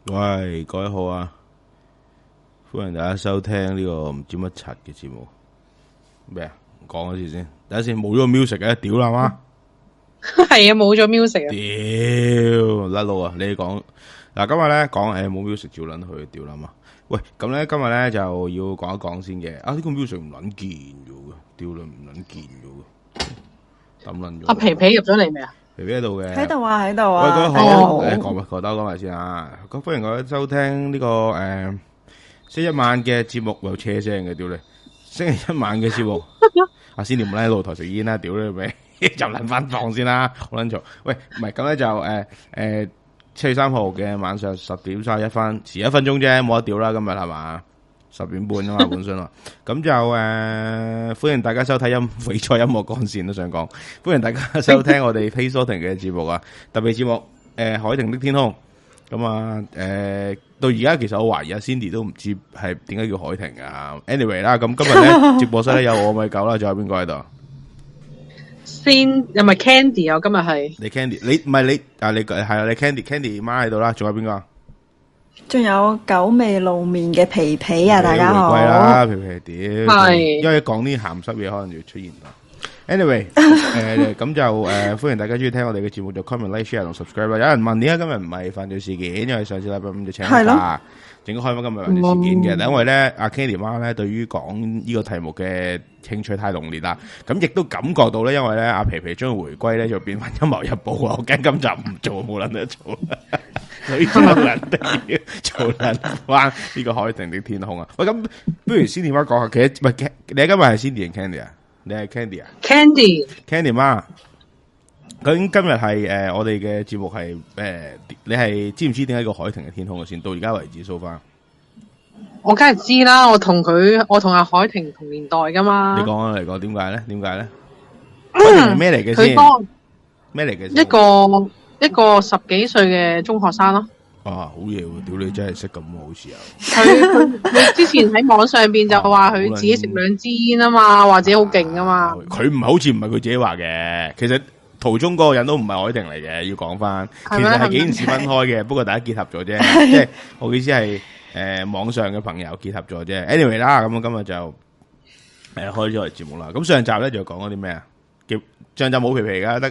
喂，各位好啊！歡迎大家收聽呢個唔知乜柒嘅節目。咩啊？講一次先，等下先，冇咗個 music 嘅，屌啦媽！ 係啊，冇咗 music 啊！ 屌甩路啊！你講嗱，今日咧講冇 music 照撚去屌啦媽！喂，咁咧今日咧就要講一講先嘅。啊，呢個 music 唔撚見咗嘅，屌啦唔撚見咗嘅，抌撚咗。 阿皮皮入咗嚟未啊？ 皮皮喺度嘅， 喺度啊，喺度啊。 喂，各位好，講埋先啊！咁歡迎各位收聽呢個星期一晚嘅節目，有車聲嘅，屌你！星期一晚嘅節目，阿仙連唔喺露台食煙啦，屌你咪就撚翻房先啦，好撚嘈！喂，唔係咁咧就7月3號嘅晚上10點31分，遲1分鐘啫，冇得屌啦，今日係嘛？10點半啊嘛，本身啊，咁就歡迎大家收睇翡翠音樂幹線都想講，歡迎大家收聽我哋 Paysorting 嘅節目啊，特別節目海婷的天空，咁啊到而家其實我懷疑阿 Cindy 都唔知係點解叫海婷啊 ，anyway 啦，咁今日咧直播室咧有我米九啦，仲有邊個喺度？ 先又咪 Candy 啊？今日係你 Candy，你唔係你啊？你係啊？你 Candy 媽喺度啦，仲有邊個？ 仲有久未露面嘅皮皮啊！大家好。 回歸啦，皮皮屌， 係因為講啲鹹濕嘢可能要出現啦。Anyway，咁就歡迎大家中意聽我哋嘅節目，就 comment、like、share 同 subscribe 啦。有人問點解今日唔係犯罪事件，因為上次禮拜五就請假，整個開翻今日犯罪事件嘅。因為咧，阿 Candy 媽咧對於講呢個題目嘅興趣太濃烈啦，咁亦都感覺到咧，因為咧阿皮皮將回歸咧就變翻陰謀日報啊，我驚今集唔做冇撚得做，所以就人哋做撚翻呢個海婷的天空啊！喂，咁不如 Cindy 媽講下，其實唔係你今日係 Cindy 定 Candy 啊？你係 Candy 啊 Candy 媽，究竟今日係我哋嘅節目係你係知唔知點解個海婷嘅天空嘅先？到而家為止 so far， 我梗係知啦，我同阿海婷同年代噶嘛。 你講啊嚟講，點解咧？點解咧？係咩嚟嘅先？咩嚟嘅？ 一個10幾歲嘅中學生咯。 啊，好嘢喎！屌你真係識咁好似啊！ 佢之前喺網上邊就話佢自己食2支煙啊嘛，或者好勁啊嘛。 佢唔係好似唔係佢自己話嘅，其實途中嗰個人都唔係海婷嚟嘅，要講翻，其實係幾件事分開嘅，不過大家結合咗啫，即係我意思係網上嘅朋友結合咗啫。Anyway 啦，咁今日就開咗個節目啦。咁上集咧就講咗啲咩啊？上集冇皮皮噶，得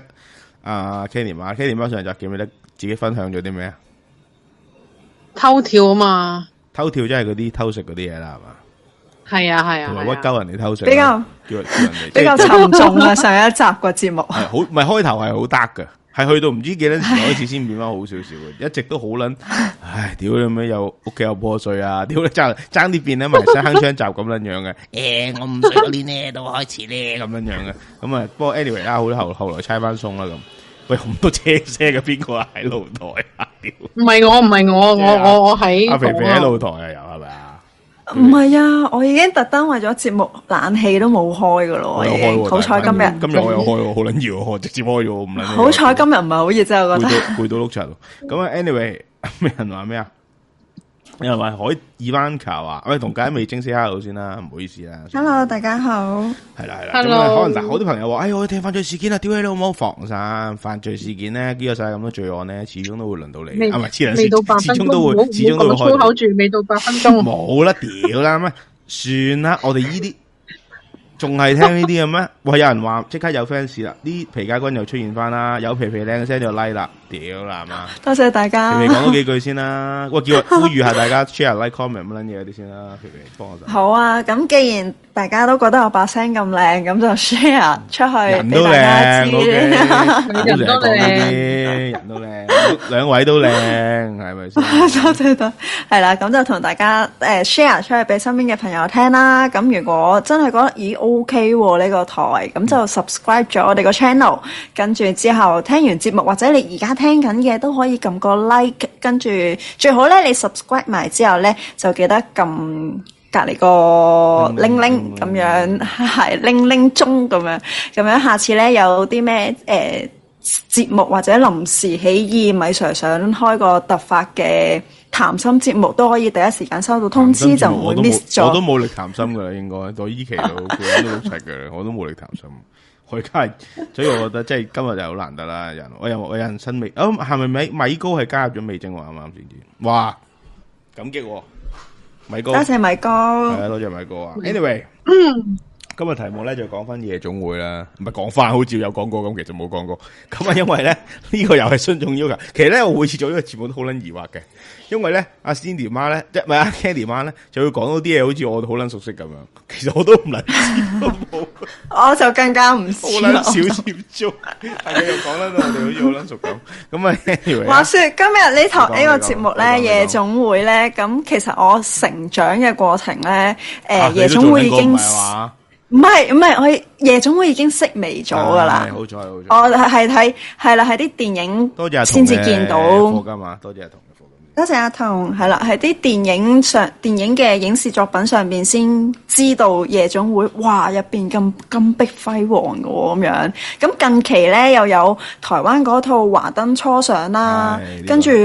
Candy 媽上集記唔記得自己分享咗啲咩啊？ 偷跳啊嘛， 偷跳即係嗰啲偷食嗰啲嘢啦，係嘛？ 係啊， 同埋屈鳩人哋偷食， 比較叫人哋比較沉重啊！上一集個節目係好，唔係開頭係好 dark 嘅，係去到唔知幾多時開始先變翻好少少嘅，一直都好撚，唉，屌你咩有屋企有破碎啊，屌你爭啲變咧，咪鏗鏘集咁樣樣嘅，我5歲嗰年咧都開始咧咁樣樣嘅，咁啊，不過 anyway 啦，好後來猜翻鬆啦咁。喂，咁多車聲嘅，邊個喺露台啊？屌， 唔係我喺阿肥肥喺露台啊，又係咪啊？ 唔係啊！我已經特登為咗節目冷氣都冇開噶咯， 我有開喎。 好彩今日我有開喎，好撚熱喎，直接開咗，唔撚。 好彩今日唔係好熱啫，我覺得。 攰到碌柒。咁啊，anyway，咩人話咩啊？有人話海Ivanka話，喂，同大家未正式 hello 先啦，唔好意思啦。 Hello， 大家好。 係啦。 Hello。 可能好多朋友話，我要聽犯罪事件啊，屌你老母防散犯罪事件咧，呢個世界咁多罪案咧，始終都會輪到你。唔係， 未到8分鐘， 始終都會開。 粗口住，未到8分鐘。 冇啦，屌啦咩？算啦，我哋呢啲仲係聽呢啲嘅咩？喂，有人話即刻有 fans 啦，啲皮家軍又出現翻啦，有皮皮靚嘅聲就 like 啦，屌啦嘛！ 多謝大家。 皮皮講多幾句先啦，我叫呼籲下大家 share like comment 乜撚嘢嗰啲先啦，皮皮幫我手。 好啊，咁既然大家都覺得我把聲咁靚，咁就 share 出去人都俾大家知。 人都靚，人都靚，兩位都靚，係咪先？ 多謝，係啦，咁就同大家share 出去俾身邊嘅朋友聽啦。咁如果真係覺得咦 OK 喎呢個台，咁就 subscribe 咗我哋個 channel，跟住之後聽完節目或者你而家聽緊嘅都可以撳個 like，跟住最好咧你 subscribe 埋之後咧就記得撳隔籬個鈴鈴咁樣，係鈴鈴鐘咁樣，下次咧有啲咩節目或者臨時起意，米 Sir 想開個突發嘅談心節目，都可以第一時間收到通知，就唔會 miss 咗。 我都冇力談心噶啦，應該到依期到佢都碌柒噶啦，我都冇力談心。 我而家係，所以我覺得即係今日就好難得啦，我有人新味，係咪米糕係加入咗味精喎？啱啱先知，哇，感激喎，米糕， 多謝米哥。 係啊，多謝米哥啊。Anyway，今日題目咧就講翻夜總會啦，唔係講翻，好似有講過咁，其實冇講過。咁啊，因為咧呢個又係信眾要求，其實咧我每次做呢個節目都好撚疑惑嘅，因為咧阿 Cindy 媽咧，即係唔係阿 Candy 媽咧，就會講到啲嘢，好似我好撚熟悉咁樣。其實我都唔撚知， 我就更加唔知好撚少接觸，但係又講得到我哋好似好撚熟咁。咁啊，anyway， 話說今日呢堂呢個節目咧， 你講夜總會咧，咁其實我成長嘅過程咧，夜總會已經唔係，我夜總會已經式微咗噶啦。 好彩， 我係睇係啦，係啲電影先至見到。 課金啊，多謝阿童嘅課金。 多謝阿童，係啦，係啲電影嘅影視作品上邊先知道夜總會，哇入邊咁金碧輝煌嘅喎咁樣。咁近期咧又有台灣嗰套華燈初上啦，跟住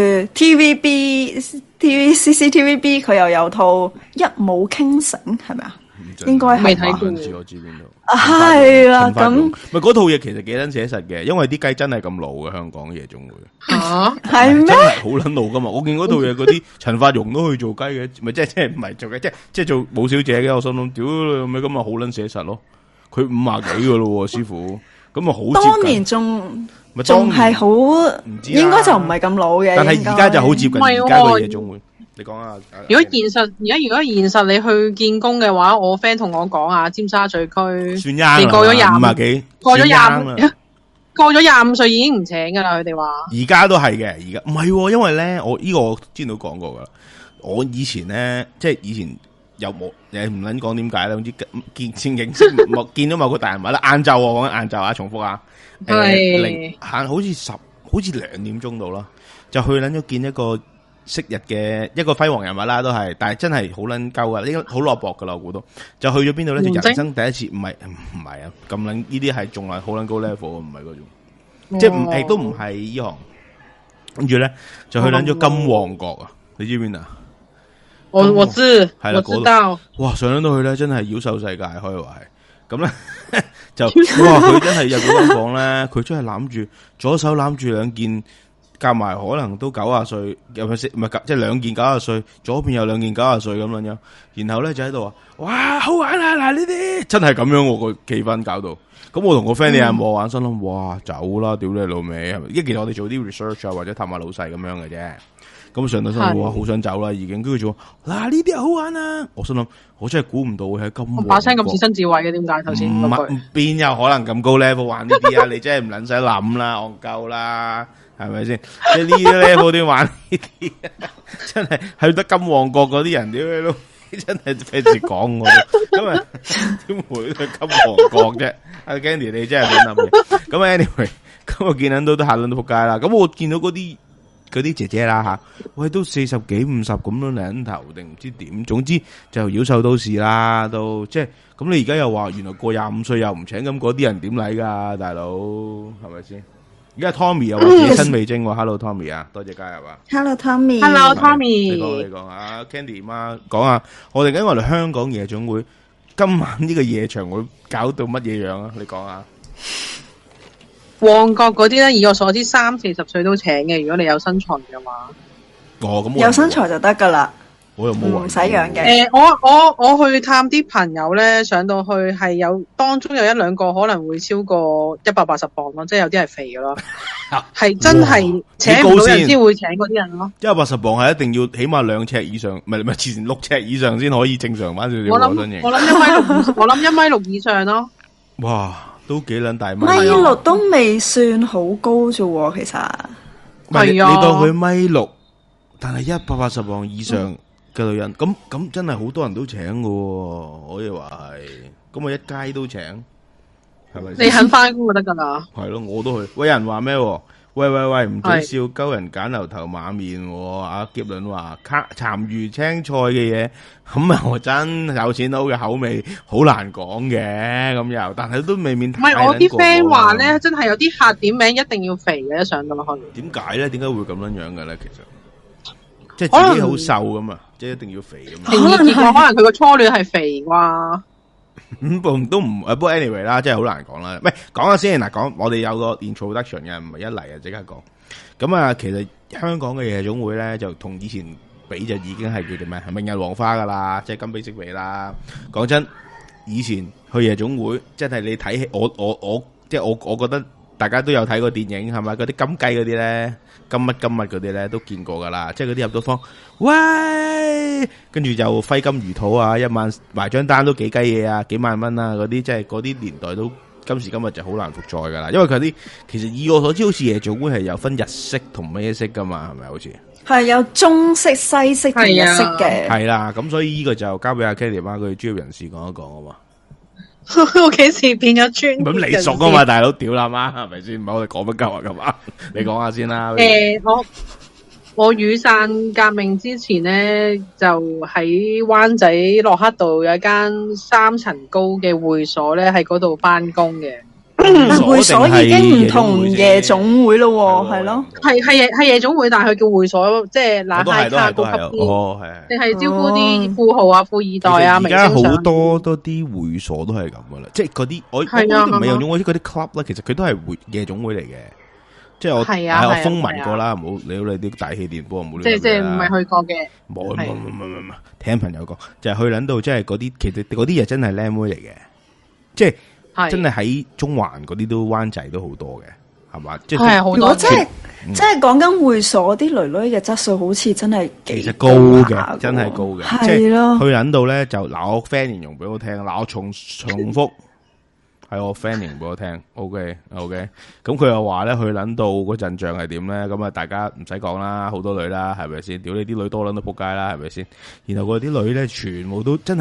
CCTVB 佢又有套一舞傾城，係咪啊？應該係未睇過， 我知邊度。 係啦，咁咪嗰套嘢其實幾撚寫實嘅，因為啲雞真係咁老嘅香港夜總會。 係咩？ 真係好撚老噶嘛！我見嗰套嘢嗰啲陳法蓉都去做雞嘅，咪即係唔係做雞，即係做舞小姐嘅。我心諗，屌你咪咁啊，好撚寫實咯！佢50幾噶咯，師傅咁啊好。 當年仲係好，應該就唔係咁老嘅。 但係而家就好接近而家個夜總會。你講啊！ 如果現實你去見工嘅話，我 friend 同我講啊，尖沙咀區算你過咗 50幾， 過咗25歲已經唔請噶啦，佢哋話。 而家都係嘅，而家唔係，因為咧，我之前都講過噶。我以前咧，即係以前有冇誒唔撚講點解咧？總之見景色見到某個大人物啦，晏晝我講緊晏晝啊，重複啊，好似2點鐘到啦，就去撚咗見一個昔日嘅一個輝煌人物啦，都係，但係真係好撚鳩噶，呢個好落魄噶啦，我估到就去咗邊度咧？就人生第一次，唔係啊，咁撚呢啲係仲係好撚高 level，唔係嗰種，即係都唔係呢行。跟住咧就去撚咗金旺角啊，你知邊啊？ 我知，係啦，我知道。 哇，上撚到去咧，真係妖獸世界，可以話係咁咧，就哇佢真係入嗰間房咧，佢真係攬住左手攬住兩件。夾埋可能都90歲，又唔係即係2件90歲，左邊有2件90歲咁樣，然後咧就喺度話，哇好玩啊！嗱呢啲真係咁樣個氣氛搞到，咁我同個 friend 你有冇玩心諗，哇走啦，屌你老味，係咪？其實我哋做啲 research 啊，或者探下老細咁樣嘅啫。咁上到身哇，好想走啦，已經跟住就話嗱呢啲好玩啊！我心諗，我真係估唔到會喺咁旺角把聲咁似新智慧嘅，點解頭先？邊有可能咁高 level 玩呢啲啊？你真係唔撚使諗啦，戇鳩啦！係咪先？即係呢啲 level 點玩呢啲？真係去得金旺角嗰啲人，屌你老，真係費事講我。咁啊，點會去金旺角啫？阿 Candy 你真係亂諗嘅。咁 anyway，咁我見到都嚇撚到仆街啦。咁我見到嗰啲姐姐啦吓，喂都40幾50咁樣領頭定唔知點？總之就妖獸都市啦，都即係咁。你而家又話原來過25歲又唔請，咁嗰啲人點嚟噶？大佬係咪先？而家 Tommy 又話自己新味精喎，Hello Tommy 啊，多謝加入啊 ，Hello Tommy， Hello Tommy， 你講啊 Candy 媽講下，我哋今日香港夜總會今晚呢個夜場會搞到乜嘢樣啊？你講下。 旺角嗰啲咧，以我所知30-40歲都請嘅，如果你有身材嘅話。 咁有身材就得噶啦。 我又冇唔使養嘅。 我去探啲朋友咧，上到去係有當中有1-2個可能會超過180磅咯，即係有啲係肥嘅咯，係真係請唔到人先會請嗰啲人咯。 180磅係一定要起碼2尺以上，唔係之前6尺以上先可以正常翻少少我諗1.6米以上咯。 哇，都幾撚大米。 米6都未算好高啫喎，其實。 係啊。你當佢1.6米，但係180磅以上。嘅女人咁真係好多人都請嘅，可以話係咁我一街都請，係咪？ 你肯翻工就得噶啦。 係咯，我都去。喂，有人話咩？喂，唔准笑鳩人揀牛頭馬面。阿傑倫話鹹魚青菜嘅嘢，咁啊我真有錢佬嘅口味，好難講嘅咁又，但係都未免太。唔係我啲 friend 話咧，真係有啲客點名一定要肥嘅，一上到去。 點解咧？點解會咁樣樣嘅咧？其實即係自己好瘦咁啊！即係一定要肥咁嘛？ 可能佢個初戀係肥啩？ 5部都唔，不過 anyway 啦，真係好難講啦。唔係講下先嗱，講我哋有個 introduction 嘅，唔係一嚟啊即刻講。咁啊，其實香港嘅夜總會咧，就同以前比就已經係叫做咩？明日黃花噶啦，即係金碧輝啦。講真，以前去夜總會，真係你睇戲，我即係我覺得大家都有睇過電影係咪？嗰啲金雞嗰啲咧，金乜嗰啲咧都見過噶啦。即係嗰啲入到房，喂，跟住就揮金如土啊，一晚埋張單都幾雞嘢啊，幾萬蚊啊，嗰啲即係嗰啲年代都今時今日就好難復再噶啦。因為佢啲其實以我所知，好似夜總會係有分日式同咩式噶嘛，係咪好似？係有中式、西式同日式嘅。 係啦，咁所以呢個就交俾阿 Kelly 媽佢專業人士講一講啊嘛。 我幾時變咗專業？ 咁你熟啊嘛，大佬屌啦媽，係咪先？唔好我哋講乜鳩啊咁啊？你講下先啦。 我雨傘革命之前咧，就喺灣仔洛克道有一間3層高嘅會所咧，喺嗰度翻工嘅。 會所已經唔同夜總會咯喎，係咯， 係夜總會，但係佢叫會所，即係嗱，high 卡高級啲，定係招呼啲富豪啊、富二代啊、明星上。而家好多啲會所都係咁噶啦，即係嗰啲我嗰啲唔係夜總會，嗰啲 club 咧，其實佢都係夜總會嚟嘅。即係我風聞過啦，唔好你啲大氣電波唔好。即係唔係去過嘅。 冇，聽朋友講就係去撚到，即係嗰啲其實嗰啲嘢真係靚妹嚟嘅，即係。真係喺中環嗰啲都灣仔都好多嘅，係嘛？即係好多。 即係講緊會所啲女女嘅質素，好似真係其實高嘅，真係高嘅。 係咯。 去撚到咧就嗱，我 friend 形容俾我聽，嗱我重複係我 friend 形容俾我聽。OK，咁佢又話咧去撚到嗰陣仗係點咧？咁啊大家唔使講啦，好多女啦，係咪先？屌你啲女多撚到仆街啦，係咪先？然後嗰啲女咧全部都真係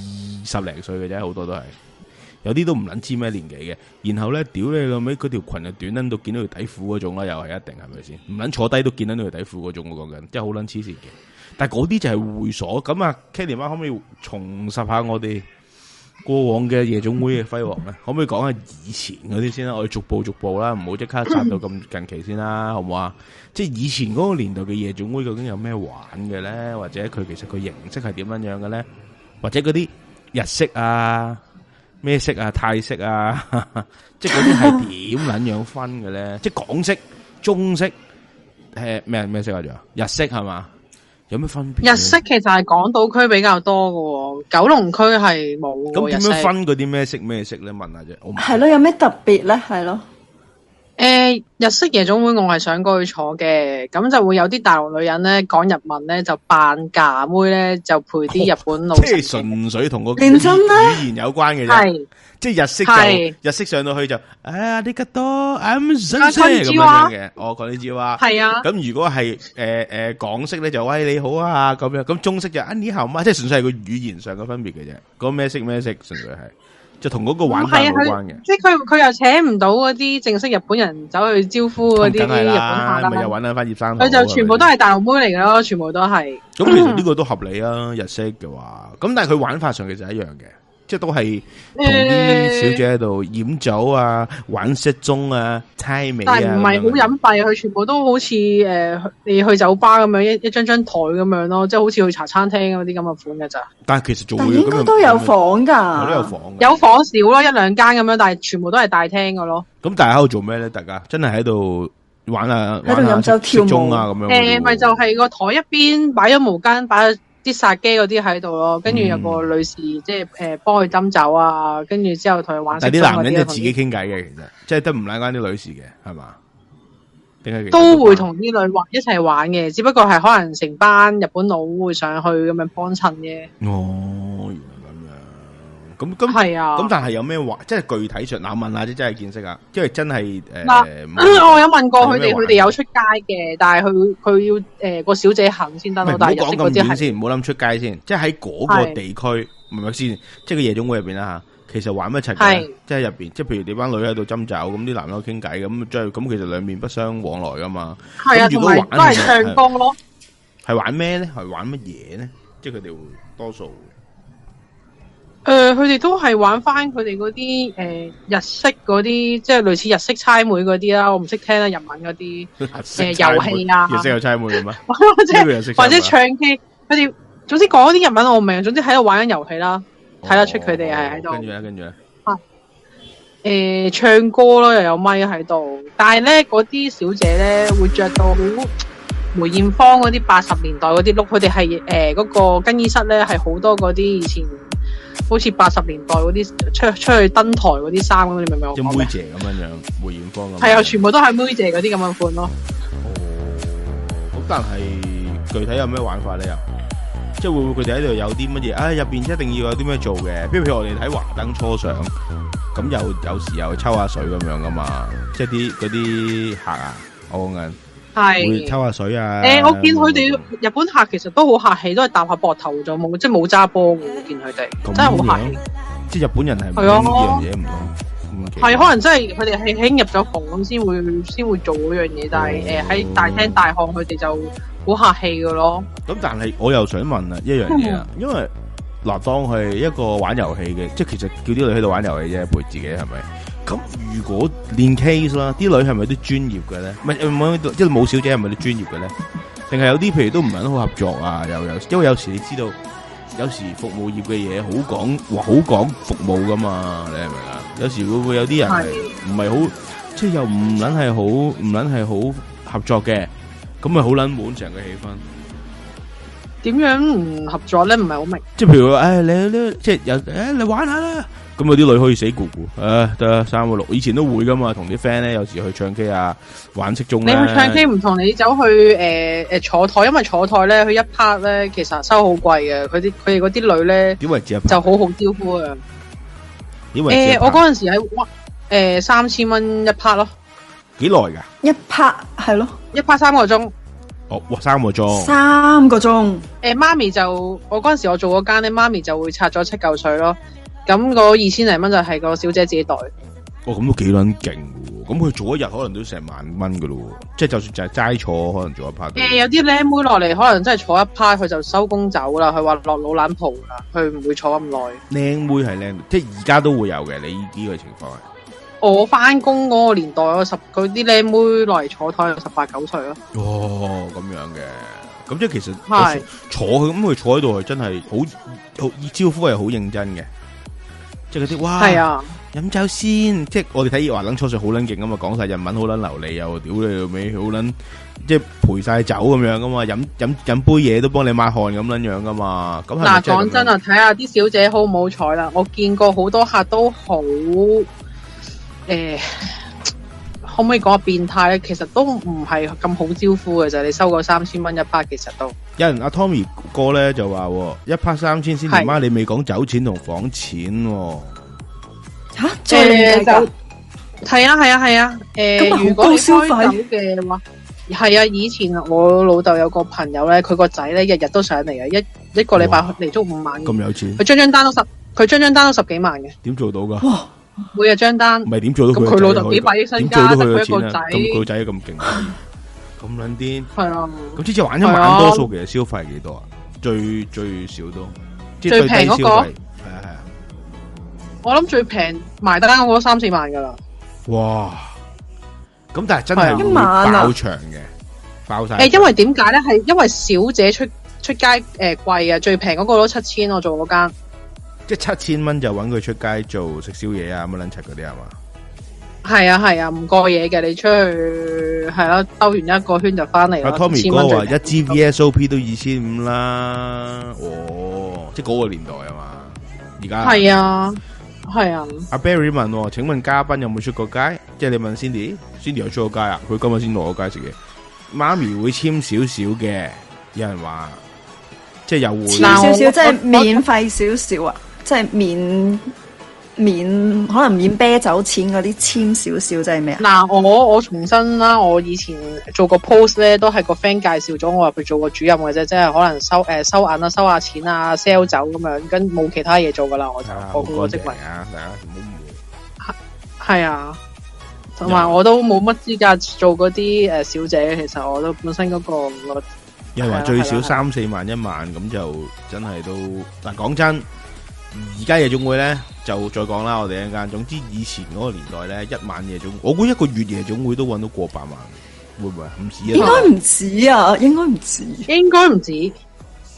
20零歲嘅啫，好多都係。有啲都唔撚知咩年紀嘅，然後咧，屌你老味，嗰條裙就短撚到見到條底褲嗰種啦，又係一定係咪先？唔撚坐低都見到條底褲嗰種，我講緊，即係好撚黐線嘅。但係嗰啲就係會所，咁啊 Kelly 媽可唔可以重拾下我哋過往嘅夜總會嘅輝煌咧？可唔可以講下以前嗰啲先啦？我哋逐步啦，唔好即刻殺到咁近期先啦，好唔好啊？即係以前嗰個年代嘅夜總會究竟有咩玩嘅咧？或者佢其實佢形式係點樣樣嘅咧？或者嗰啲日式啊？咩式啊？泰式啊？即係嗰啲係點撚樣分嘅咧？即係港式、中式，咩式啊？仲有日式係嘛？有咩分別？ 日式其實係港島區比較多嘅，九龍區係冇。 咁點樣分嗰啲咩式咧？問下啫。 係咯，有咩特別咧？係咯。 日式夜總會我係想過去坐嘅，咁就會有啲大陸女人咧講日文咧，就扮假妹咧，就陪啲日本佬。 即係純粹同個語言有關嘅啫。係，即係日式上到去就呢個多I'm so sorry 咁樣嘅。我講呢招啊。係啊。咁如果係港式咧就喂你好啊咁樣，咁中式就你好嗎？即係純粹係個語言上嘅分別嘅啫。嗰咩式純粹係。就同嗰個玩法冇關嘅， 即係佢又請唔到嗰啲正式日本人走去招呼嗰啲日本客啦， 咪又揾翻葉生， 佢就全部都係大陸妹嚟嘅咯，全部都係。 咁其實呢個都合理啊，日式嘅話，咁但係佢玩法上其實一樣嘅，即係都係同啲小姐喺度飲酒啊、玩骰盅啊、猜尾啊。 但係唔係好隱蔽，佢全部都好似你去酒吧咁樣一張張台咁樣咯，即係好似去茶餐廳嗰啲咁嘅款嘅咋。 但係其實做會應該都有房㗎， 都有房， 有房少咯，一兩間咁樣，但係全部都係大廳㗎咯。 咁大家喺度做咩咧？大家真係喺度玩啊， 喺度飲酒跳舞啊咁樣。 咪就係個台一邊擺咗毛巾，擺咗啲殺機嗰啲喺度咯，跟住有個女士即係幫佢斟酒啊，跟住之後同佢玩。 但係啲男人就自己傾偈嘅，其實即係得唔拉關啲女士嘅，係嘛？定係都會同啲女一齊玩嘅，只不過係可能成班日本佬會上去咁樣幫襯嘅。 哦，原來咁樣。咁係啊。咁但係有咩玩？即係具體上，嗱問下啲真係見識啊，因為真係我有問過佢哋有出街嘅，但係佢要個小姐肯先得咯。但係唔好講咁遠先，唔好諗出街先。即係喺嗰個地區，唔係先，即係個夜總會入邊啦吓。其實玩乜齊嘅，即係入邊，即係譬如你班女喺度斟酒，咁啲男人傾偈，咁即係咁，其實兩面不相往來噶嘛。 係啊，同埋都係唱歌咯。 係玩咩咧？係玩乜嘢咧？即係佢哋會多數。 佢哋都係玩翻佢哋嗰啲日式嗰啲，即係類似日式猜妹嗰啲啦。我唔識聽啦，日文嗰啲遊戲啊。 日式有猜妹嘅咩？ 或者唱 K，佢哋總之講啲日文我唔明，總之喺度玩緊遊戲啦。 睇得出佢哋係喺度。 跟住咧， 唱歌咯，又有咪喺度，但係咧嗰啲小姐咧會着到好梅艷芳嗰啲80年代嗰啲 look，佢哋係嗰個更衣室咧係好多嗰啲以前好似80年代嗰啲出去登台嗰啲衫咁，你明唔明我講咩？ 即妹姐咁樣，梅艷芳咁。 係啊，全部都係妹姐嗰啲咁樣款咯。 咁但係具體有咩玩法咧？又即係會唔會佢哋喺度有啲乜嘢？入邊一定要有啲咩做嘅？譬如我哋睇華燈初上，咁有時又抽下水咁樣噶嘛，即係嗰啲客啊，我講緊會抽下水啊。 我見佢哋日本客其實都好客氣，都係搭下膊頭就冇，即係冇揸波嘅。我見佢哋真係好客氣。即係日本人係係呢樣嘢唔同， 係可能真係佢哋係興入咗行咁先會做嗰樣嘢，但係喺大廳大巷佢哋就好客氣嘅咯。咁但係我又想問啊一樣嘢啊，因為嗱當係一個玩遊戲嘅，即係其實叫啲女喺度玩遊戲啫，陪自己係咪？咁如果練 case 啦，啲女係咪啲專業嘅咧？唔係即係冇小姐係咪啲專業嘅咧？定係有啲譬如都唔係好合作啊？因為有時你知道，有時服務業嘅嘢好講服務噶嘛，你係咪啊？有時會唔會有啲人係唔係好，即係又唔撚係好合作嘅，咁咪好撚滿成個氣氛。 點樣唔合作咧？唔係好明。 即係譬如話，你即係你玩下啦。咁有啲女可以死咕咕，得3個6。以前都會噶嘛，同啲 friend 咧有時去唱 K 啊，玩骰盅。你去唱 K 唔同你走去坐台，因為坐台咧，佢一 part 咧其實收好貴嘅。佢哋嗰啲女咧， 點為止就好招呼啊。 點為止？ 我嗰陣時喺3000蚊一 part 咯。 幾耐㗎？ 一 part 係咯， 一 part 3個鐘。 哦，哇，3個鐘。 3個鐘。 媽咪就我嗰陣時我做嗰間咧，媽咪就會拆咗7嚿水咯。咁嗰2000零蚊就係個小姐自己袋。 哦，咁都幾撚勁喎！咁佢做一日可能都成10000蚊噶咯，即係就算就係齋坐，可能做一 part。 有啲靚妹落嚟，可能真係坐一 part，佢就收工走啦。佢話落老懶蒲啦，佢唔會坐咁耐。靚妹係靚，即係而家都會有嘅。你呢個情況係？ 我翻工嗰個年代，佢啲靚妹落嚟坐台，18、9歲咯。 哦，咁樣嘅，咁即係其實係坐佢咁，佢坐喺度係真係好招呼係好認真嘅。即係嗰啲哇，係啊，飲酒先，即係我哋睇華燈初上好撚勁啊嘛，講晒日文好撚流利又屌你老味，好撚即係陪晒酒咁樣噶嘛，飲杯嘢都幫你抹汗咁撚樣噶嘛。咁嗱， 講真啊，睇下啲小姐好唔好彩啦。我見過好多客都好可唔可以講下變態咧？其實都唔係咁好招呼嘅就係你收個3000蚊一 part，其實都有人阿 Tommy 哥咧就話一 part 3000先，媽你未講酒錢同房錢吓，再就係啊。如果你開酒嘅話，係啊，以前我老豆有個朋友咧，佢個仔咧日日都上嚟嘅，一個禮拜嚟足5萬， 咁有錢， 佢張單都10幾萬嘅， 點做到噶？ 每日張單， 唔係點做到佢老豆幾百億身家，得佢一個仔， 咁個仔咁勁，咁撚癲， 係啊。 咁之前玩一晚多數其實消費幾多啊？最少都最平嗰個，係啊。 我諗最平埋單嗰個3-4萬噶啦。 哇！咁但係真係會爆場嘅，爆晒。 因為點解咧？係因為小姐出街貴啊，最平嗰個都7000，我做嗰間。 即係7000蚊就搵佢出街做食宵夜啊，乜撚柒嗰啲係嘛？ 係啊，唔過夜嘅，你出去係啦，兜完一個圈就翻嚟啦。 阿 Tommy 哥話1支 VSOP 都2500啦，哦，即係嗰個年代啊嘛，而家係啊。 阿 Barry 問，請問嘉賓有冇出過街？即係你問 Cindy 有出過街啊？佢今日先落咗街食嘢。媽咪會簽少少嘅，有人話即係又會簽少少，即係免費少少啊！即係免可能免啤酒錢嗰啲簽少少，即係咩啊？ 嗱，我重申啦，我以前做個 post 咧，都係個 friend 介紹咗我入去做個主任嘅啫，即係可能收銀啊、收下錢啊、sell 酒咁樣，跟冇其他嘢做噶啦，我就我個職位啊，大家唔好誤會。係啊，同埋我都冇乜資格做嗰啲小姐，其實我都本身嗰個又話最少3-4萬1萬咁就真係都嗱，講真。而家夜總會咧就再講啦，我哋一間。總之以前嗰個年代咧，1晚夜總會，我估1個月夜總會都搵到過百萬，會唔會啊？唔止啊？ 應該唔止啊，應該唔止。 即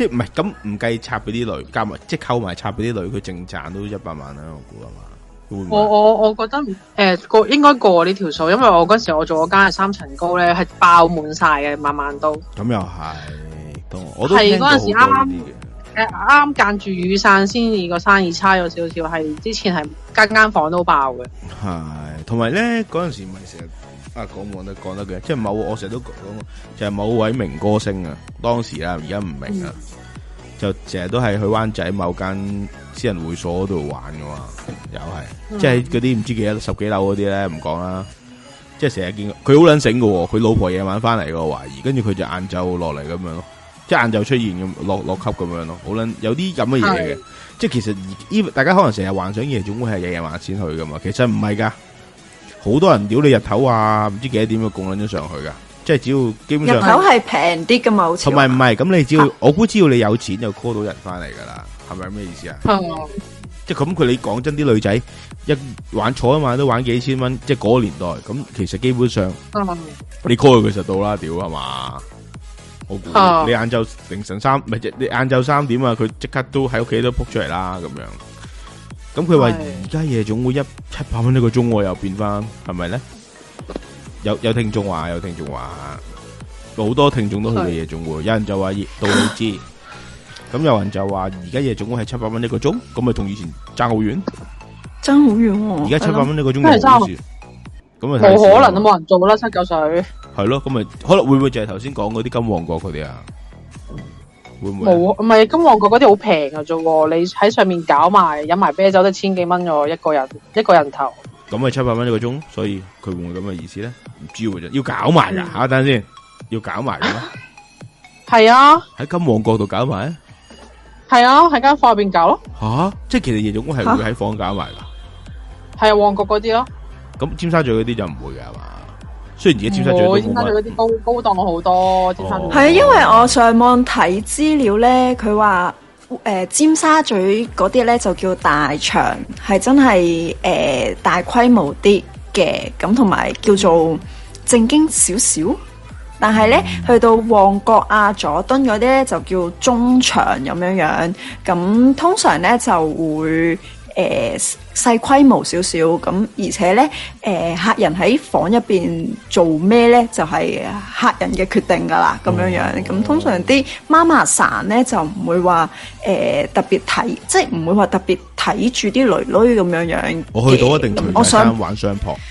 即係唔係咁唔計插俾啲女，加埋即係扣埋插俾啲女，佢淨賺都100萬啦，我估係嘛？會唔會我覺得應該過呢條數，因為我嗰時我做嗰間係3層高咧，係爆滿晒嘅，晚晚都。 咁又係，我都聽過好多呢啲嘅。 啱間住雨傘先至個生意差咗少少，係之前係間房都爆嘅。 係，同埋咧嗰陣時咪成日講得嘅，即係我成日都講，就係某位名歌星啊，當時啦，而家唔明啊，就成日都係去灣仔某間私人會所嗰度玩噶嘛，又係，即係嗰啲唔知幾多10幾樓嗰啲咧，唔講啦，即係成日見佢好撚醒噶，佢老婆夜晚翻嚟個懷疑，跟住佢就晏晝落嚟咁樣咯，即係晏晝出現咁落級咁樣咯，好撚有啲咁嘅嘢嘅，即係其實大家可能成日幻想夜總會係夜晚先去噶嘛，其實唔係噶。好多人屌你日頭啊，唔知幾多點就供撚咗上去噶，即係只要基本上日頭係平啲噶嘛，好似同埋唔係咁，你只要我估只要你有錢就 call 到人翻嚟噶啦，係咪咩意思啊？即係咁你講真啲女仔一坐一晚都玩幾千蚊，即係嗰個年代咁，其實基本上你 call 佢實到啦，屌係嘛？我估你晏晝凌晨唔係你晏晝3點啊，佢即刻都喺屋企都撲出嚟啦咁樣。咁佢話而家夜總會700蚊一個鐘，又變翻係咪咧？有聽眾話，好多聽眾都去過夜總會，有人就話到你知，咁有人就話而家夜總會係700蚊一個鐘，咁咪同以前爭好遠， 爭好遠喎！ 而家700蚊一個鐘又好似，咁啊冇可能都冇人做啦，7、9歲。 係咯，咁咪可能會唔會就係頭先講嗰啲金旺角嗰啲啊？會唔會？ 冇，唔係金旺角嗰啲好平㗎啫喎，你喺上面搞埋飲埋啤酒都1000幾蚊喎，一個人頭。 咁咪700蚊一個鐘，所以佢會唔會咁嘅意思咧？唔知喎，要搞埋噶吓，等陣先，要搞埋噶咩？ 係啊， 喺金旺角度搞埋。 係啊，喺間房入邊搞咯。 吓，即係其實夜總會係會喺房搞埋噶。 係啊，旺角嗰啲咯。 咁尖沙咀嗰啲就唔會噶係嘛？雖然而家尖沙咀都冇乜。 尖沙咀嗰啲高檔好多，尖沙咀。 係啊，因為我上網睇資料咧，佢話尖沙咀嗰啲咧就叫大場，係真係大規模啲嘅，咁同埋叫做正經少少。但係咧，去到旺角啊、佐敦嗰啲咧就叫中場咁樣樣，咁通常咧就會細規模少少，咁而且咧客人喺房入邊做咩咧，就係客人嘅決定噶啦，咁樣樣。咁通常啲媽媽散咧就唔會話特別睇，即係唔會話特別睇住啲女女咁樣樣。 我去到一定除晒衫玩雙撲。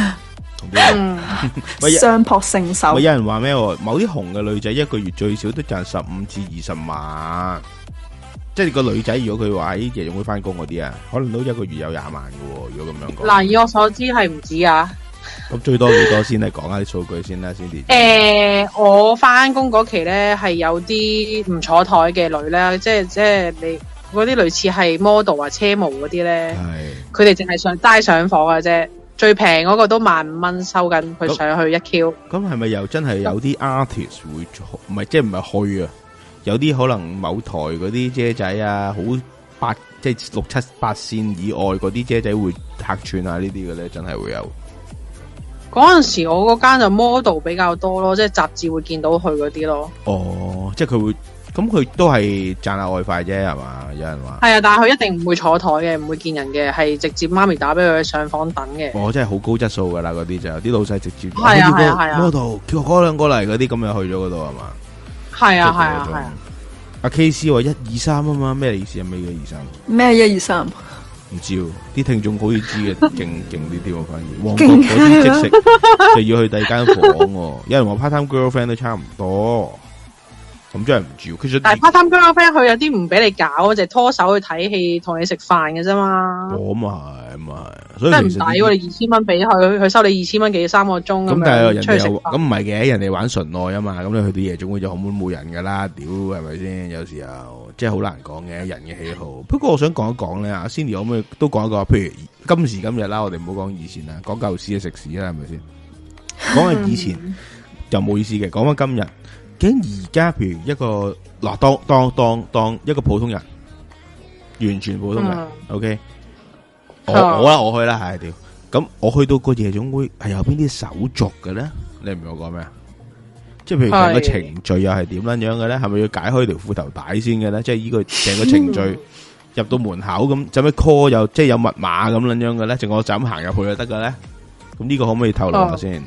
相撲勝手。 有人話咩？某啲紅嘅女仔一個月最少都賺15至20萬，即係個女仔如果佢話喺夜總會翻工嗰啲啊，可能都一個月有20萬嘅。如果咁樣講， 嗱，以我所知係唔止啊。 咁最多幾多先？嚟講下啲數據先啦，先至。 我翻工嗰期咧係有啲唔坐台嘅女咧，即係你嗰啲類似係 model 啊、車模嗰啲咧，佢哋淨係齋上房嘅啫。最平嗰個都15,000蚊收緊，佢上去1Q。咁係咪又真係有啲 artist 會唔係即係唔係去啊？有啲可能某台嗰啲姐仔啊，好即係6、7、8線以外嗰啲姐仔會客串啊，呢啲嘅咧真係會有。 嗰陣時我嗰間就 model 比較多咯，即係雜誌會見到佢嗰啲咯。 哦，即係佢會。咁佢都係賺下外快啫，係嘛？有人話係啊，但係佢一定唔會坐台嘅，唔會見人嘅，係直接媽咪打俾佢上房等嘅。 哦，真係好高質素噶啦，嗰啲就啲老細直接係啊 model 叫嗰兩個嚟嗰啲，咁又去咗嗰度係嘛？ 係啊係啊係啊。 阿 KC 話123啊嘛，咩意思啊？咩123？ 咩123？ 唔知喎，啲聽眾好似知嘅，勁啲啲喎，反而旺角嗰啲即食就要去第二間房喎。有人話 part time girlfriend 都差唔多。咁真係唔住，其實但係 part time girlfriend 佢有啲唔俾你搞，就係拖手去睇戲，同你食飯嘅啫嘛。 咁係，所以真係唔抵喎！你2000蚊俾佢收你2000蚊幾3個鐘咁但係人出去食飯。 咁唔係嘅，人哋玩純愛啊嘛。咁你去到夜總會就根本冇人噶啦，屌係咪先？有時候即係好難講嘅人嘅喜好。不過我想講一講咧，阿 Cindy 可唔可以都講一個？譬如今時今日啦，我哋唔好講以前啦，講舊時嘅食屎啦，係咪先？講下以前就冇意思嘅，講翻今日。竟而家譬如一個當一個普通人，完全普通人，OK，我去啦，係屌，咁我去到個夜總會係有邊啲手續嘅咧？你明我講咩啊？ 即係譬如成個程序又係點樣樣嘅咧？係咪要解開條褲頭帶先嘅咧？即係呢個成個程序入到門口咁，使乜 call 又即係有密碼咁樣樣嘅咧？淨我就咁行入去就得嘅咧？咁呢個可唔可以透露下先？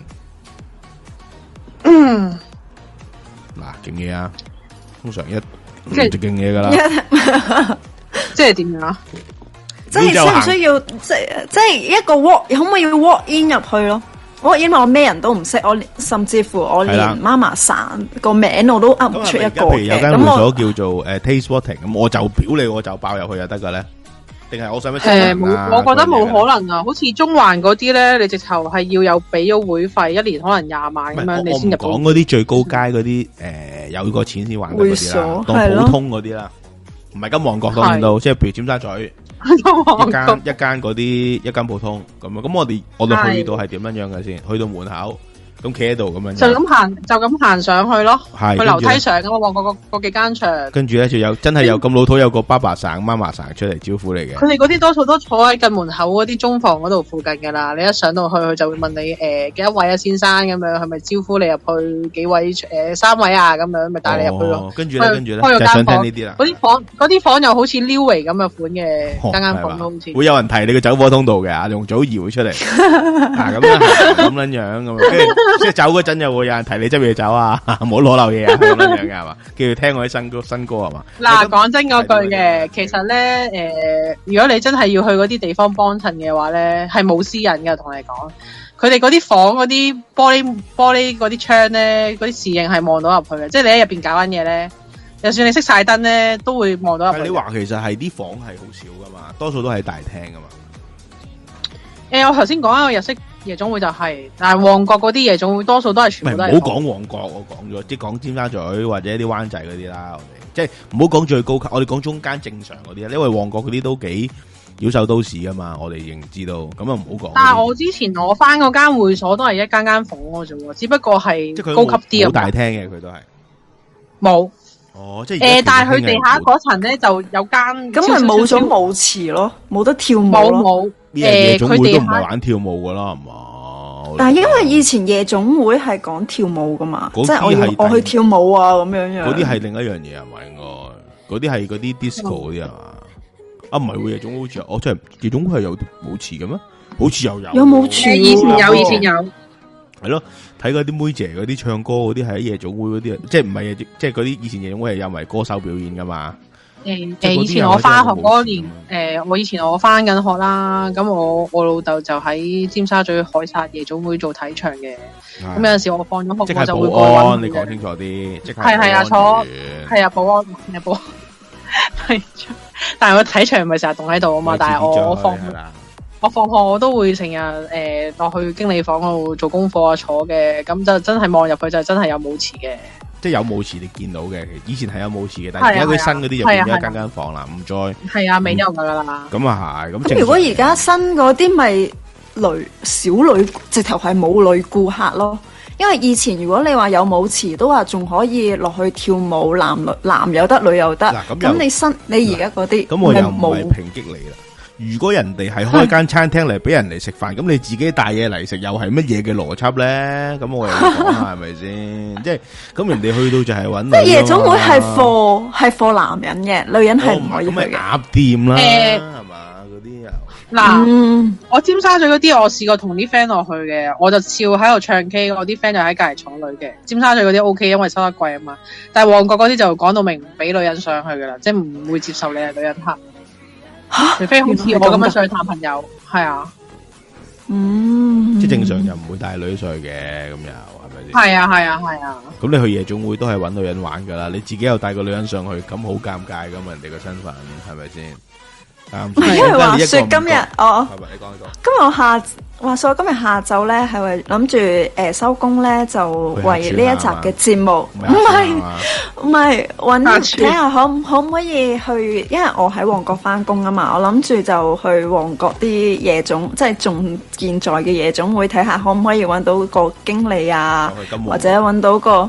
嗱，勁嘢啊！通常一就勁嘢噶啦， 即係點樣啊？ 即係需唔需要即係一個 walk 可唔可以 walk in 入去咯？walk in 我咩人都唔識，我甚至乎我連媽媽生個名我都噏唔出一個嘅。 譬如有間會所叫做Taste Sporting，咁我就表你，我就爆入去就得嘅咧。定係我使乜？ 我覺得冇可能啊！好似中環嗰啲咧，你直頭係要有俾咗會費，一年可能20萬咁樣，你先入到。 我唔講嗰啲最高階嗰啲有個錢先玩嗰啲啦，當普通嗰啲啦，唔係咁旺角當然到，即係譬如尖沙咀一間嗰啲一間普通咁啊。咁我哋去到係點樣樣嘅先？去到門口。咁企喺度咁樣， 就咁行上去咯，去樓梯上咁啊！嗰幾間場， 跟住咧就有真係有咁老土，有個爸爸สั่媽媽สั่出嚟招呼你嘅。 佢哋嗰啲多數都坐喺近門口嗰啲中房嗰度附近噶啦。你一上到去，佢就會問你幾多位啊，先生咁樣，係咪招呼你入去？幾位3位啊？咁樣咪帶你入去咯。跟住咧，就想聽呢啲啦。嗰啲房又好似溜圍咁嘅款嘅，間房都好似會有人提你個走火通道嘅，容祖兒會出嚟咁樣咁。即係走嗰陣又會有人提你執嘢走啊，唔好攞漏嘢啊咁樣嘅係嘛？叫佢聽我啲新歌係嘛？ 嗱，講真嗰句嘅，其實咧如果你真係要去嗰啲地方幫襯嘅話咧，係冇私隱嘅，同你講。佢哋嗰啲房嗰啲玻璃嗰啲窗咧，嗰啲侍應係望到入去嘅，即係你喺入邊搞緊嘢咧，就算你熄晒燈咧，都會望到入去。 你話其實係啲房係好少噶嘛，多數都係大廳噶嘛。 我頭先講一個日式夜總會就係，但係旺角嗰啲夜總會多數都係全部都係。 唔好講旺角，我講咗，即係講尖沙咀或者啲灣仔嗰啲啦。我哋即係唔好講最高級，我哋講中間正常嗰啲，因為旺角嗰啲都幾妖獸都市噶嘛，我哋認知道，咁啊唔好講。 但係我之前我翻嗰間會所都係一間間房嘅啫喎，只不過係高級啲啊。 好大廳嘅佢都係冇。 哦，即係但係佢地下嗰層咧就有間， 咁係冇咗舞池咯，冇得跳舞咯。 冇。 夜總會都唔係玩跳舞噶啦，係嘛？ 但係因為以前夜總會係講跳舞噶嘛，即係我去跳舞啊咁樣樣。 嗰啲係另一樣嘢係咪？應該嗰啲係嗰啲 disco 嗰啲係嘛？啊唔係喎，夜總會好似真係夜總會係有舞池嘅咩？好似有舞池， 以前有。 係咯，睇嗰啲妹姐嗰啲唱歌嗰啲係喺夜總會嗰啲，即係唔係即係嗰啲以前夜總會係有埋歌手表演噶嘛？ 以前我翻學嗰年，我以前我翻緊學啦，咁我老豆就喺尖沙咀海沙夜總會做睇場嘅，咁有陣時我放咗學我就會過去。 你講清楚啲，即係係啊，係啊，保安係但係我睇場咪成日凍喺度啊嘛，但係我放學我都會成日落去經理房嗰度做功課啊坐嘅，咁就真係望入去就真係有舞池嘅。 即係有舞池你見到嘅，以前係有舞池嘅，但係而家佢新嗰啲就變咗一間房啦，唔再係啊，未有噶啦。 咁啊係，咁如果而家新嗰啲咪少女，直頭係冇女顧客咯。因為以前如果你話有舞池，都話仲可以落去跳舞，男有得，女有得。咁你而家嗰啲， 咁我又唔係抨擊你啦。如果人哋係開間餐廳嚟俾人嚟食飯，咁你自己帶嘢嚟食，又係乜嘢嘅邏輯咧？咁我又講下係咪先？即係咁人哋去到就係揾。 即係夜總會係貨男人嘅，女人係唔可以去嘅。 咁咪鴨店啦，係嘛？嗰啲又嗱，我尖沙咀嗰啲我試過同啲 friend 落去嘅，我就笑喺度唱 K， 我啲 friend 就喺隔籬坐女嘅。尖沙咀嗰啲 OK， 因為收得貴啊嘛。但係旺角嗰啲就講到明唔俾女人上去噶啦，即係唔會接受你係女人客。除非好似我咁樣上去探朋友，係啊， 即係正常就唔會帶女上去嘅，咁又係咪先？ 係啊。咁你去夜總會都係揾女人玩噶啦，你自己又帶個女人上去，咁好尷尬噶嘛？人哋個身份係咪先？ 因為話說今日今日話說今日下晝咧係為諗住收工咧就為呢一集嘅節目，唔係睇下可唔可以去，因為我喺旺角翻工啊嘛，我諗住就去旺角啲夜總，即係仲健在嘅夜總會睇下可唔可以搵到個經理啊，或者搵到個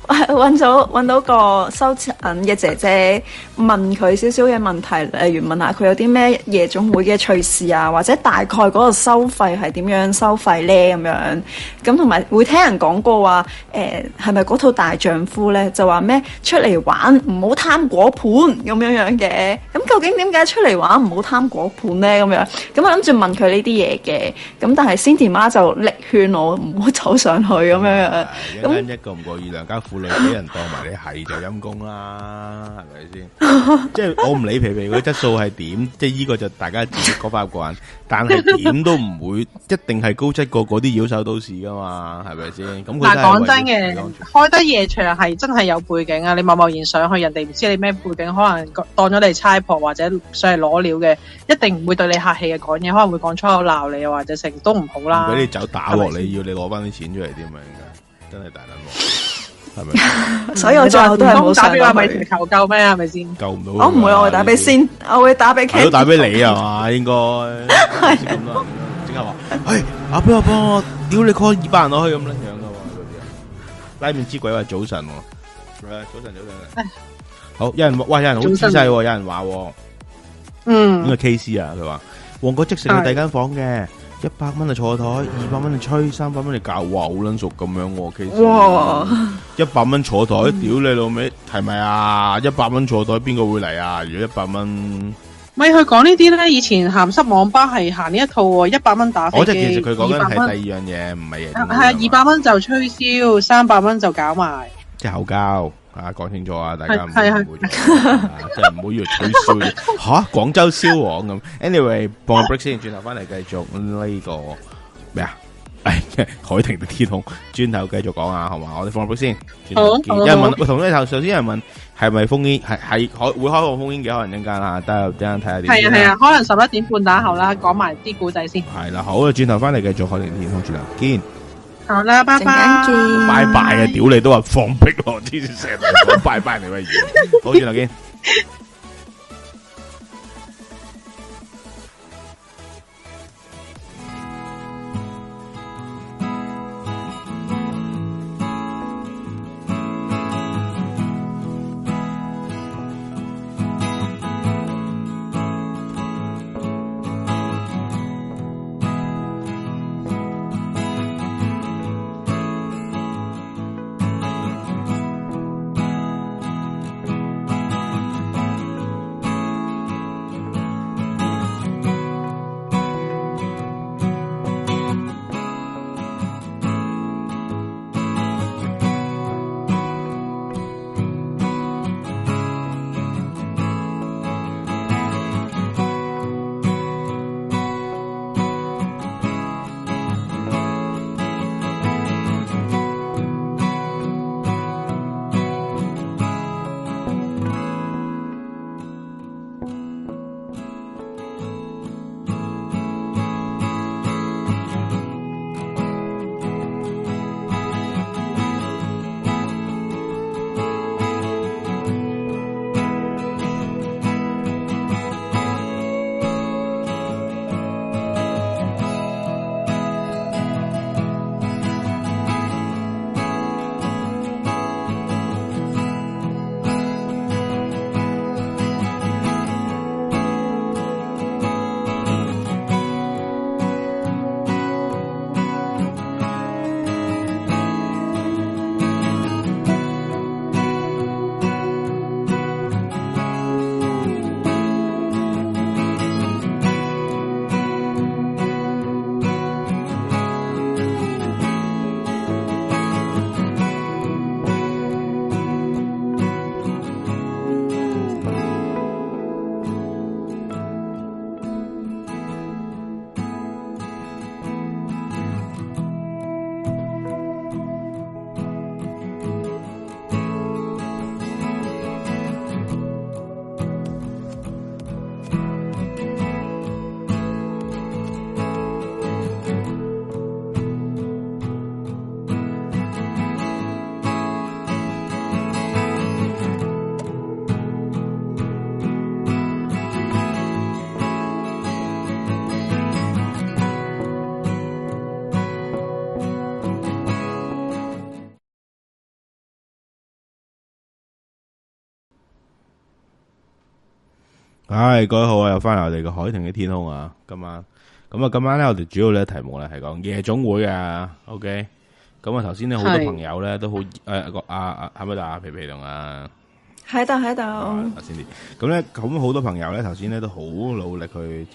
揾到個收銀嘅姐姐，問佢少少嘅問題，例如問下佢有啲咩夜總會嘅趣事啊，或者大概嗰個收費係點樣收費咧咁樣。咁同埋會聽人講過話，係咪嗰套大丈夫咧就話咩出嚟玩唔好貪果盤咁樣嘅？咁究竟點解出嚟玩唔好貪果盤咧？咁樣咁我諗住問佢呢啲嘢嘅，咁但係 Cindy 媽就力勸我唔好走上去咁樣。 咁一個唔覺意良家婦女俾人當埋你係就陰公啦，係咪先？即係我唔理皮皮嗰質素係點，即係呢個就大家自己嗰塊個人，但係點都唔會一定係高質過嗰啲妖獸都市噶嘛，係咪先？咁嗱，講真嘅，開得夜場係真係有背景啊！你貿然上去，人哋唔知你咩背景，可能當咗你差婆或者上嚟攞料嘅，一定唔會對你客氣嘅講嘢，可能會講粗口鬧你，或者成都唔好啦。 唔俾你走打鑊，你要你攞翻啲錢出嚟添嘛？真係大撚鑊，係咪？ 所以我最後都係冇上打俾阿米田求救咩？係咪先？ 救唔到。 我唔會，我會打俾先，我會打俾 Ken。 都打俾你係嘛？應該係咁啦。即刻話，阿邊個幫我屌你 call 200人落去咁樣樣噶喎，嗰啲啊！拉麵之鬼話早晨，早晨。好，有人話有人好仔細，有人話，呢個 KC 啊，佢話旺角即食去第間房嘅。100蚊就坐台，200蚊就吹，300蚊就教，哇，好撚熟咁樣喎，K。哇！100蚊坐台，屌你老味，係咪啊？100蚊坐台，邊個會嚟啊？如果100蚊， 咪佢講呢啲咧，以前鹹濕網吧係行呢一套喎，100蚊打飛機。 我即係其實佢講緊係第二樣嘢，唔係嘢。 係啊，200蚊就吹簫，300蚊就搞埋。 即係口交。講清楚啊！大家唔好即係唔好以為吹簫吓，廣州燒王咁。Anyway，放個 break 先，轉頭翻嚟繼續呢個咩啊？海婷的天空，轉頭繼續講啊，好嘛？我哋放個 break 先。有人問，同呢頭首先有人問係咪封煙？係會開放封煙嘅，可能陣間啊，等陣睇下點。 係啊，可能11點半打後啦，講埋啲故仔先。 係啦，好啊，轉頭翻嚟繼續海婷的天空，轉頭見。 好啦，拜拜。 拜拜啊！屌你都話放屁咯，之前成日講拜拜你喂，好，轉頭見。 唉，各位好啊，又翻嚟我哋嘅海豚嘅天空啊，今晚咧，我哋主要咧題目咧係講夜總會啊 ，OK， 咁啊頭先咧好多朋友咧都好係咪皮皮同喺度， 先啲，咁咧咁好多朋友咧頭先咧都好努力去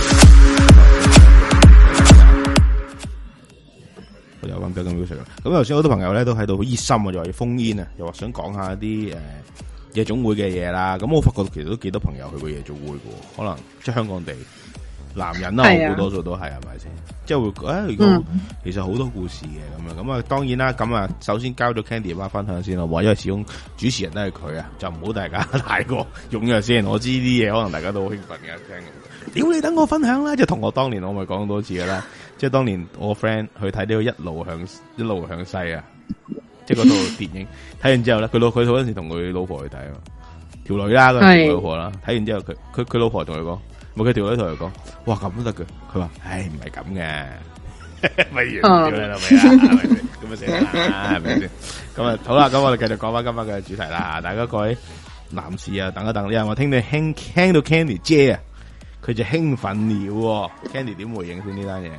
即係有咁嘅 music 啦，咁頭先好多朋友咧都喺度好熱心啊，又話要封煙啊，又話想講下啲夜總會嘅嘢啦，咁我發覺其實都幾多朋友去過夜總會嘅，可能即係香港地男人啦，好多數都係咪先？即係會其實好多故事嘅咁啊，當然啦，咁啊，首先交咗 Candy 媽分享先咯，因為始終主持人都係佢啊，就唔好大家太過踴躍先。我知啲嘢可能大家都好興奮嘅聽。屌你等我分享啦！即係同我當年我咪講多次嘅啦，即係當年我 friend 去睇呢個一路向西啊。即係嗰套電影睇完之後咧，佢嗰陣時同佢老婆去睇啊，條女啦，佢老婆啦，睇完之後佢老婆同佢講，冇佢條女同佢講，哇咁都得嘅，佢話唉唔係咁嘅，咪完咗啦咪啊，咁啊死啦，係咪先？咁啊好啦，咁我哋繼續講翻今晚嘅主題啦，大家各位男士啊，等一等，因為我聽到 Candy 姐啊，佢就興奮了 ，Candy 點回應先呢單嘢？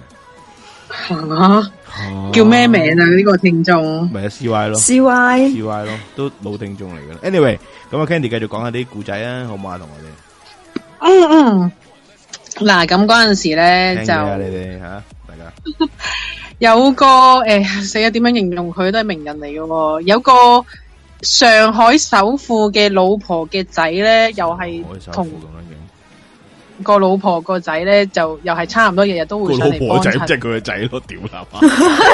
叫咩名啊？呢個聽眾咪係 CY 咯 ，CY 咯，都老聽眾嚟嘅啦。Anyway， 咁啊 Candy 繼續講下啲故仔啊，好唔好啊？同我哋。嗱，咁嗰陣時咧就你哋吓，大家有個死啊，點樣形容佢都係名人嚟嘅。有個上海首富嘅老婆嘅仔咧，又係同個老婆個仔咧，就又係差唔多日日都會上嚟幫襯。個老婆仔即係佢個仔咯，屌啦嘛！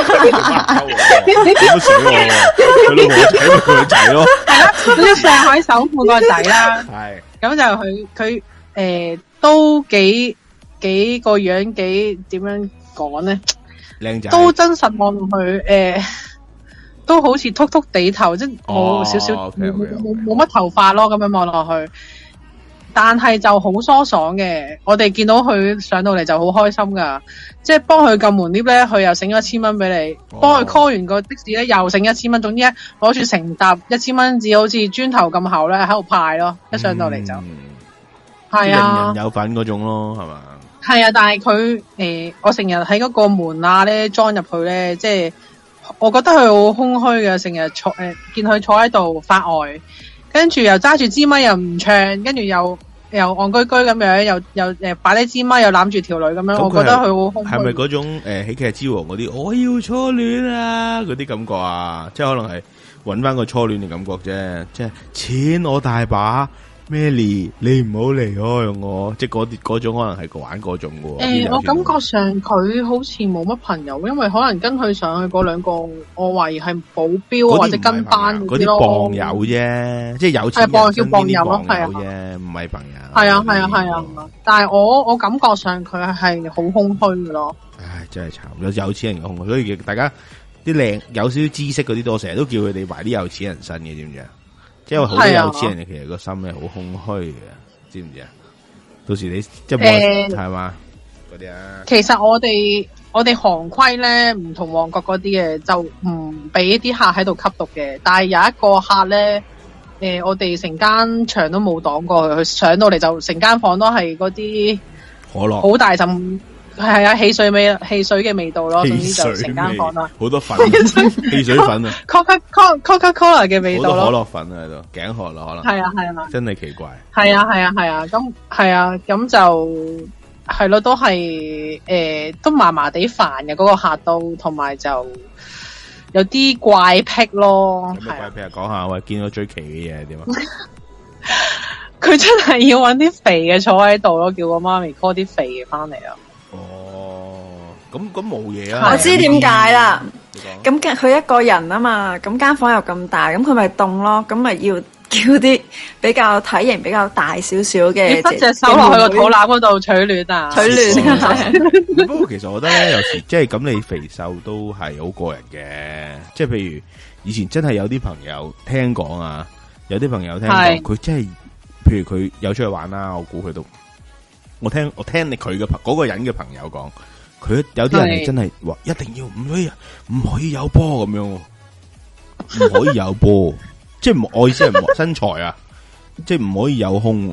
點死我？佢老婆仔咪佢個仔咯。係啦，咁上海首富個仔啦。係。咁就佢都幾個樣幾點樣講咧？靚仔。都真實望佢都好似禿禿地頭，即係冇少少冇乜頭髮咯，咁樣望落去。但係就好疏爽嘅，我哋見到佢上到嚟就好開心噶，即係幫佢撳門 lift 咧，佢又醒咗1000蚊俾你，幫佢 call 完個的士咧又醒1000蚊，總之攞住成沓1000蚊紙，好似磚頭咁厚咧喺度派咯，一上到嚟就係啊， 人有份嗰種咯，係嘛？ 係啊，但係佢我成日喺嗰個門罅咧裝入去咧，即係我覺得佢好空虛嘅，成日見佢坐喺度發呆。跟住又揸住支咪又唔唱，跟住又戇居居咁樣，又擺呢支咪又攬住條女咁樣，我覺得佢好空虛。係咪嗰種喜劇之王嗰啲我要初戀啊嗰啲感覺啊？即係可能係搵翻個初戀嘅感覺啫。即係錢我大把 ，Melly 你唔好離開我，即係嗰種可能係玩嗰種嘅。 我感覺上佢好似冇乜朋友，因為可能跟佢上去嗰兩個，我懷疑係保鏢或者跟班嗰啲幫友啫，即係有錢人叫幫友咯，係啊，唔係朋友。 係啊，但係我感覺上佢係好空虛嘅咯。 唉，真係慘，有錢人嘅空虛，所以大家啲靚有少少知識嗰啲，我成日都叫佢哋埋啲有錢人身嘅，知唔知啊？即係好多有錢人其實個心咧好空虛嘅，知唔知啊？到時你即係係嘛嗰啲啊？ 其實我哋行規咧唔同旺角嗰啲嘅，就唔俾啲客喺度吸毒嘅。但係有一個客咧，我哋成間場都冇擋過佢上到嚟就成間房都係嗰啲可樂， 好大陣。係啊，汽水嘅味道咯，總之就成間房啦， 好多粉，汽水粉啊 ，Coca-Cola 嘅味道咯， 好多可樂粉喺度，頸渴啦可能， 係啊， 真係奇怪， 係啊，咁係啊，咁就係咯，都係都麻麻地煩嘅嗰個客都，同埋就有啲怪癖咯， 有咩怪癖啊？講下喂，見到最奇嘅嘢係點啊？ 佢真係要搵啲肥嘅坐喺度咯，叫個媽咪 call 啲肥嘅翻嚟啊！ 咁冇嘢啊！ 我知點解啦。咁佢一個人啊嘛，咁間房又咁大，咁佢咪凍咯，咁咪要叫啲比較體型比較大少少嘅。你伸隻手落去個肚腩嗰度取暖啊！取暖啊！ 不過其實我覺得咧，有時即係咁，你肥瘦都係好個人嘅。即係譬如以前真係有啲朋友聽講啊，有啲朋友聽講佢真係，譬如佢有出去玩啦，我估佢都，我聽你佢嘅嗰個人嘅朋友講。佢有啲人係真係話一定要唔可以有波咁樣，唔可以有波，即係我意思係身材啊，即係唔可以有胸，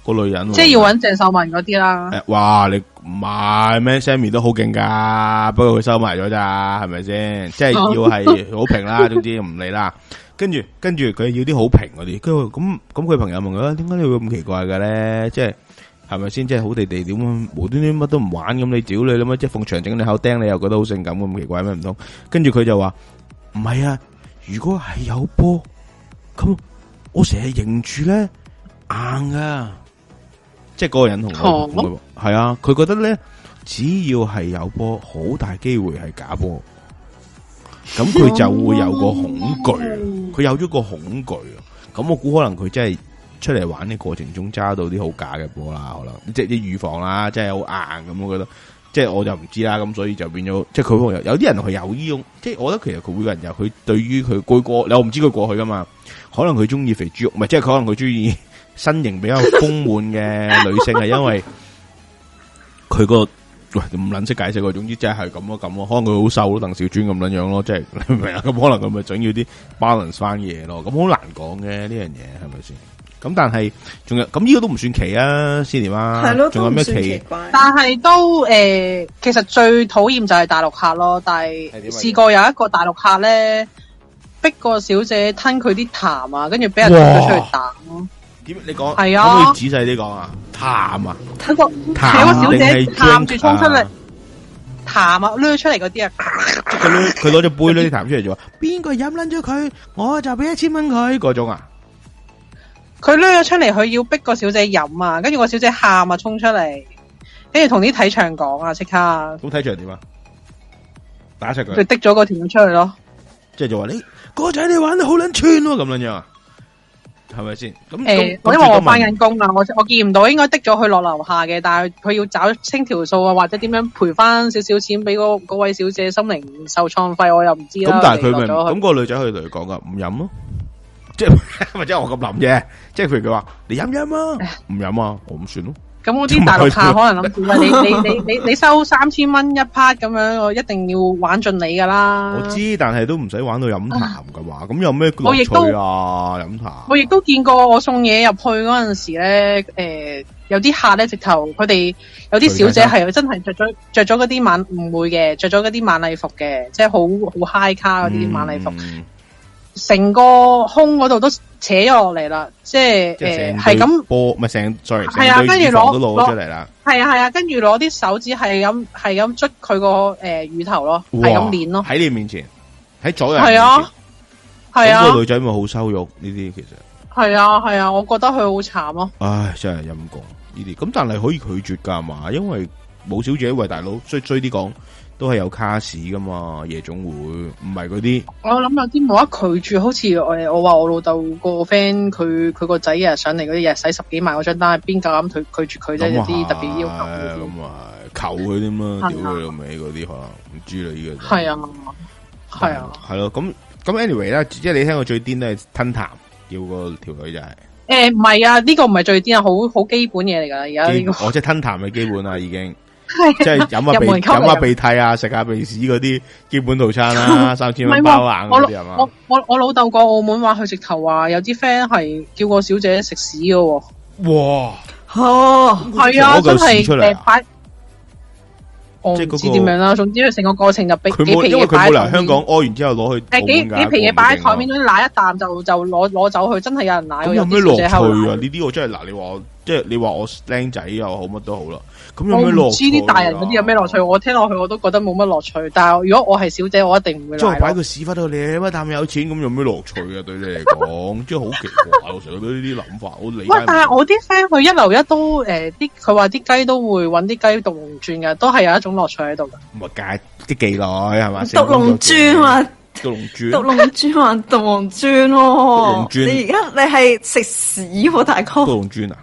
個女人， 即係要揾鄭秀文嗰啲啦。 哇！你唔係咩 Sammy 都好勁噶，不過佢收埋咗咋，係咪先？即係要係好評啦，總之唔理啦。跟住佢要啲好評嗰啲，跟住咁佢朋友問佢點解你會咁奇怪嘅咧？即係係咪先？即係好地地點樣無端端乜都唔玩咁？你屌你啦乜？即係逢場整你口釘，你又覺得好性感咁奇怪咩？唔通？跟住佢就話唔係啊，如果係有波咁，我成日認住咧硬噶。即係嗰個人同我係啊，佢覺得咧，只要係有波，好大機會係假波。咁佢就會有個恐懼，佢有咗個恐懼。咁我估可能佢真係出嚟玩嘅過程中揸到啲好假嘅波啦，可能即係啲預防啦，即係好硬咁。我覺得，即係我就唔知啦。咁所以就變咗，即係佢有啲人佢有呢種，即係我覺得其實佢每個人有佢對於佢過，我唔知佢過去噶嘛。可能佢中意肥豬肉，唔係即係可能佢中意身形比較豐滿嘅女性，係因為佢個。喂，唔撚識解釋喎，總之即係咁咯，可能佢好瘦咯，鄧小專咁樣樣咯，即係你明唔明啊？咁可能佢咪想要啲 balance 翻嘢咯，咁好難講嘅呢樣嘢係咪先？咁但係仲有咁呢個都唔算奇啊，先點啊？ 係咯， 仲有咩奇？ 但係都其實最討厭就係大陸客咯，但係試過有一個大陸客咧，逼個小姐吞佢啲痰啊，跟住俾人推咗出去打咯。 點你講係啊？ 可唔可以仔細啲講啊？痰啊！ 睇個小姐喊住衝出嚟，痰啊，掠出嚟嗰啲啊！ 佢攞隻杯攞啲痰出嚟就話：邊個飲撚咗佢，我就俾1000蚊佢嗰種啊！ 佢掠咗出嚟，佢要逼個小姐飲啊，跟住個小姐喊啊，衝出嚟，跟住同啲睇場講啊，即刻。 咁睇場點啊？打出佢。 佢滴咗個甜出去咯。 即係就話你個仔你玩得好撚串喎，咁樣樣啊？係咪先？咁因為我翻緊工啊，我見唔到，應該滴咗佢落樓下嘅，但係佢要找清條數啊，或者點樣賠翻少少錢俾嗰位小姐心靈受創費，我又唔知啦。 咁但係佢咪咁個女仔可以同佢講噶，唔飲咯，即係或者我咁諗啫，即係譬如佢話你飲啊，唔飲啊，我唔算咯。咁嗰啲大陸客可能諗住你收3000蚊一 part 咁樣，我一定要玩盡你噶啦。 我知，但係都唔使玩到飲痰噶嘛。咁有咩樂趣啊？飲痰。我亦都見過，我送嘢入去嗰陣時咧，有啲客咧直頭，佢哋有啲小姐係真係着咗嗰啲唔會嘅，着咗嗰啲晚禮服嘅，即係好 high 卡嗰啲晚禮服。成個胸嗰度都扯咗落嚟啦，即係係咁波，咪成 sorry，係啊，跟住攞出嚟啦，係啊，跟住攞啲手指係咁捽佢個乳頭咯，係咁捏咯，喺你面前，喺左右係啊，係啊，個女仔咪好羞辱呢啲，其實係啊，我覺得佢好慘咯，唉，真係陰公呢啲，咁但係可以拒絕噶嘛，因為冇小姐，喂大佬，追啲講。都係有卡士噶嘛，夜總會唔係嗰啲。我諗有啲冇得拒絕，好似我話我老豆個 friend 佢個仔日上嚟嗰啲日使10幾萬嗰張單，邊夠膽拒絕佢啫？有啲特別要求嗰啲。咁啊，求佢添啦，屌佢老味嗰啲可能唔知啦呢個。係啊，係啊，係咯。咁 anyway 啦，即係你聽過最癲都係吞痰，叫個條女就係。唔係啊，呢個唔係最癲啊，好基本嘢嚟噶。而家呢個我即係吞痰嘅基本啦，已經。即係飲下鼻涕啊，食下鼻屎嗰啲基本套餐啦，3000蚊包硬嗰啲係嘛？我老豆過澳門話，佢直頭話有啲 friend 係叫個小姐食屎嘅。哇！係啊，真係擺。我唔知點樣啦，總之佢成個過程就俾幾皮嘢擺。因為佢冇嚟香港屙完之後攞去。幾皮嘢擺喺台面，咁舐一啖就攞走去，真係有人舐。咁有咩樂趣啊？呢啲我真係嗱，你話我僆仔又好，乜都好啦。咁有咩樂趣？我唔知啲大人嗰啲有咩樂趣，我聽落去我都覺得冇乜樂趣。但係如果我係小姐，我一定唔會。即係擺個屎忽度你乜啖有錢，咁有咩樂趣啊？對你嚟講，即係好奇怪。我成日都呢啲諗法，我理解。喂，但係我啲 friend 佢一樓一都佢話啲雞都會揾啲雞獨龍轉嘅，都係有一種樂趣喺度噶。唔係解啲妓女係嘛？獨龍轉啊！獨龍轉啊！獨龍轉咯！你而家你係食屎喎，大哥！獨龍轉啊！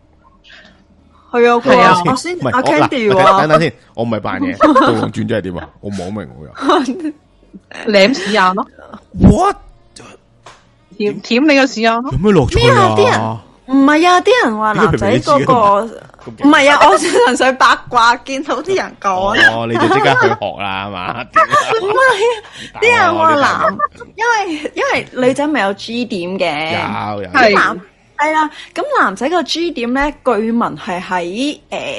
係啊，我先阿 Candy 話，等等先，我唔係扮嘢，獨龍轉真係點啊？我冇明我又舐屎眼咯 ，what？ 舔你個屎眼咯？有咩樂趣啊？啲人唔係啊，啲人話男仔嗰個唔係啊，我純粹八卦，見到啲人講，哦，你就即刻去學啦，係嘛？唔係，啲人話男，因為女仔咪有 G 點嘅，有係男。 係啦，咁男仔個 G 點咧，據聞係喺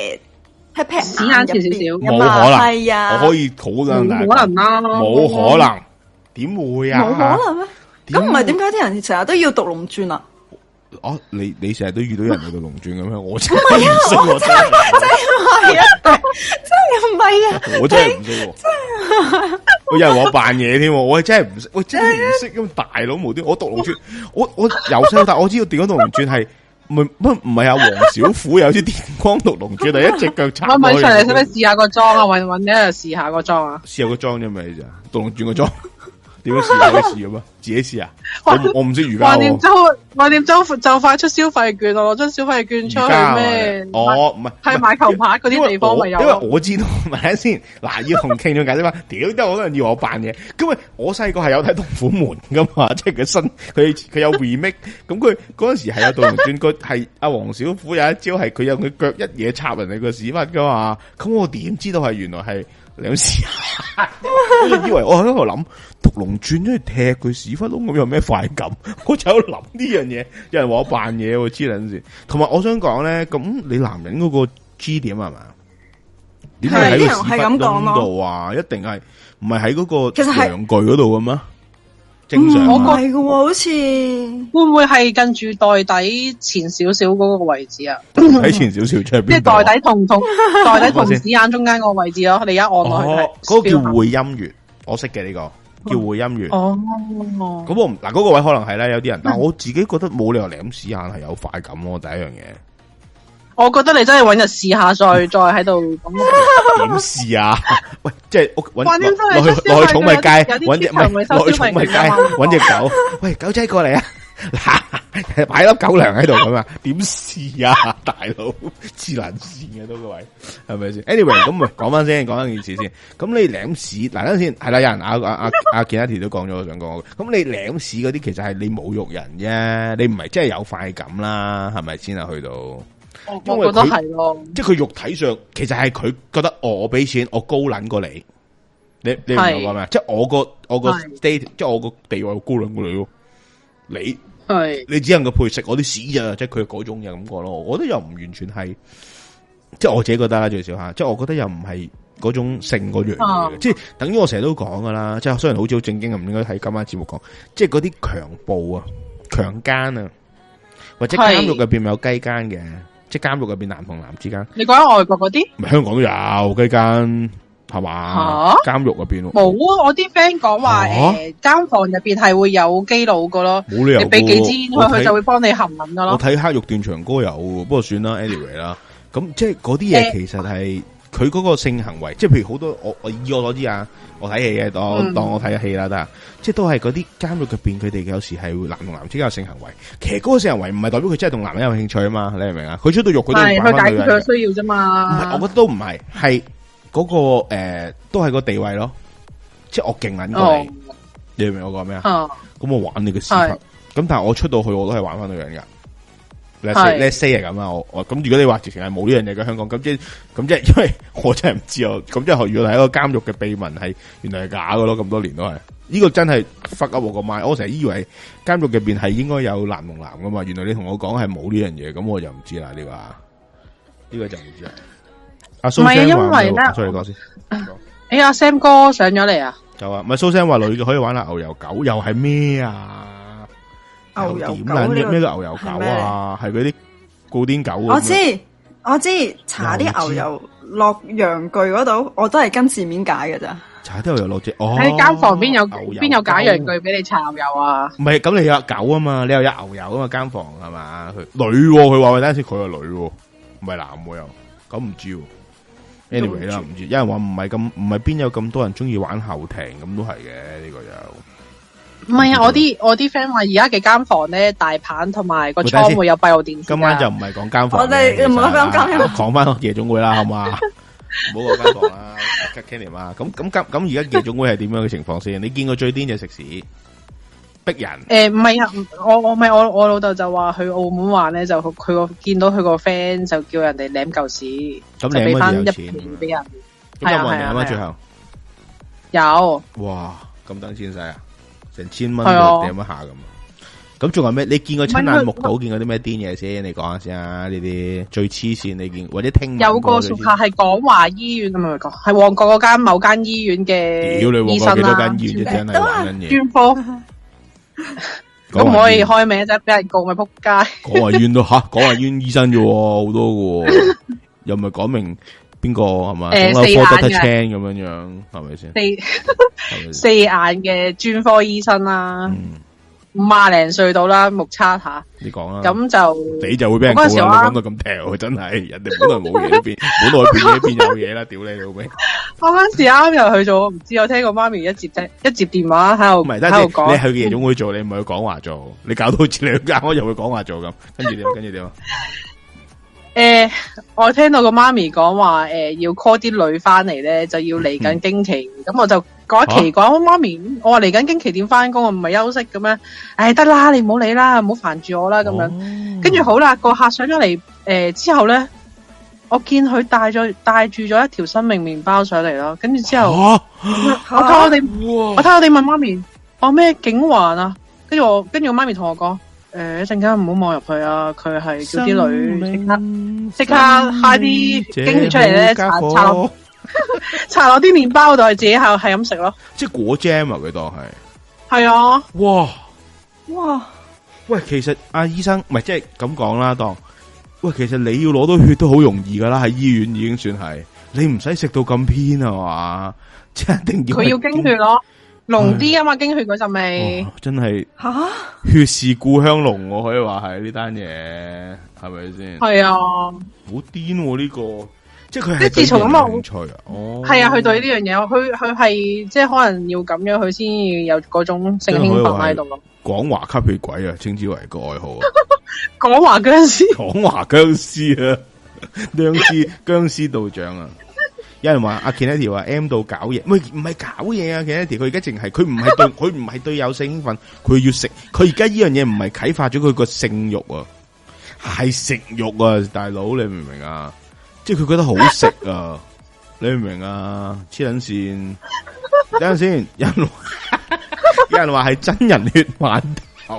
pat pat 屎眼前少少， 冇可能， 係啊， 我可以好簡單， 冇可能啦， 冇可能，點會啊？ 冇可能咩？咁唔係點解啲人成日都要讀龍鑽啊？ 哦，你成日都遇到人去讀龍鑽咁樣，我真係唔識喎，真係係啊，真係唔係啊， 我真係唔識喎，我有人話我扮嘢添，我真係唔識，我真係唔識咁大佬無端，我讀龍鑽，我由細到大我知道點樣讀龍鑽係。唔係阿黃小虎有啲電光毒龍珠，第一隻腳插。 我咪出嚟，使唔使試下個妝啊？搵一日試下個妝啊！ 試下個妝啫嘛，你咋？毒龍鑽個妝點樣試？你試咁啊？自己試啊？我唔識瑜伽。 橫掂就快出消費券，我攞張消費券出去咩？ 哦，唔係， 係買球拍嗰啲地方咪有。 因為我知道，咪睇先。嗱，要同傾咗解釋嘛？屌，都好多人要我扮嘢。因為我細個係有睇《龍虎門》噶嘛，即係佢有 remake。咁佢嗰陣時係有毒龍鑽，佢係阿黃小虎有一招係佢有佢腳一嘢插人哋個屎忽噶嘛。咁我點知道係原來係兩試下？我以為我喺度諗毒龍鑽都係踢佢屎忽窿咁有咩快感？我就喺度諗呢樣嘢。有人話我扮嘢喎，黐撚線。同埋我想講咧，咁你男人嗰個 G 點係嘛？點解喺個屎忽窿度啊？一定係唔係喺嗰個陽具嗰度嘅咩？正常我係嘅喎，好似會唔會係近住袋底前少少嗰個位置啊？ 喺前少少出邊？ 即係袋底同屎眼中間個位置咯。你而家按落去係嗰個叫會陰穴，我識嘅呢個。叫會陰穴哦，咁我嗱嗰個位可能係咧，有啲人，但我自己覺得冇理由舐屎眼係有快感咯。第一樣嘢， 我覺得你真係搵日試下，再喺度咁點試啊？喂，即係落去寵物街，搵隻落去寵物街搵隻狗，喂，狗仔過嚟啊！嗱，擺粒狗糧喺度咁啊？點試啊，大佬黐撚線嘅都個位，係咪先 ？Anyway， 咁咪講翻先，講一件事先。咁你舐屎，嗱，等陣先，係啦，有人阿健一條都講咗，我想講。咁你舐屎嗰啲，其實係你侮辱人啫，你唔係真係有快感啦，係咪先啊？去到， 我覺得係咯， 即係佢肉體上，其實係佢覺得我俾錢，我高撚過你，你明我講咩？即係我個 state，即係我個地位高撚過你咯，你。係，你只能夠配食我啲屎啊！即係佢嗰種嘅感覺咯。我覺得又唔完全係，即係我自己覺得啦，最少吓。即係我覺得又唔係嗰種性嗰樣嘢，即係等於我成日都講噶啦。即係雖然好似好正經，唔應該睇今晚節目講，即係嗰啲強暴啊、強姦啊，或者監獄入邊咪有雞奸嘅，即係監獄入邊男同男之間。 你講喺外國嗰啲， 香港都有雞奸。係嘛？監獄入邊冇啊！我啲 friend 講話間房入邊係會有基佬噶咯， 冇理由。 你俾幾支佢就會幫你含撚噶咯。 我睇黑肉斷腸歌有，不過算啦 ，anyway 啦。咁即係嗰啲嘢其實係佢嗰個性行為，即係譬如好多我以我所知啊，我睇戲嘅當我睇戲啦得，即係都係嗰啲監獄入邊佢哋有時係男同男之間有性行為。其實嗰個性行為唔係代表佢真係同男人有興趣啊嘛，你明唔明啊？佢出到獄佢都係佢解決佢嘅需要啫嘛。 唔係，我覺得都唔係，係。嗰個都係個地位咯，即係我勁撚過你，你明唔明我講咩啊？咁我玩你嘅屎忽，咁但係我出到去我都係玩翻女人噶。Let's say 係咁啊，我咁如果你話直情係冇呢樣嘢嘅香港，咁即係因為我真係唔知啊，咁即係如果係一個監獄嘅秘聞係原來係假嘅咯，咁多年都係呢個真係 fuck up 我個 mind，我成日以為監獄入邊係應該有男同男噶嘛，原來你同我講係冇呢樣嘢，咁我就唔知啦呢個就唔知啦。唔係因為咧， 出嚟講先。 哎呀 ，Sam 哥上咗嚟啊！ 就話唔係蘇生話女嘅可以玩下牛油狗，又係咩啊？ 牛油狗咩叫牛油狗啊？係嗰啲古典狗。 我知，搽啲牛油落陽具嗰度，我都係跟字面解嘅咋。 搽啲牛油落隻哦。 喺間房邊有假陽具俾你搽牛油啊？ 唔係，咁你有狗啊嘛？你又有牛油啊嘛？間房係嘛？佢話喂，等陣先，佢係女，唔係男又，咁唔知。anyway 啦，唔知，有人話唔係邊有咁多人中意玩後庭，咁都係嘅呢個又。唔係啊， 我啲 friend 話而家嘅間房咧，大棚同埋個倉會有閉路電視。 今晚就唔係講間房， 我哋唔好講間房， 講翻夜總會啦，好嘛？唔好講間房啦 ，Kenny 啊，咁而家夜總會係點樣嘅情況先？你見過最癲就食屎逼人？唔係啊，我老豆就話去澳門玩咧，就佢見到佢個 friend 就叫人哋舐嚿屎，就俾翻1片俾人。咁有冇人舐啊？最後有。哇，咁等錢使啊？成1000蚊就舐一下咁。 咁仲有咩？你見過親眼目睹見過啲咩癲嘢先？你講下先啊！呢啲最黐線你見或者聽有個熟客係廣華醫院咁咪講，係旺角嗰間某間醫院嘅醫生啦。 幾多間醫院真係玩緊嘢。 專科咁唔可以開名啫，俾人告咪撲街。 廣華醫院都吓，廣華醫院醫生啫，好多嘅，又唔係講明邊個係嘛？ 四眼嘅咁樣係咪先？ 四眼嘅專科醫生啦。50零歲到啦，目測下。 你講啦。 咁就你就會俾人告啦。你講到咁跳，真係人哋本來冇嘢呢邊，本來邊有嘢啦，屌你老味！ 我嗰陣時啱又去咗，唔知我聽過媽咪一接電話喺度講。 你去夜總會做，你唔係去講話做，你搞到好似你間屋又去講話做咁，跟住點？ 我聽到個媽咪講話，要 call 啲女翻嚟咧，就要嚟緊經期，咁我就覺得奇怪。媽咪，我話嚟緊經期點翻工？我唔係休息嘅咩？得啦，你唔好理啦，唔好煩住我啦，咁樣。跟住好啦，個客上咗嚟，之後咧，我見佢帶住咗一條生命麵包上嚟咯。跟住之後，我睇我哋問媽咪，我咩景環啊？跟住我媽咪同我講。一陣間唔好望入去啊！佢係叫啲女即刻揩啲經血出嚟咧，搽落啲麵包度，係自己係咁食咯。 即係果 jam 啊！佢當係啊！ 哇！ 喂，其實阿醫生唔係即係咁講啦，當喂，其實你要攞到血都好容易噶啦，喺醫院已經算係，你唔使食到咁偏啊嘛，即係一定要佢要經血咯。濃啲啊嘛，經血嗰陣味， 真係血是故鄉濃，我可以話係呢單嘢，係咪先？ 係啊， 好癲呢個，即係佢係自從咁興趣啊， 係啊，佢對呢樣嘢，佢係即係可能要咁樣，佢先有嗰種性興奮喺度咯。 廣華吸血鬼啊，稱之為個愛好啊， 廣華僵屍， 廣華僵屍啊，僵屍道長啊。有人話阿 Kennedy 話 M 到搞嘢，唔係搞嘢啊 Kennedy，佢而家淨係佢唔係對有性興奮，佢要食，佢而家呢樣嘢唔係啟發咗佢個性慾啊，係食慾啊，大佬你明唔明啊？即係佢覺得好食啊，你明唔明啊？黐撚線，等陣先，有人話係真人血饅頭。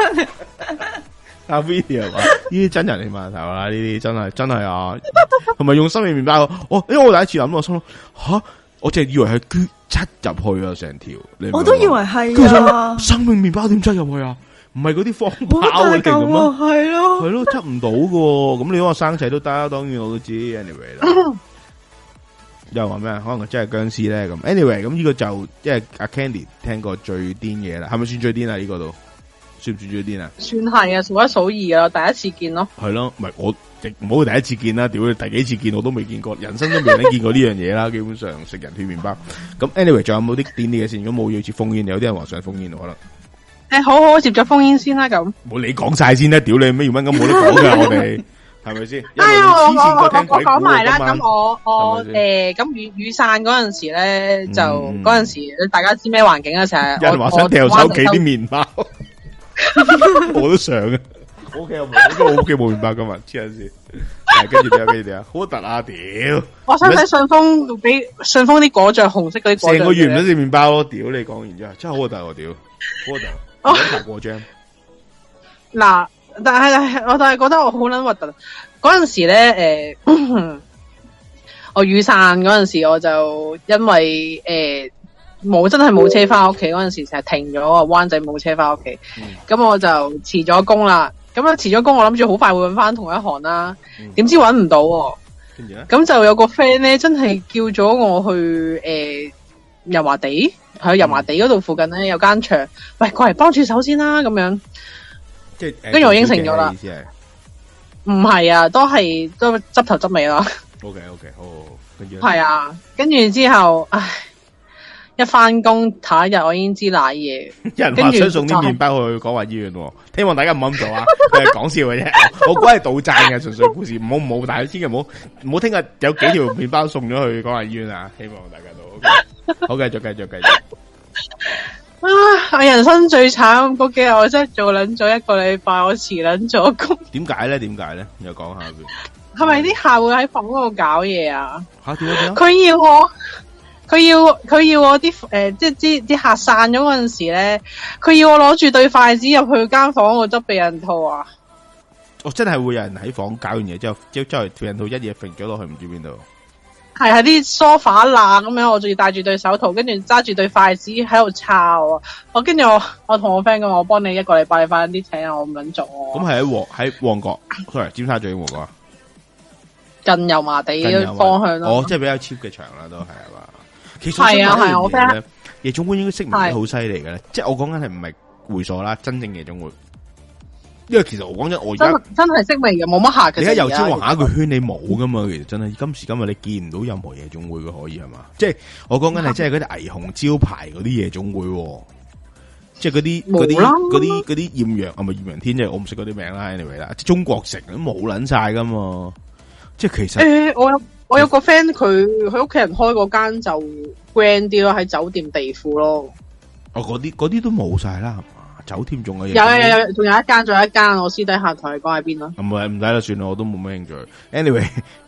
阿 video 話呢啲真人嚟饅頭啦，呢啲真係啊，同埋用生命麵包，因為我第一次諗，我心諗吓，我淨係以為係啜擠入去啊，成條， 我都以為係啊， 生命麵包點擠入去啊？唔係嗰啲方包嚟嘅咩？ 係咯， 擠唔到嘅，咁你講我生仔都得，當然我都知 anyway 啦。又話咩？可能真係僵屍咧咁。anyway， 咁呢個就即係阿 Candy 聽過最癲嘢啦，係咪算最癲啊？呢個度？算唔算最癲啊？ 算係啊，數一數二啊，第一次見咯。 係咯，唔係我亦唔好第一次見啦，屌你第幾次見我都未見過，人生都未見過呢樣嘢啦。基本上食人血麵包。咁 anyway， 仲有冇啲癲啲嘅先？如果冇要接封煙，有啲人話想封煙可能。 好接咗封煙先啦，咁。 冇你講晒先啦，屌你咩要乜咁冇得講噶，我哋係咪先？ 我講埋啦，咁我咁雨傘嗰陣時咧，就嗰陣時大家知咩環境啊？成日有人話想掉手企啲麵包。我都想啊，O K， 我屋企冇麵包今日，黐下先。跟住點啊？好突啊！屌！ 我想睇順豐俾順豐啲果醬紅色嗰啲果醬。 成個月唔使食麵包咯，屌你講完之後，真係好核突喎！屌，好核突，一排果醬。 嗱，我就係覺得我好撚核突。嗰陣時咧，我雨傘嗰陣時，我就因為真係冇車翻屋企嗰陣時，成日停咗啊！灣仔冇車翻屋企，咁我就辭咗工啦。咁啊辭咗工，我諗住好快會搵翻同一行啦。點知搵唔到，咁就有個 friend 咧，真係叫咗我去油麻地，喺油麻地嗰度附近咧有間場，喂，過嚟幫住手先啦，咁樣。即係跟住我應承咗啦。唔係啊，都執頭執尾啦。 OK，好，跟住係啊，跟住之後，唉。一翻工下一日我已經知瀨嘢， 有人話想送啲麵包去廣華醫院，希望大家唔好咁做啊！佢係講笑嘅啫，我估係杜撰嘅，純粹故事，唔好，大家千祈唔好聽日有幾條麵包送咗去廣華醫院啊！希望大家都好，繼續。 我人生最慘嗰幾日，我真係做撚咗一個禮拜，我辭撚咗工。 點解咧？又講下佢。 係咪啲客戶喺房嗰度搞嘢啊？ 吓點解？ 佢要我。 佢要我啲即係啲客散咗嗰陣時咧，佢要我攞住對筷子入去間房度執避孕套啊！ 真係會有人喺房搞完嘢之後，即係避孕套一嘢揈咗落去唔知邊度。 係喺啲梳化罅咁樣，我仲要戴住對手套，跟住揸住對筷子喺度抄啊！跟住我同我 friend 講，我幫你一個禮拜，你快啲請我唔撚做。咁係喺旺角 ，sorry， 尖沙咀旺角啊， 近油麻地嘅方向咯。 即係比較 cheap 嘅場啦，都係嘛。其實係我 friend 夜總會應該識唔識好犀利嘅咧？即係我講緊係唔係會所啦，真正夜總會。因為其實我講真，我而家真係識味嘅，冇乜客嘅。 你喺油尖旺行一個圈，你冇噶嘛？其實真係今時今日你見唔到任何夜總會嘅可以係嘛？即係我講緊係即係嗰啲霓虹招牌嗰啲夜總會，即係嗰啲艷陽啊，咪艷陽天，即係我唔識嗰啲名啦。anyway 啦，中國城都冇捻晒噶嘛。即係其實我有個 friend 佢屋企人開嗰間就 grand 啲咯，喺酒店地庫咯。 嗰啲都冇晒啦，係嘛？酒店仲有仲有一間，我私底下同你講喺邊咯。 唔使啦，算啦，我都冇咩興趣。anyway，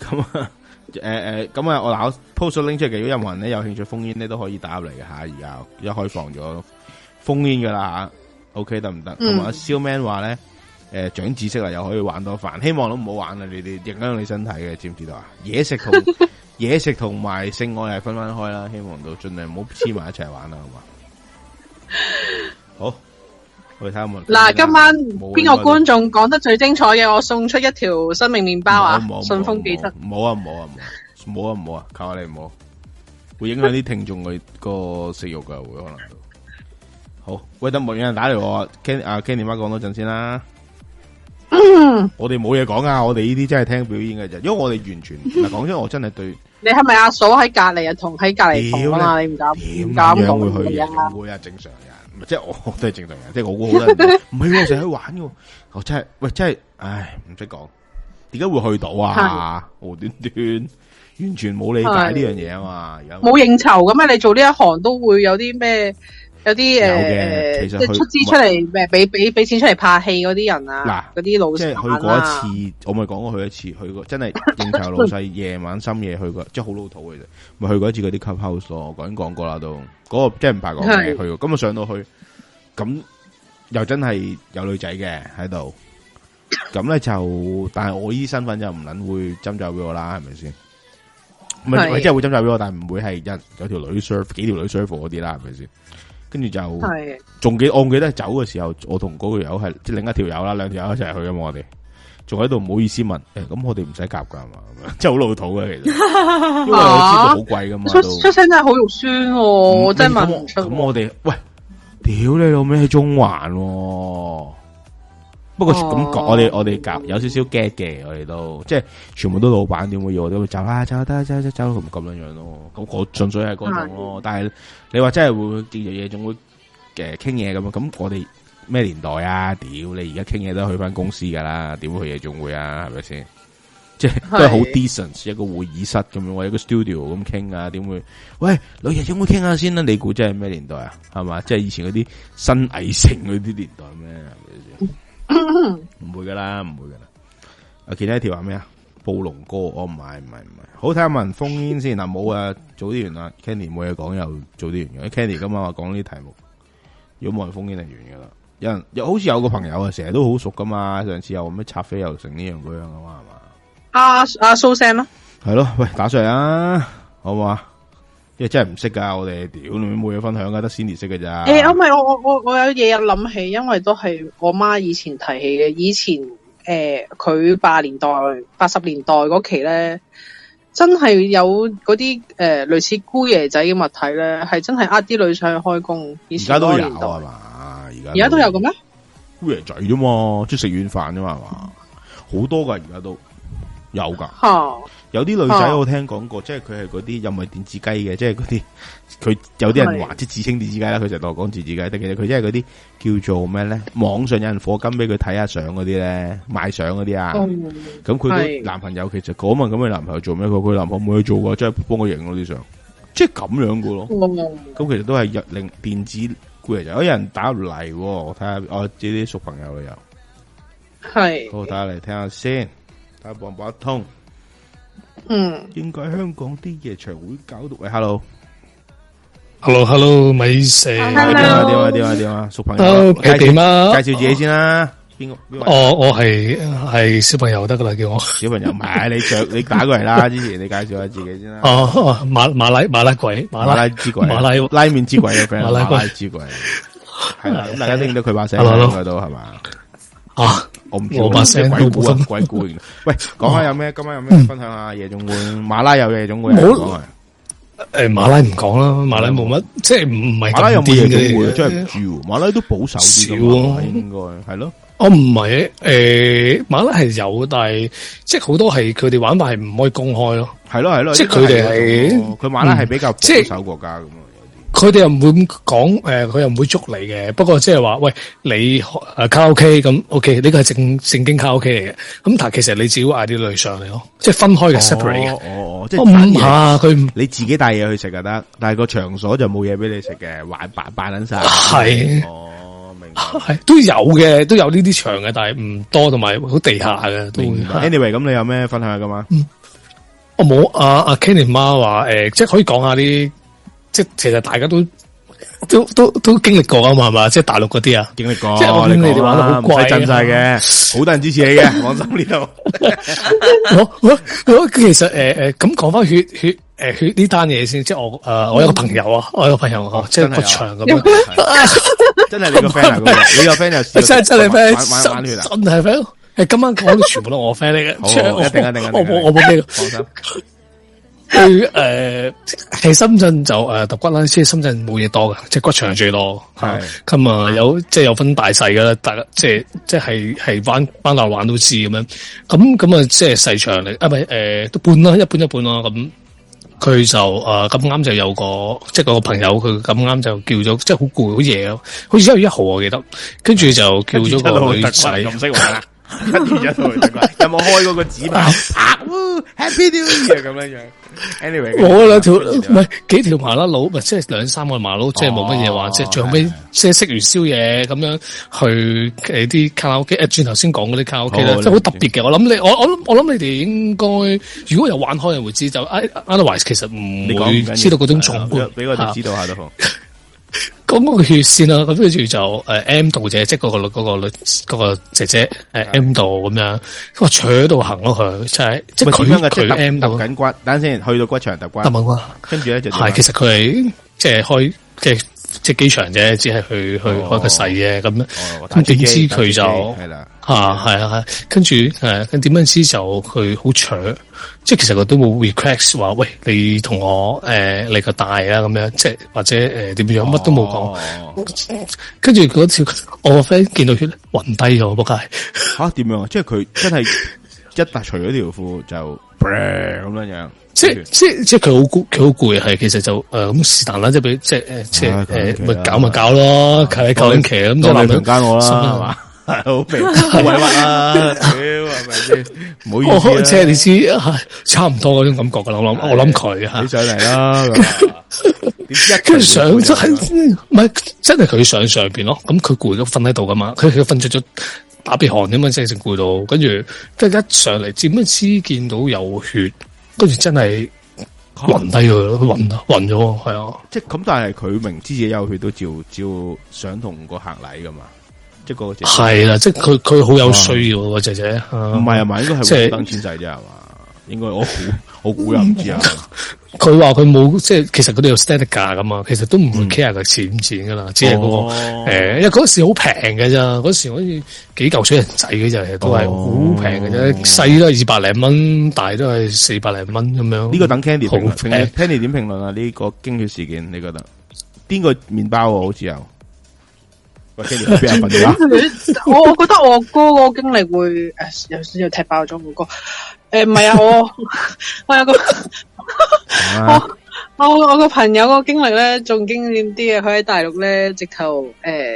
咁我嗱 post 咗 link 出嚟嘅，如果任何人咧有興趣封煙咧，都可以打入嚟嘅吓。而家一開放咗封煙噶啦吓 ，OK 得唔得？同埋阿 Showman 話咧，長知識啦，又可以玩多飯，希望都唔好玩啦，你哋影響你身體嘅，知唔知道啊？嘢食同埋性愛係分開啦，希望都盡量唔好黐埋一齊玩啦，好嘛？好。 嗱，今晚邊個觀眾講得最精彩嘅，我送出一條生命麵包啊！順豐寄出。 唔好啊！求下你唔好，會影響啲聽眾佢個食慾噶，會可能都。好，喂，等冇有人打嚟我 Kenny 媽講多陣先啦。我哋冇嘢講啊！我哋呢啲真係聽表演嘅啫，因為我哋完全嗱講真，我真係對。你係咪阿嫂喺隔籬啊？同喺隔籬同啊？你唔敢講會去嘅，會啊，正常人。即係我都係正常人，即係我估好多人唔係我成日去玩嘅，我真係，唉，唔識講，點解會去到啊？無端端完全冇理解呢樣嘢啊嘛，而家冇應酬咁啊！你做呢一行都會有啲咩？有啲其實即係出資出嚟咩？俾錢出嚟拍戲嗰啲人啊，嗰啲老細即係去過一次，我咪講過去一次，去過真係應酬老細，夜晚深夜去過，即係好老土嘅啫，咪去過一次嗰啲 clubhouse 咯，我講過啦都，嗰個即係唔怕講嘅去過，咁我上到去，咁又真係有女仔嘅喺度，咁咧就，但係我呢啲身份就唔捻會斟酒俾我啦，係咪先？唔係即係會斟酒俾我，但係唔會係有條女 serve 幾條女 serve 嗰啲啦，係咪先？跟住就，仲我記得走嘅時候，我同嗰個友係即係另一條友啦，兩條友一齊去㗎嘛，我哋仲喺度唔好意思問，咁我哋唔使夾噶嘛，即係好老土嘅其實，因為我知道好貴噶嘛， 出聲真係好肉酸，我真係問唔出。 咁我哋喂，屌你老味喺中環，不過咁講，我哋夾有少少 get 嘅，我哋都即係全部都老闆，點會要我哋走啦，走得走咁樣樣咯。咁我純粹係嗰種咯。但係你話真係會見到嘢，仲會傾嘢咁啊？咁我哋咩年代啊？屌你而家傾嘢都去翻公司噶啦，點會去夜總會啊？係咪先？即係都係好 decent 一個會議室咁樣，或者一個 studio 咁傾啊？點會？喂，女夜總會傾下先啦。你估真係咩年代啊？係嘛？即係以前嗰啲新藝城嗰啲年代咩？係咪先？唔會噶啦，唔會噶啦。啊，其他一條話咩啊？暴龍哥，我唔係。好睇下問封煙先嗱，冇啊，早啲完啦。Candy 冇嘢講，又早啲完嘅。Candy 今晚話講呢啲題目，如果冇人封煙就完噶啦。有人又好似有個朋友啊，成日都好熟噶嘛。上次又咩插飛又成呢樣嗰樣噶嘛，係嘛？ 阿蘇 Sam 啊， 係咯，喂，打上嚟啊，好嘛？因為真係唔識噶，我哋屌你冇嘢分享噶，得 Cindy 識噶咋？ 我有嘢有諗起，因為都係我媽以前提起嘅。以前佢80年代嗰期咧，真係有嗰啲類似姑爺仔嘅物體咧，係真係啲女仔去開工。以前嗰個年代而家都有係嘛？ 而家都有嘅咩？ 姑爺仔啫嘛，即係食軟飯啫嘛，係嘛？好多噶，而家都有噶。有啲女仔我聽講過，即係佢係嗰啲又唔係電子雞嘅，即係嗰啲佢有啲人話即係自稱電子雞啦，佢成日同我講電子雞，但其實佢即係嗰啲叫做咩咧？網上有人課金俾佢睇下相嗰啲咧，賣相嗰啲啊。咁佢都男朋友其實嗰問咁嘅男朋友做咩？佢男朋友冇嘢做噶，即係幫佢影嗰啲相，即係咁樣噶咯。咁其實都係令電子姑爺仔，有人打入嚟，我睇下我自己啲熟朋友又係，好睇下嚟聽下先，睇下撥一通。應該香港啲夜場會搞到喂 ，hello， Hello，米蛇， 點啊，熟朋友， 點啊？ 介紹自己先啦，邊個？ 我係小朋友得噶啦，叫我小朋友，唔係你打過嚟啦，之前你介紹下自己先啦。 馬拉鬼，馬拉之鬼， 拉麵之鬼嘅 friend，馬拉之鬼，係啦，咁大家聽到佢把聲應該都係嘛？我唔知，我把聲鬼故。喂，講下有咩？今晚有咩分享下夜總會？馬拉有夜總會講啊？ 馬拉唔講啦，馬拉冇乜，即係唔係馬拉有冇夜總會？真係唔知，馬拉都保守啲咯，應該係咯。我唔係， 馬拉係有，但係即係好多係佢哋玩法係唔可以公開咯。 係咯， 即係佢哋係佢馬拉係比較保守國家咁。 佢哋又唔會咁講，佢又唔會捉你嘅。不過即係話，喂，你卡拉 OK 咁 OK，呢個係正經卡拉 OK 嚟嘅。咁但係其實你只要嗌啲女上嚟咯，即係分開嘅 separate 嘅。 即係佢你自己帶嘢去食就得，但係個場所就冇嘢俾你食嘅，扮撚晒。 係， 明白。 係都有嘅，都有呢啲場嘅，但係唔多，同埋好地下嘅。 Anyway， 咁你有咩分享噶嘛？ 我冇阿 Kenny 媽話即係可以講下啲。即係其實大家都經歷過啊嘛，係嘛？即係大陸嗰啲啊， 經歷過。 即係我見你哋玩得好貴， 震晒嘅，好多人支持你嘅，放心呢度。 我其實咁講翻血呢單嘢先，即係我有個朋友啊，即係個場咁樣， 真係你個 friend 啊，你個 friend 又真係 friend， 玩血啊， 真係 friend。今晚講嘅全部都我 friend 嚟嘅， 一定， 我冇咩，放心。佢喺深圳就揼骨啦，即係深圳冇嘢多嘅，即係骨場最多。係咁啊，即係有分大細噶啦，大家即係班大玩都知咁樣。咁啊，即係細場嚟，唔係都半啦，一半啦。咁佢就咁啱就有個即係個朋友，佢咁啱就叫咗，即係好攰好夜咯，好似1月1號我記得，跟住就叫咗個女仔。 咁識玩啊！跟住有冇開嗰個紙牌？Happy New Year 咁樣。Anyway， 我兩條唔係幾條麻甩佬，即係2-3個麻甩佬，即係冇乜嘢玩，即係最後尾即係食完宵夜咁樣去啲卡拉 OK。轉頭先講嗰啲卡拉 OK 咧，即係好特別嘅。我諗你哋應該如果有玩開，就會知就 otherwise 其實唔會知道嗰種重觀。 俾我哋知道下都好。 講嗰個血線啦，咁跟住就M 度姐，即係嗰個姐姐M 度咁樣，我坐度行咯佢，即係佢 M 度揼緊骨，等陣先去到骨場揼骨， 揼骨， 跟住咧就係其實佢係即係開即係機場啫，只係去開個細嘅咁樣，咁點知佢就係啦係，跟住點樣知就佢好搶，即係其實佢都冇 request 話喂你同我嚟個大啊咁樣，即係或者點樣乜都冇講，跟住嗰條我個 friend 見到血暈低咗仆街吓點樣？即係佢真係一除咗條褲就咁樣。 即係佢好攰，佢好攰係，其實就咁是但啦，即係俾即係咪搞咪搞咯，求緊期咁就強姦我啦，係嘛？好肥，好委屈啦，屌係咪先？唔好意思， 即係你知差唔多嗰種感覺噶啦，我諗佢吓， 你上嚟啦， 跟住上真係唔係真係佢上邊咯，咁佢攰都瞓喺度噶嘛，佢瞓着咗打鼻鼾咁嘛，即係成攰到，跟住即係一上嚟點樣知見到有血。跟住真係暈低佢咯，暈咗，係啊！ 即係咁，但係佢明知自己有血都照想同個客禮噶嘛？即係嗰個姐姐係啦，即係佢好有需要個姐姐。 唔係啊嘛，應該係會等錢仔啫係嘛？應該我估又唔知啊。 佢話佢冇即係，其實佢哋有 standard 價噶嘛，其實都唔會 care 佢錢唔錢噶啦，只係嗰個因為嗰時好平嘅咋，嗰時好似幾嚿水人仔嘅咋，都係好平嘅啫，細都係200零蚊，大都係400零蚊咁樣。 呢個等 Candy 評論 ，Candy 點評論啊？呢個驚血事件，你覺得邊個麵包好似有？喂 Candy 邊人瞓覺？ 我覺得我嗰個經歷會有少少踢爆咗我個。唔係啊，我有個我個朋友個經歷咧，仲經驗啲嘅。佢喺大陸咧，直頭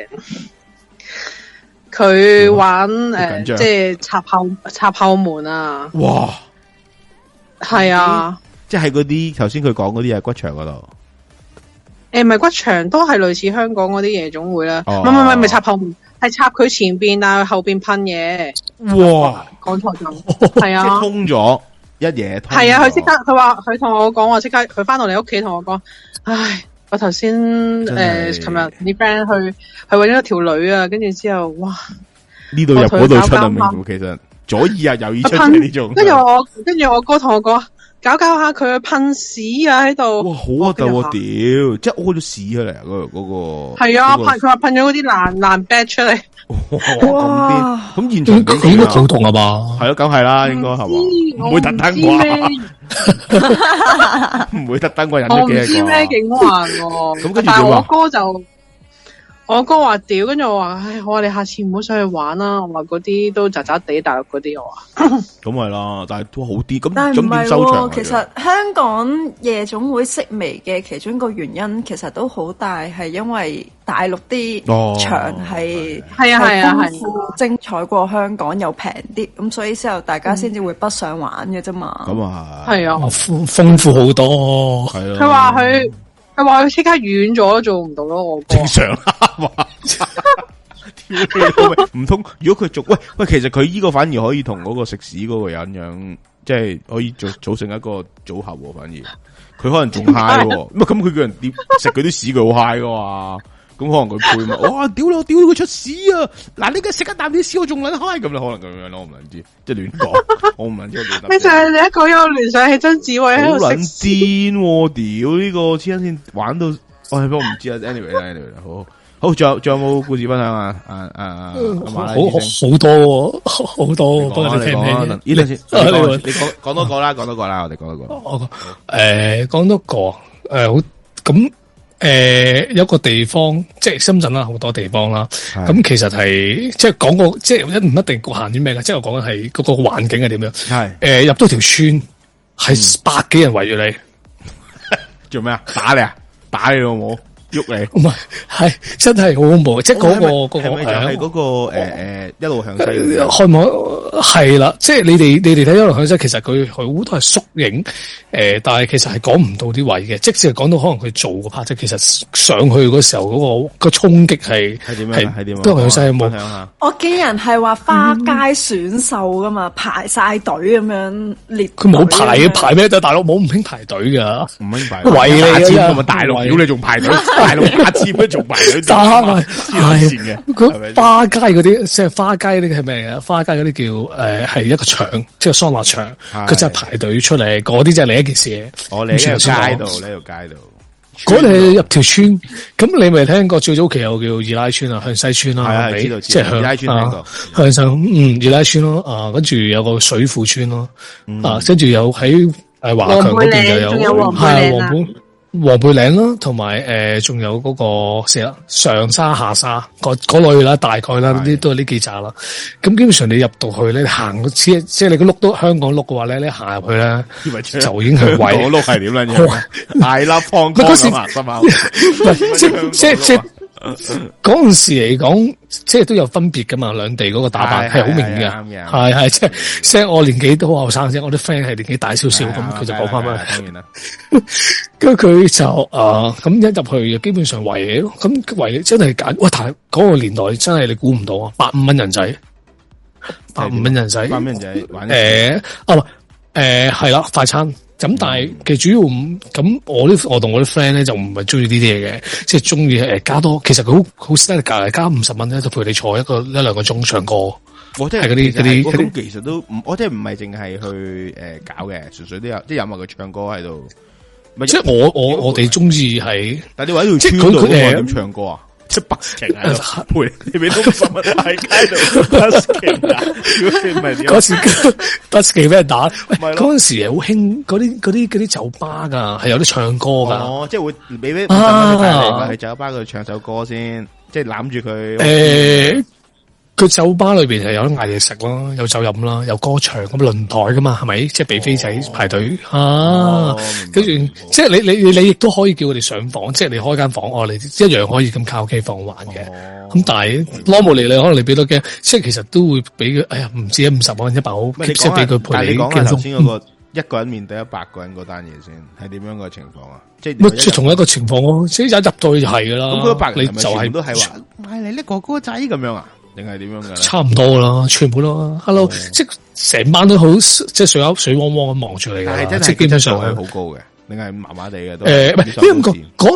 佢玩即係插後門啊！ 哇， 係啊， 即係嗰啲頭先佢講嗰啲係骨場嗰度。 唔係骨場，都係類似香港嗰啲夜總會啦。唔係插後門。係插佢前邊，但係後邊噴嘢。 哇！ 講錯咗，係啊， 即係通咗一嘢。 係啊，佢即刻，佢同我講話，即刻佢翻到嚟屋企同我講，唉， 我頭先琴日啲 friend 去搵咗條女啊，跟住之後哇， 呢度入嗰度出啊，名其實左耳啊右耳出嘅呢種。 跟住我哥同我講，搞下佢去噴屎啊喺度。 哇，好核突喎！屌，即係屙咗屎出嚟啊！嗰個係啊，佢話噴咗嗰啲爛 bed 出嚟。 哇！咁現場佢應該好痛啊嘛？ 係咯，梗係啦，應該係嘛？唔會特登啩？唔會特登啩？人都幾係啩？我唔知咩警環喎。咁跟住我哥話屌，跟住我話，唉，我話你下次唔好上去玩啦。我話嗰啲都渣渣地，大陸嗰啲我話。 咁係啦，但係都好啲。咁但係唔係喎，其實實香港夜總會式微嘅其中一個原因，其實都好大，係因為大陸啲場係豐富精彩過香港，又平啲，咁所以之後大家先至會北上玩嘅啫嘛。 咁啊係啊， 豐富好多。 係咯。 佢話佢即刻遠咗都做唔到咯，我正常啦，唔通如果佢做喂，其實佢呢個反而可以同嗰個食屎嗰個人樣，即係可以組成一個組合喎。反而佢可能仲 high 喎，咁佢叫人食佢啲屎，佢好 high 噶嘛。咁可能佢配嘛，哇！屌到佢出屎啊！嗱，你而家食一啖啲屎，我仲撚開咁啦，可能咁樣咯，我唔能知，即係亂講，我唔能知。 你就係你一個有聯想起曾志偉喺度食屎， 癲屌呢個黐撚線玩到，我唔知啊。anyway，好，仲有冇故事分享啊？好多，好多，不過你聽唔聽？ 呢兩次，你講多個啦，我哋講多個。 講多個，好咁。有個地方即係深圳啦，好多地方啦。咁其實係即係講個，即係唔一定局限啲咩嘅，即係我講緊係嗰個環境係點樣。係入到條村，係百幾人圍住你， 做咩啊？打你老母！喐你， 唔係真係好恐怖，即係嗰個係咪就係嗰個一路向西嘅？ 開幕係啦，即係你哋睇一路向西，其實佢好多係縮影，但係其實係講唔到啲位嘅，即使係講到可能佢做個 part，其實上去嗰時候嗰個衝擊係點樣？係點樣？ 一路向西有冇？ 我見人係話花街選秀噶嘛，排晒隊咁樣列。 佢冇排咩？大陸冇唔興排隊噶， 唔興排圍你啊！咪大陸屌你仲排隊？大陸打尖都仲排隊， 打係嘅。 佢花街嗰啲，即係花街嗰啲係咩嘅？花街嗰啲叫係一個場，即係桑拿場，佢就係排隊出嚟，嗰啲就係另一件事。 我你喺條街度， 嗰你入條村，咁你咪聽過最早期有叫二拉村啊，向西村啦，係咪？即係向二拉村聽過， 向上二拉村咯，跟住有個水庫村咯，跟住有喺華強嗰邊又有黃貝嶺啦，同埋仲有嗰個上沙下沙嗰類啦，大概啦，呢都係呢幾紮啦。咁基本上你入到去咧，行即係你個碌都香港碌嘅話咧，你行入去咧就已經係位。 香港碌係點樣？大粒方光啊，心口。 即嗰陣時嚟講，即係都有分別噶嘛，兩地嗰個打扮係好明顯嘅，係即係我年紀都好後生啫，我啲 friend 係年紀大少少，咁佢就講翻咩？當然啦，跟住佢就咁一入去，基本上圍你咯，咁圍真係揀，哇！但係嗰個年代真係你估唔到啊，85蚊人仔，85蚊人仔，係啦，快餐。咁但係其實主要咁我同我啲 friend 咧就唔係中意呢啲嘢嘅，即係中意加多，其實佢好 standard 價，加50蚊咧就陪你坐一兩個鐘唱歌。 我即係嗰啲其實都我即係唔係淨係去搞嘅，純粹都有即係有埋佢唱歌喺度。 即係我哋中意係， 但係你話喺條村度點唱歌啊？即係busking啊，陪你俾多50蚊喺街度 busking 啊！如果你唔係嗰時 busking 俾人打，嗰陣時好興嗰啲酒吧噶，係有啲唱歌噶。 哦，即係會俾50蚊去酒吧度唱首歌先，即係攬住佢。 佢酒吧裏邊係有得嗌嘢食啦，有酒飲啦，有歌唱咁輪台噶嘛，係咪？即係俾飛仔排隊跟住即係你亦都可以叫佢哋上房，即係你開間房，你一樣可以咁卡拉 OK 房玩嘅。咁但係 normally 你可能你俾多嘅，即係其實都會俾佢，哎呀唔知50蚊100好，即係俾佢陪你。 你講下頭先嗰個一個人面對100個人嗰單嘢先，係點樣個情況啊？即係同一個情況咯，即係一入到去就係噶啦。 咁嗰100人你就係都係話買嚟呢哥哥仔咁樣啊？定係點樣嘅？ 差唔多啦，全部咯。Hello，即係成班都好，即係水汪汪咁望住你嘅。 係真係基本上係好高嘅，定係麻麻地嘅都。 唔係，因為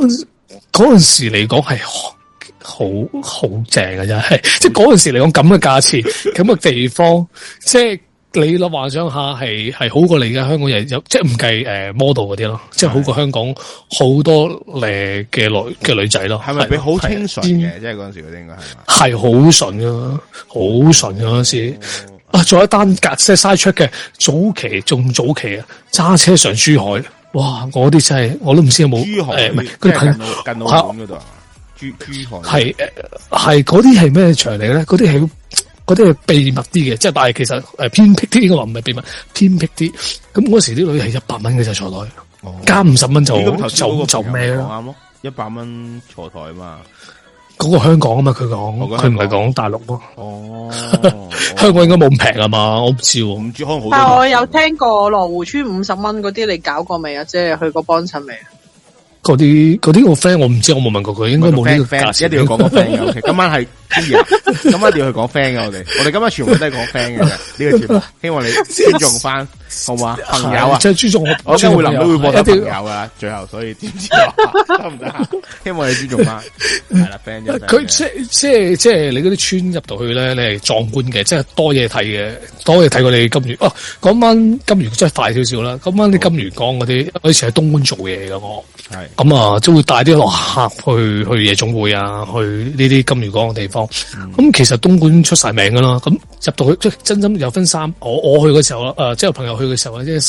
嗰陣時嚟講係好正嘅真係，即係嗰陣時嚟講咁嘅價錢，咁嘅地方，即係你諗幻想下係好過你而家香港人有，即係唔計model 嗰啲咯，即係好過香港好多嘅女仔咯。 係咪比好清純嘅？即係嗰陣時嗰啲應該係嘛？ 係好純噶，好純嗰陣時。仲有一單即係 side track 嘅，早期啊，揸車上珠海，哇！嗰啲真係我都唔知有冇珠海唔係嗰啲近澳門嗰度係嘛？珠海係嗰啲係咩場嚟咧？嗰啲係秘密啲嘅，即係但係其實偏僻啲，應該話唔係秘密，偏僻啲。咁嗰時啲女係100蚊嘅就坐台，加50蚊就咩咯？ 啱咯，100蚊坐台啊嘛。 嗰個香港啊嘛，佢唔係講大陸咯。 哦， 香港應該冇咁平啊嘛，我唔知喎。 唔知可能好多。 但係我有聽過羅湖村50蚊嗰啲，你搞過未啊？即係去過幫襯未啊？ 嗰啲我 friend 我唔知，我冇問過佢，應該冇呢個價錢。 一定要講個 friend 嘅。OK，今晚係今晚一定要去講 friend 嘅。我哋今晚全部都係講 friend 嘅呢個節目，希望你尊重翻，好嘛？朋友啊， 即係尊重我將會臨尾會播到朋友噶啦，最後所以知唔知得唔得？希望你尊重翻，係啦 friend 就佢即係你嗰啲村入到去咧，你係壯觀嘅，即係多嘢睇嘅，多嘢睇過你金魚。嗰晚金魚真係快少少啦。嗰晚啲金魚缸嗰啲，我以前喺東莞做嘢噶我。係咁啊，即會帶啲落客去夜總會啊，去呢啲金魚缸嘅地方。咁其實東莞出晒名噶啦。咁入到去即係真心有分3。我去嘅時候即係有朋友去嘅時候即係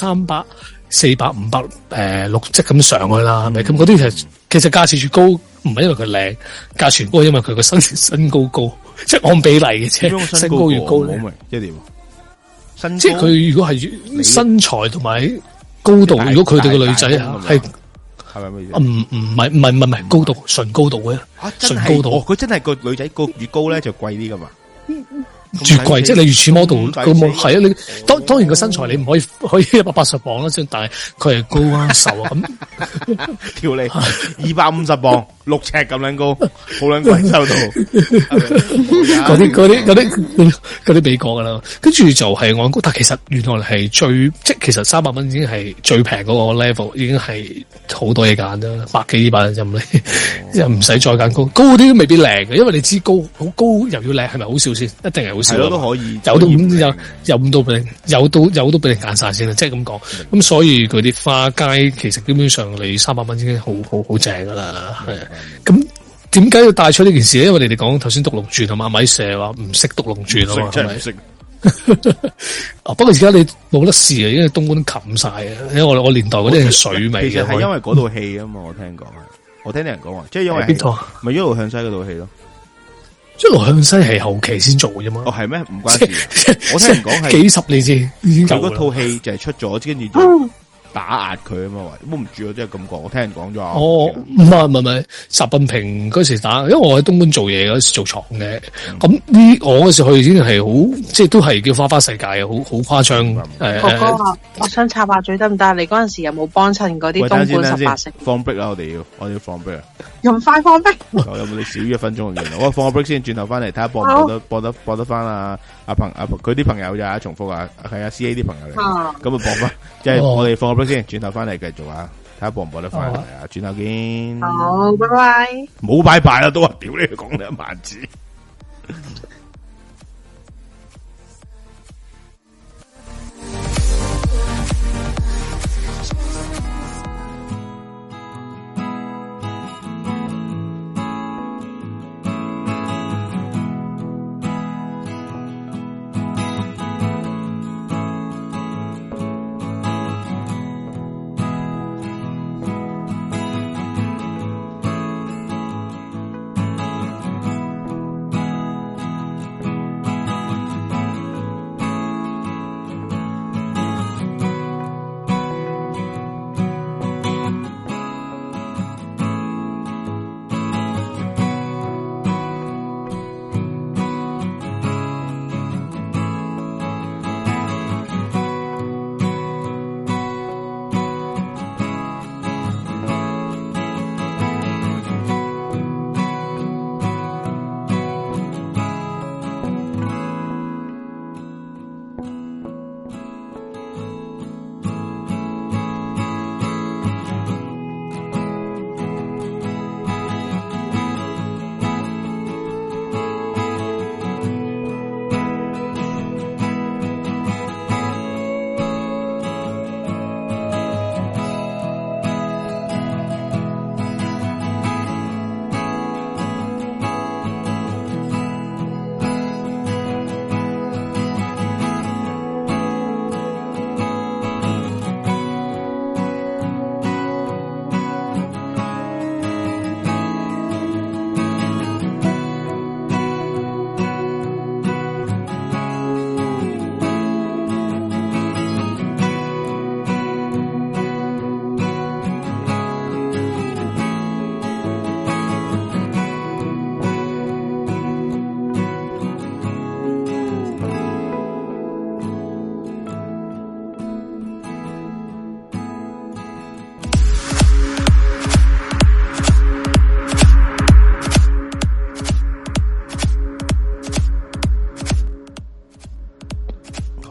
300、400、500、6即咁上去啦，係咪？咁嗰啲其實價錢越高，唔係因為佢靚，價錢高，因為佢個身高高，即係按比例嘅啫。身高越高咧， 即係點？ 即係佢如果係身材同埋高度，如果佢哋個女仔係。 係咪咩意思？ 唔係高度，純高度嘅，純高度。 佢真係個女仔越高咧就貴啲噶嘛？ 越貴，即係你越似 model，咁係啊！你當然個身材你唔可以180磅啦，但係佢係高啊瘦啊咁。 條脷250磅，6尺咁撚高，好撚貴收到。嗰啲美國噶啦，跟住就係按高，但其實原來係即係其實300蚊已經係最平嗰個 level，已經係好多嘢揀啦，100幾200就唔理，又唔使再揀高啲都未必靚嘅，因為你知高好高又要靚，係咪好笑先？一定係好。係咯，都可以有到俾你揀晒先啦，即係咁講。咁所以佢啲花街其實基本上你300蚊已經好正噶啦。係咁點解要帶出呢件事咧？因為你哋講頭先獨龍傳同埋米蛇話唔識獨龍傳啊嘛，係咪？識。不過而家你冇得試啊，因為東莞冚晒啊。因為我年代嗰啲係水味嘅。 其實係因為嗰套戲啊嘛，我聽啲人講話，即係因為邊套咪一路向西嗰套戲咯。 一路向西係後期先做嘅啫嘛。 係咩？唔關事。我聽人講係幾十年前已經有嗰套戲就係出咗，跟住打壓佢啊嘛。我唔住啊，即係咁講。我聽人講咗。 唔係，習近平嗰時打，因為我喺東莞做嘢嗰時做廠嘅。咁我嗰時去已經係好，即係都係叫花花世界啊，好誇張。 哥哥，我想插下嘴得唔得？你嗰陣時有冇幫襯嗰啲東莞18式？ 放 break 啦，我哋要放 break 啊！ 咁快放 break？ 有冇你少於1分鐘嘅？我放個 break 先，轉頭翻嚟睇下播得翻啊！阿佢啲朋友就重複啊，係啊 CA 啲朋友嚟，咁啊播翻，即係我哋放個 break 先，轉頭翻嚟繼續啊！睇下播唔播得翻嚟啊！轉頭見。 好，拜拜。 冇拜拜啦，都話屌你講你1萬字。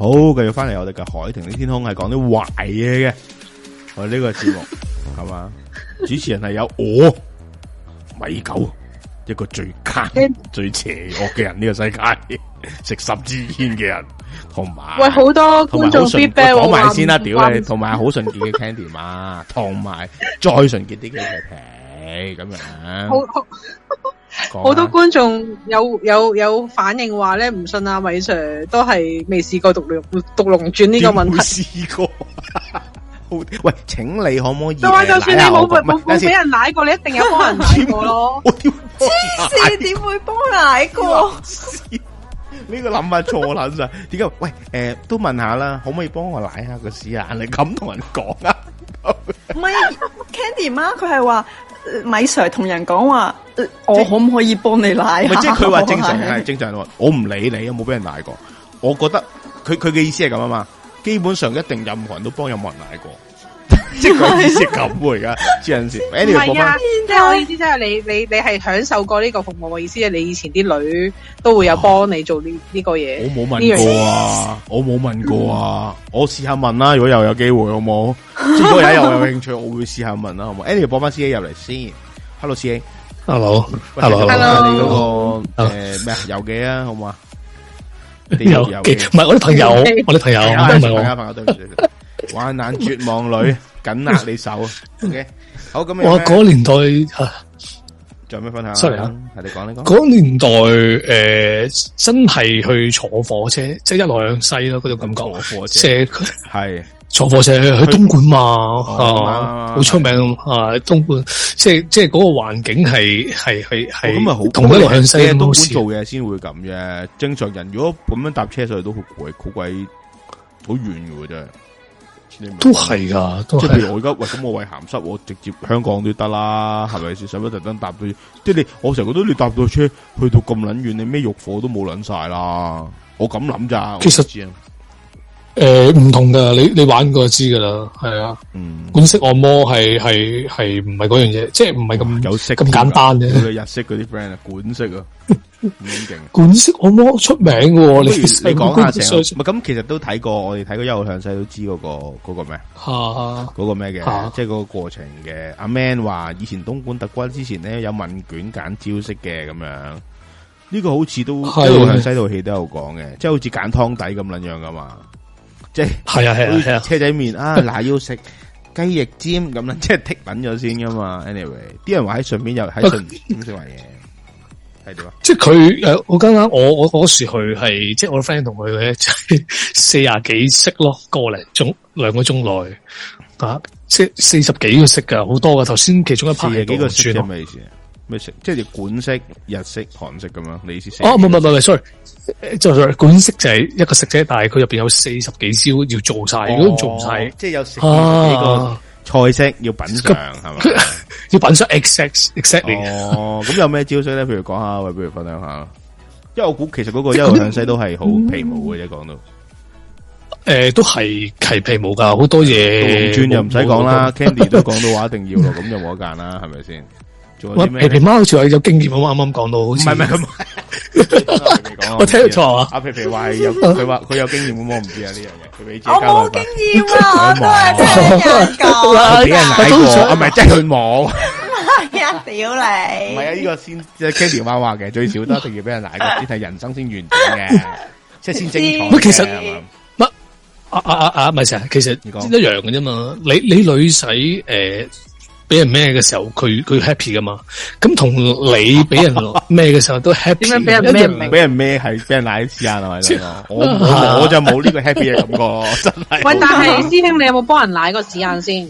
好，繼續翻嚟我哋嘅海婷的天空係講啲壞嘢嘅，我哋呢個節目係嘛？主持人係有我米狗，一個最奸最邪惡嘅人，呢個世界食十支煙嘅人，同埋喂好多觀眾 feedback 講埋先啦，屌你，同埋好純潔嘅 Candy 嘛，同埋再純潔啲嘅皮咁樣。 好多觀眾有反應話咧，唔信阿米 Sir 都係未試過毒龍鑽呢個問題。 試過。喂，請你可唔可以？ 就話就算你冇俾人奶過，你一定有幫人奶過咯。 黐線，點會幫奶過？ 呢個諗法錯撚晒。點解？喂，都問下啦，可唔可以幫我奶下個屎眼？你咁同人講啊？ 唔係 Candy 媽，佢係話米 Sir 同人講話，我可唔可以幫你奶下？ 即係佢話正常係正常，我唔理你，有冇俾人奶過？我覺得佢嘅意思係咁啊嘛。基本上一定任何人都幫任何人奶過，即係佢意思咁喎。而家有陣時，唔係啊，即係我意思，即係你係享受過呢個服務嘅意思，你以前啲女都會有幫你做呢個嘢。 我冇問過啊，我冇問過啊，我試下問啦。如果又有機會，好冇？如果有興趣，我會試下問啦，好冇 ？Andy 播翻 CA 入嚟先 ，Hello CA，Hello，你嗰個咩郵寄啊，好唔好啊？ 唔係我啲朋友，我啲朋友，唔係我朋友對唔住，患難絕望裏緊握你手。OK， 好咁。 我嗰年代仲有咩分享 ？Sorry 啊， 係你講呢個。 嗰年代真係去坐火車，即係一來向西咯，嗰種感覺。 火車即係係坐火車去東莞嘛，好出名啊！東莞即係嗰個環境係咁啊，好同一路向西。 東莞做嘢先會咁啫，正常人如果咁樣搭車上去都好鬼好遠嘅真係。 都係噶， 即係譬如我而家咁我為鹹濕，我直接香港都得啦，係咪先？使乜特登搭到？即係我成日覺得你搭到車去到咁撚遠，你咩肉火都冇撚晒啦。我咁諗咋？ 其實唔同噶，你玩過就知噶啦，係啊。管式按摩係唔係嗰樣嘢，即係唔係咁有色咁簡單嘅。 日式嗰啲 friend 啊，管式啊。咁勁， 管式按摩出名嘅喎， 你講下成，唔係咁其實都睇過，我哋睇過一路向西都知嗰個咩，嗰個咩嘅，即係嗰個過程嘅。阿 Man 話以前東莞特軍之前咧有問卷揀招式嘅咁樣，呢個好似都一路向西套戲都有講嘅，即係好似揀湯底咁撚樣噶嘛，即係係啊，車仔麵啊，嗱要食雞翼尖咁樣，即係剔撚咗先噶嘛。Anyway， 啲人話喺上面又喺順點食埋嘢。 即係佢我啱啱我嗰時去係即係我 friend 同佢咧，就係40幾式咯，個零鐘2個鐘內啊，即係40幾個式噶，好多噶。頭先其中一 part 係幾個式係咩意思？咩式？即係管式、日式、韓式咁樣？你意思？ 哦，唔係 ，sorry， 就係管式就係一個式啫，但係佢入邊有40幾招要做晒，如果唔做唔晒， 即係有40幾個菜式要品嘗係嘛？ 要品出 exactly。 哦，咁有咩招式咧？譬如講下，喂，不如分享下。因為我估其實嗰個一路向西都係好皮毛嘅啫，講到。 都係皮毛噶，好多嘢。 轉又唔使講啦 ，Candy 都講到話一定要咯，咁就冇得揀啦，係咪先？仲有啲咩？ 皮媽好似話有經驗，我啱啱講到，好似。唔係。我聽錯啊！ 阿皮皮話有，佢話佢有經驗，咁我唔知啊呢樣嘢。佢俾自己交代。 我冇經驗啊，都係聽人講啦。 俾人奶過，唔係即係佢冇。 係啊，屌你！ 唔係啊，呢個先即係 Candy 媽話嘅，最少都一定要俾人奶過，先係人生先完整嘅，即係先精彩。 其實乜咪成日其實一樣嘅啫嘛。你女仔俾人咩嘅時候，佢 happy 噶嘛？咁同你俾人咩嘅時候都 happy。 點樣俾人咩唔明？ 俾人咩係俾人奶時間係咪？我就冇呢個 happy 嘅感覺，真係。 喂，但係師兄，你有冇幫人奶個時間先？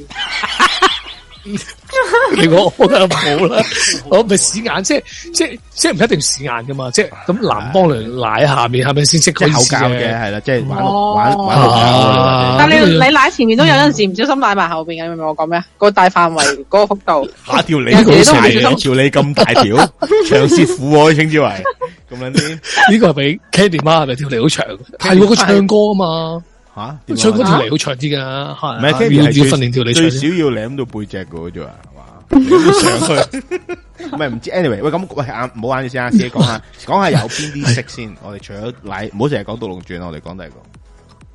你我覺得冇啦，我咪屎眼，即係唔一定屎眼噶嘛，即係咁男幫人奶下面，係咪先即係口交嘅？係啦，即係玩。 但係你奶前面都有陣時唔小心奶埋後邊嘅，你明唔明我講咩？個大範圍嗰個幅度， 下條脷條脷咁大條，長舌婦我稱之為咁樣啲。呢個係俾 Candy 媽係咪條脷好長？係喎，佢唱歌啊嘛。唱歌條脷好長啲噶，係唔係要訓練條脷長，最少要舐到背脊嘅啫嘛，係嘛？上去唔係唔知 anyway 喂咁喂唔好玩住先啊，自己講下有邊啲色先。我哋除咗奶，唔好成日講《毒龍傳》，我哋講第二個。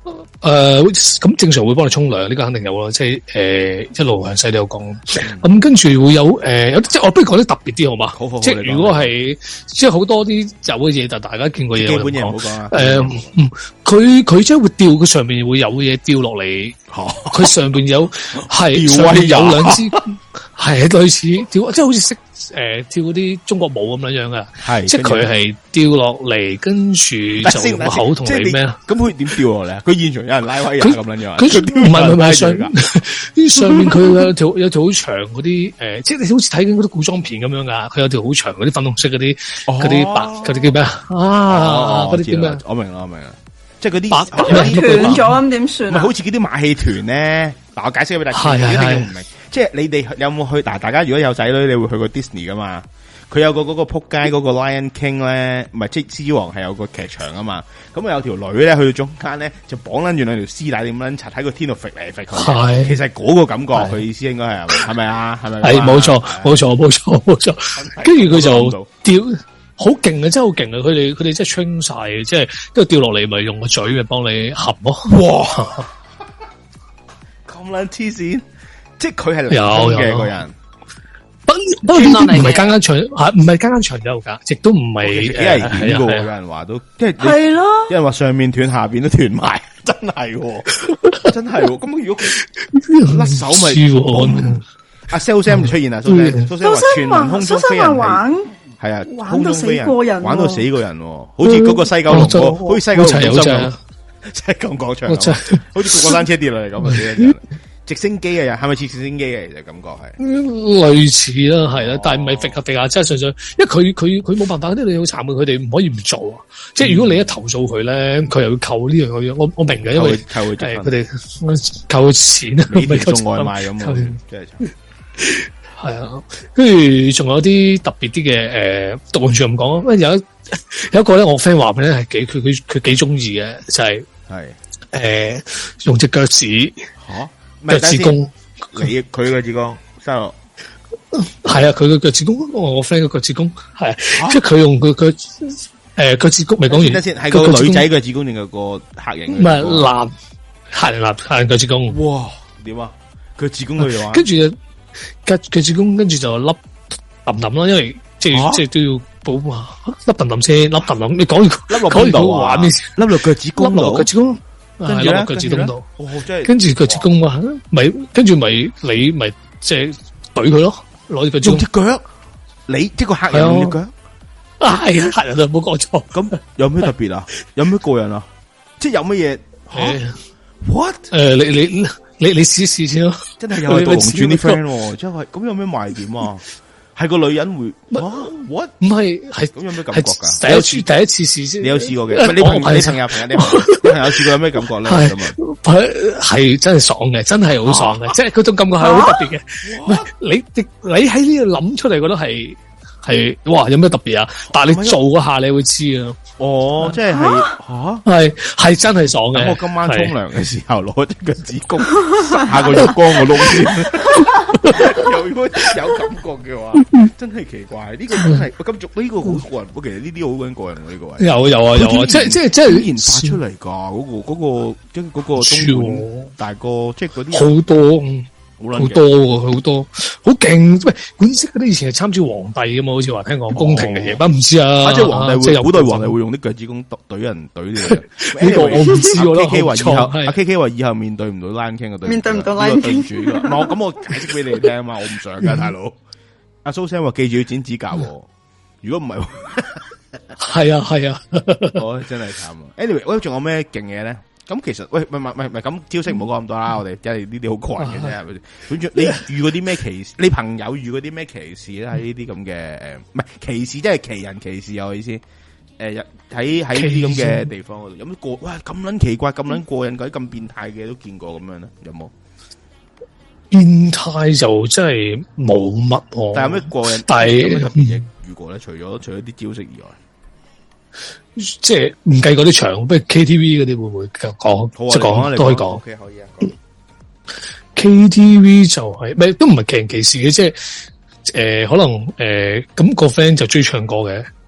咁正常會幫你沖涼，呢個肯定有啦，即係一路向細都有講。咁跟住會有有即係我不如講啲特別啲好嘛？ 好， 即係如果係即係好多啲有嘅嘢，就大家見過嘢。 基本嘢唔好講啊。 佢即係會掉，佢上面會有嘢掉落嚟。佢上邊有係上邊有兩支，係類似掉，即係好似識跳嗰啲中國舞咁樣樣噶。係，即係佢係掉落嚟，跟住就用口同你咩啊？ 咁佢點掉落嚟啊？佢現場有人拉威咁樣樣。 佢唔係上面佢有條好長嗰啲即係你好似睇緊嗰啲古裝片咁樣噶。佢有條好長嗰啲粉紅色嗰啲白嗰啲叫咩啊？嗰啲叫咩？ 我明啦。即係嗰啲斷咗咁點算？ 唔係好似嗰啲馬戲團咧。嗱，我解釋俾大家，一定唔明。即係你哋有冇去？嗱，大家如果有仔女，你會去過 Disney 噶嘛？佢有個嗰個撲街嗰個 Lion King 咧，唔係即係獅王係有個劇場啊嘛。咁有條女咧去到中間咧，就綁撚住兩條絲帶點撚柒喺個天度揈嚟揈去。係，其實嗰個感覺，佢意思應該係咪啊？係咪？係冇錯。跟住佢就掉。好勁啊！真係好勁啊！佢哋真係 train 晒嘅，即係跟住掉落嚟咪用個嘴咪幫你含咯。哇！咁撚黐線，即係佢係有嘅個人。 不過呢啲唔係間場，唔係間場有噶，亦都唔係幾危險嘅。有人話都，即係係咯。有人話上面斷，下邊都斷埋，真係，真係。咁如果佢甩手咪阿 Sel Sam 就出現啦。蘇 Sam 話全民空中飛人玩。係啊， 玩到死過人， 玩到死個人，好似嗰個西九龍嗰，好似西九龍中心咁，即係咁廣場，好似過山車跌落嚟咁啊！直升機啊，係咪似直升機嘅？其實感覺係類似啦，係啦，但係唔係揈下揈下，即係純粹，因為佢冇辦法，啲你好慘嘅，佢哋唔可以唔做啊！即係如果你一投訴佢咧，佢又要扣呢樣嗰樣，我明嘅，因為佢哋扣錢啊， 你哋送外賣咁啊，真係。 係啊，跟住仲有啲特別啲嘅讀完住咁講，喂有一個咧，我 friend 話俾咧係佢幾中意嘅，就係用隻腳趾腳趾公， 佢嘅趾公，收落係啊，佢嘅腳趾公，我 friend 嘅腳趾公係，即係佢用佢腳趾公未講完， 係個女仔嘅趾公定係個客人？ 唔係客人腳趾公。 哇，點啊？佢趾公佢就話， 跟住腳趾公，跟住就粒揼揼啦，因為即係都要保護下粒揼揼先，粒揼揼。你講完講完玩咩？ 粒落腳趾公度， 腳趾公，跟住腳趾公度。跟住腳趾公話，咪跟住咪你咪即係懟佢咯，攞隻腳趾公。 用隻腳，你即係個客人用隻腳。 係啊，客人就冇講錯。 咁有咩特別啊？有咩過癮啊？即係有乜嘢？What？ 你試一試先咯， 真係有係杜龍轉啲 friend，真係咁有咩賣點啊？係個女人會 what？唔係咁有咩感覺噶？ 第一次試先， 你有試過嘅？你朋友試過有咩感覺咧？ 係真係爽嘅，真係好爽嘅，即係嗰種感覺係好特別嘅。唔係你喺呢度諗出嚟，覺得係哇有咩特別啊？但係你做嗰下你會知啊。哦，即係係真係爽嘅。咁我今晚沖涼嘅時候攞隻腳趾公下個月光個窿先，如果有感覺嘅話，真係奇怪。呢個真係咁做呢個好過人。其實呢啲好撚過人喎，呢個位有啊，即係研發出嚟噶嗰個即係嗰個東莞大哥，即係嗰啲好多。好多好勁，喂！古式嗰啲以前係參照皇帝噶嘛，好似話聽講宮廷嘅嘢，唔知啊。即係皇帝會，古代皇帝會用啲腳趾公懟人懟你。呢個我唔知咯。K K 話以後，阿 K K 話以後面對唔到 Lion King 嘅對，面對唔到 Lion King 主噶。咁我解釋俾你哋聽啊嘛，我唔想噶大佬。阿蘇生話記住要剪指甲，如果唔係，係啊，我真係慘啊。Anyway， 喂，仲有咩勁嘢咧？咁其實喂，唔係咁招式唔好講咁多啦，我哋即係呢啲好個人嘅啫，係咪先？本住你遇過啲咩歧視？你朋友遇過啲咩歧視咧？喺呢啲咁嘅唔係歧視，即係奇人歧視有意思。喺呢啲咁嘅地方嗰度，有咩過？哇，咁撚奇怪，咁撚過癮，嗰啲咁變態嘅都見過咁樣咧？有冇？變態就真係冇乜，但係有咩過癮？但係有咩特別嘢遇過咧？除咗啲招式以外。即係唔計嗰啲場，不如 KTV 嗰啲會唔會講？即係講都可以講。OK， 可以啊。KTV 就係都唔係奇人歧視嘅，即係可能咁個 friend 就中意唱歌嘅，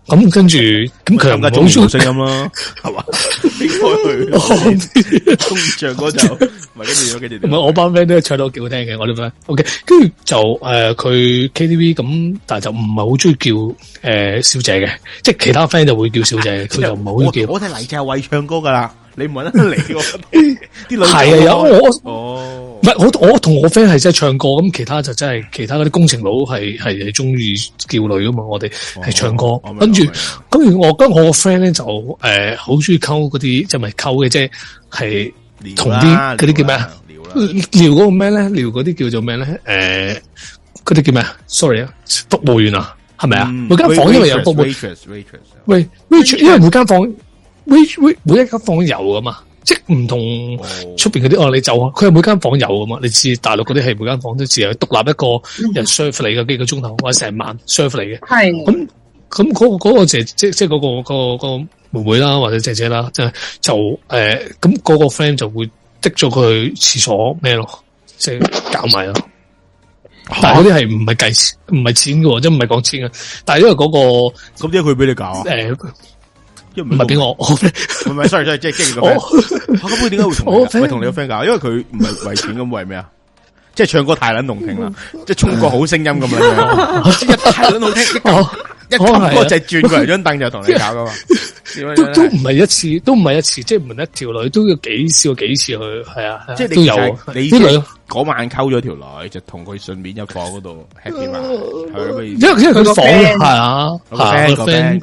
咁跟住咁佢又唔係好中意聲音啦，係嘛？應該佢中意唱歌就唔係跟住唔係我班 friend 都唱到幾好聽嘅，我哋 friend OK， 跟住就佢 KTV 咁，但係就唔係好中意叫小姐嘅，即係其他 friend 就會叫小姐，佢就唔係好叫。 我睇黎正偉唱歌噶啦，你唔搵得嚟啲女係啊，有我唔係我同我 friend 係真係唱歌，咁其他就真係其他嗰啲工程佬係中意叫女噶嘛，我哋係唱歌，跟住我個 friend 咧就好中意溝嗰啲，即係咪溝嘅，即係同啲嗰啲叫咩啊？撩嗰個咩咧？撩嗰啲叫做咩咧？嗰啲叫咩啊 ？sorry 啊，服務員啊，係咪啊？每間房因為有服務喂，因為每間房每一間房有噶嘛。即係唔同出邊嗰啲你就佢係每間房有噶嘛？你知大陸嗰啲係每間房都只係獨立一個人 serve 你嘅幾個鐘頭或者成晚 serve 你嘅。係咁嗰個姐即係嗰個妹妹啦或者姐姐啦，就咁嗰個 friend 就會滴咗佢去廁所咩咯，即係搞埋咯。但係嗰啲係唔係計錢，唔係錢嘅，即係唔係講錢嘅。但係因為嗰個咁點解佢俾你搞啊？ 唔係俾我，唔係 sorry 即係個 friend。咁佢點解會同你同你個 friend 搞？因為佢唔係為錢咁，為咩啊？即係唱歌太撚動聽啦，即係中國好聲音咁樣，太撚好聽，一撳歌就轉過嚟張凳就同你搞噶嘛。 都唔係一次，即係唔係一條女都要試過幾次去，係啊， 即係都有。 你啲女嗰晚溝咗條女，就同佢順便入房嗰度 happy 嘛，係咪？因為佢房係啊， 個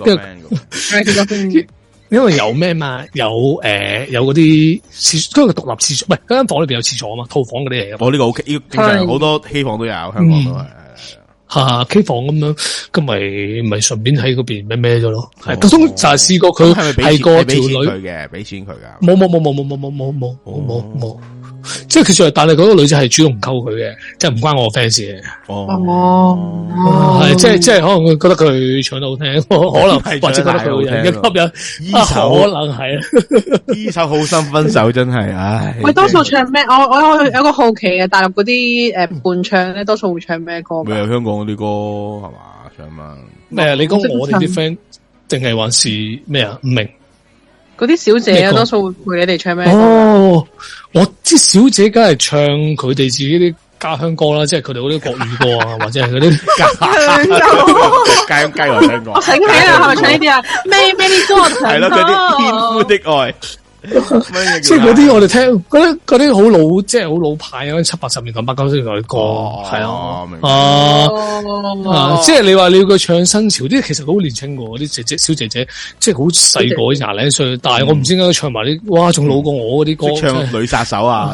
friend， 因為有咩嘛，有嗰啲廁，嗰個獨立廁所，唔係嗰間房裏邊有廁所啊嘛，套房嗰啲嚟嘅。 我呢個 OK，呢個正常好多 K 房都有，香港都係。 K 房咁樣，咁咪順便喺嗰邊咩咗咯？係，普通就係試過佢係個條女嘅，俾錢佢噶。 冇，即係佢就係，但係嗰個女仔係主動溝佢嘅，即係唔關我 fans 嘅。係即係可能佢覺得佢唱得好聽，可能或者覺得佢人嘅吸引，可能係啊。 呢首好心分手真係，唉。 喂，多數唱咩？我有個好奇嘅，大陸嗰啲伴唱咧，多數會唱咩歌？ 咪有香港嗰啲歌係嘛？唱嘛？ 咩？你講我哋啲 friend 定係還是咩啊？唔明。 嗰啲小姐啊，多數會陪你哋唱咩？ 我知小姐梗係唱佢哋自己啲家鄉歌啦，即係佢哋嗰啲國語歌啊，或者係嗰啲家鄉雞我聽過。 我醒起啦，係咪唱呢啲啊？咩啲歌？ 係咯，嗰啲天夫的愛。 即係嗰啲我哋聽嗰啲好老，即係好老派啊！70、80年代、80、90年代嘅歌，係啊，即係你話你要佢唱新潮啲，其實好年輕嘅嗰啲小姐姐，即係好細個，20零歲，但係我唔知點解唱埋啲，哇，仲老過我嗰啲歌。 唱女殺手啊，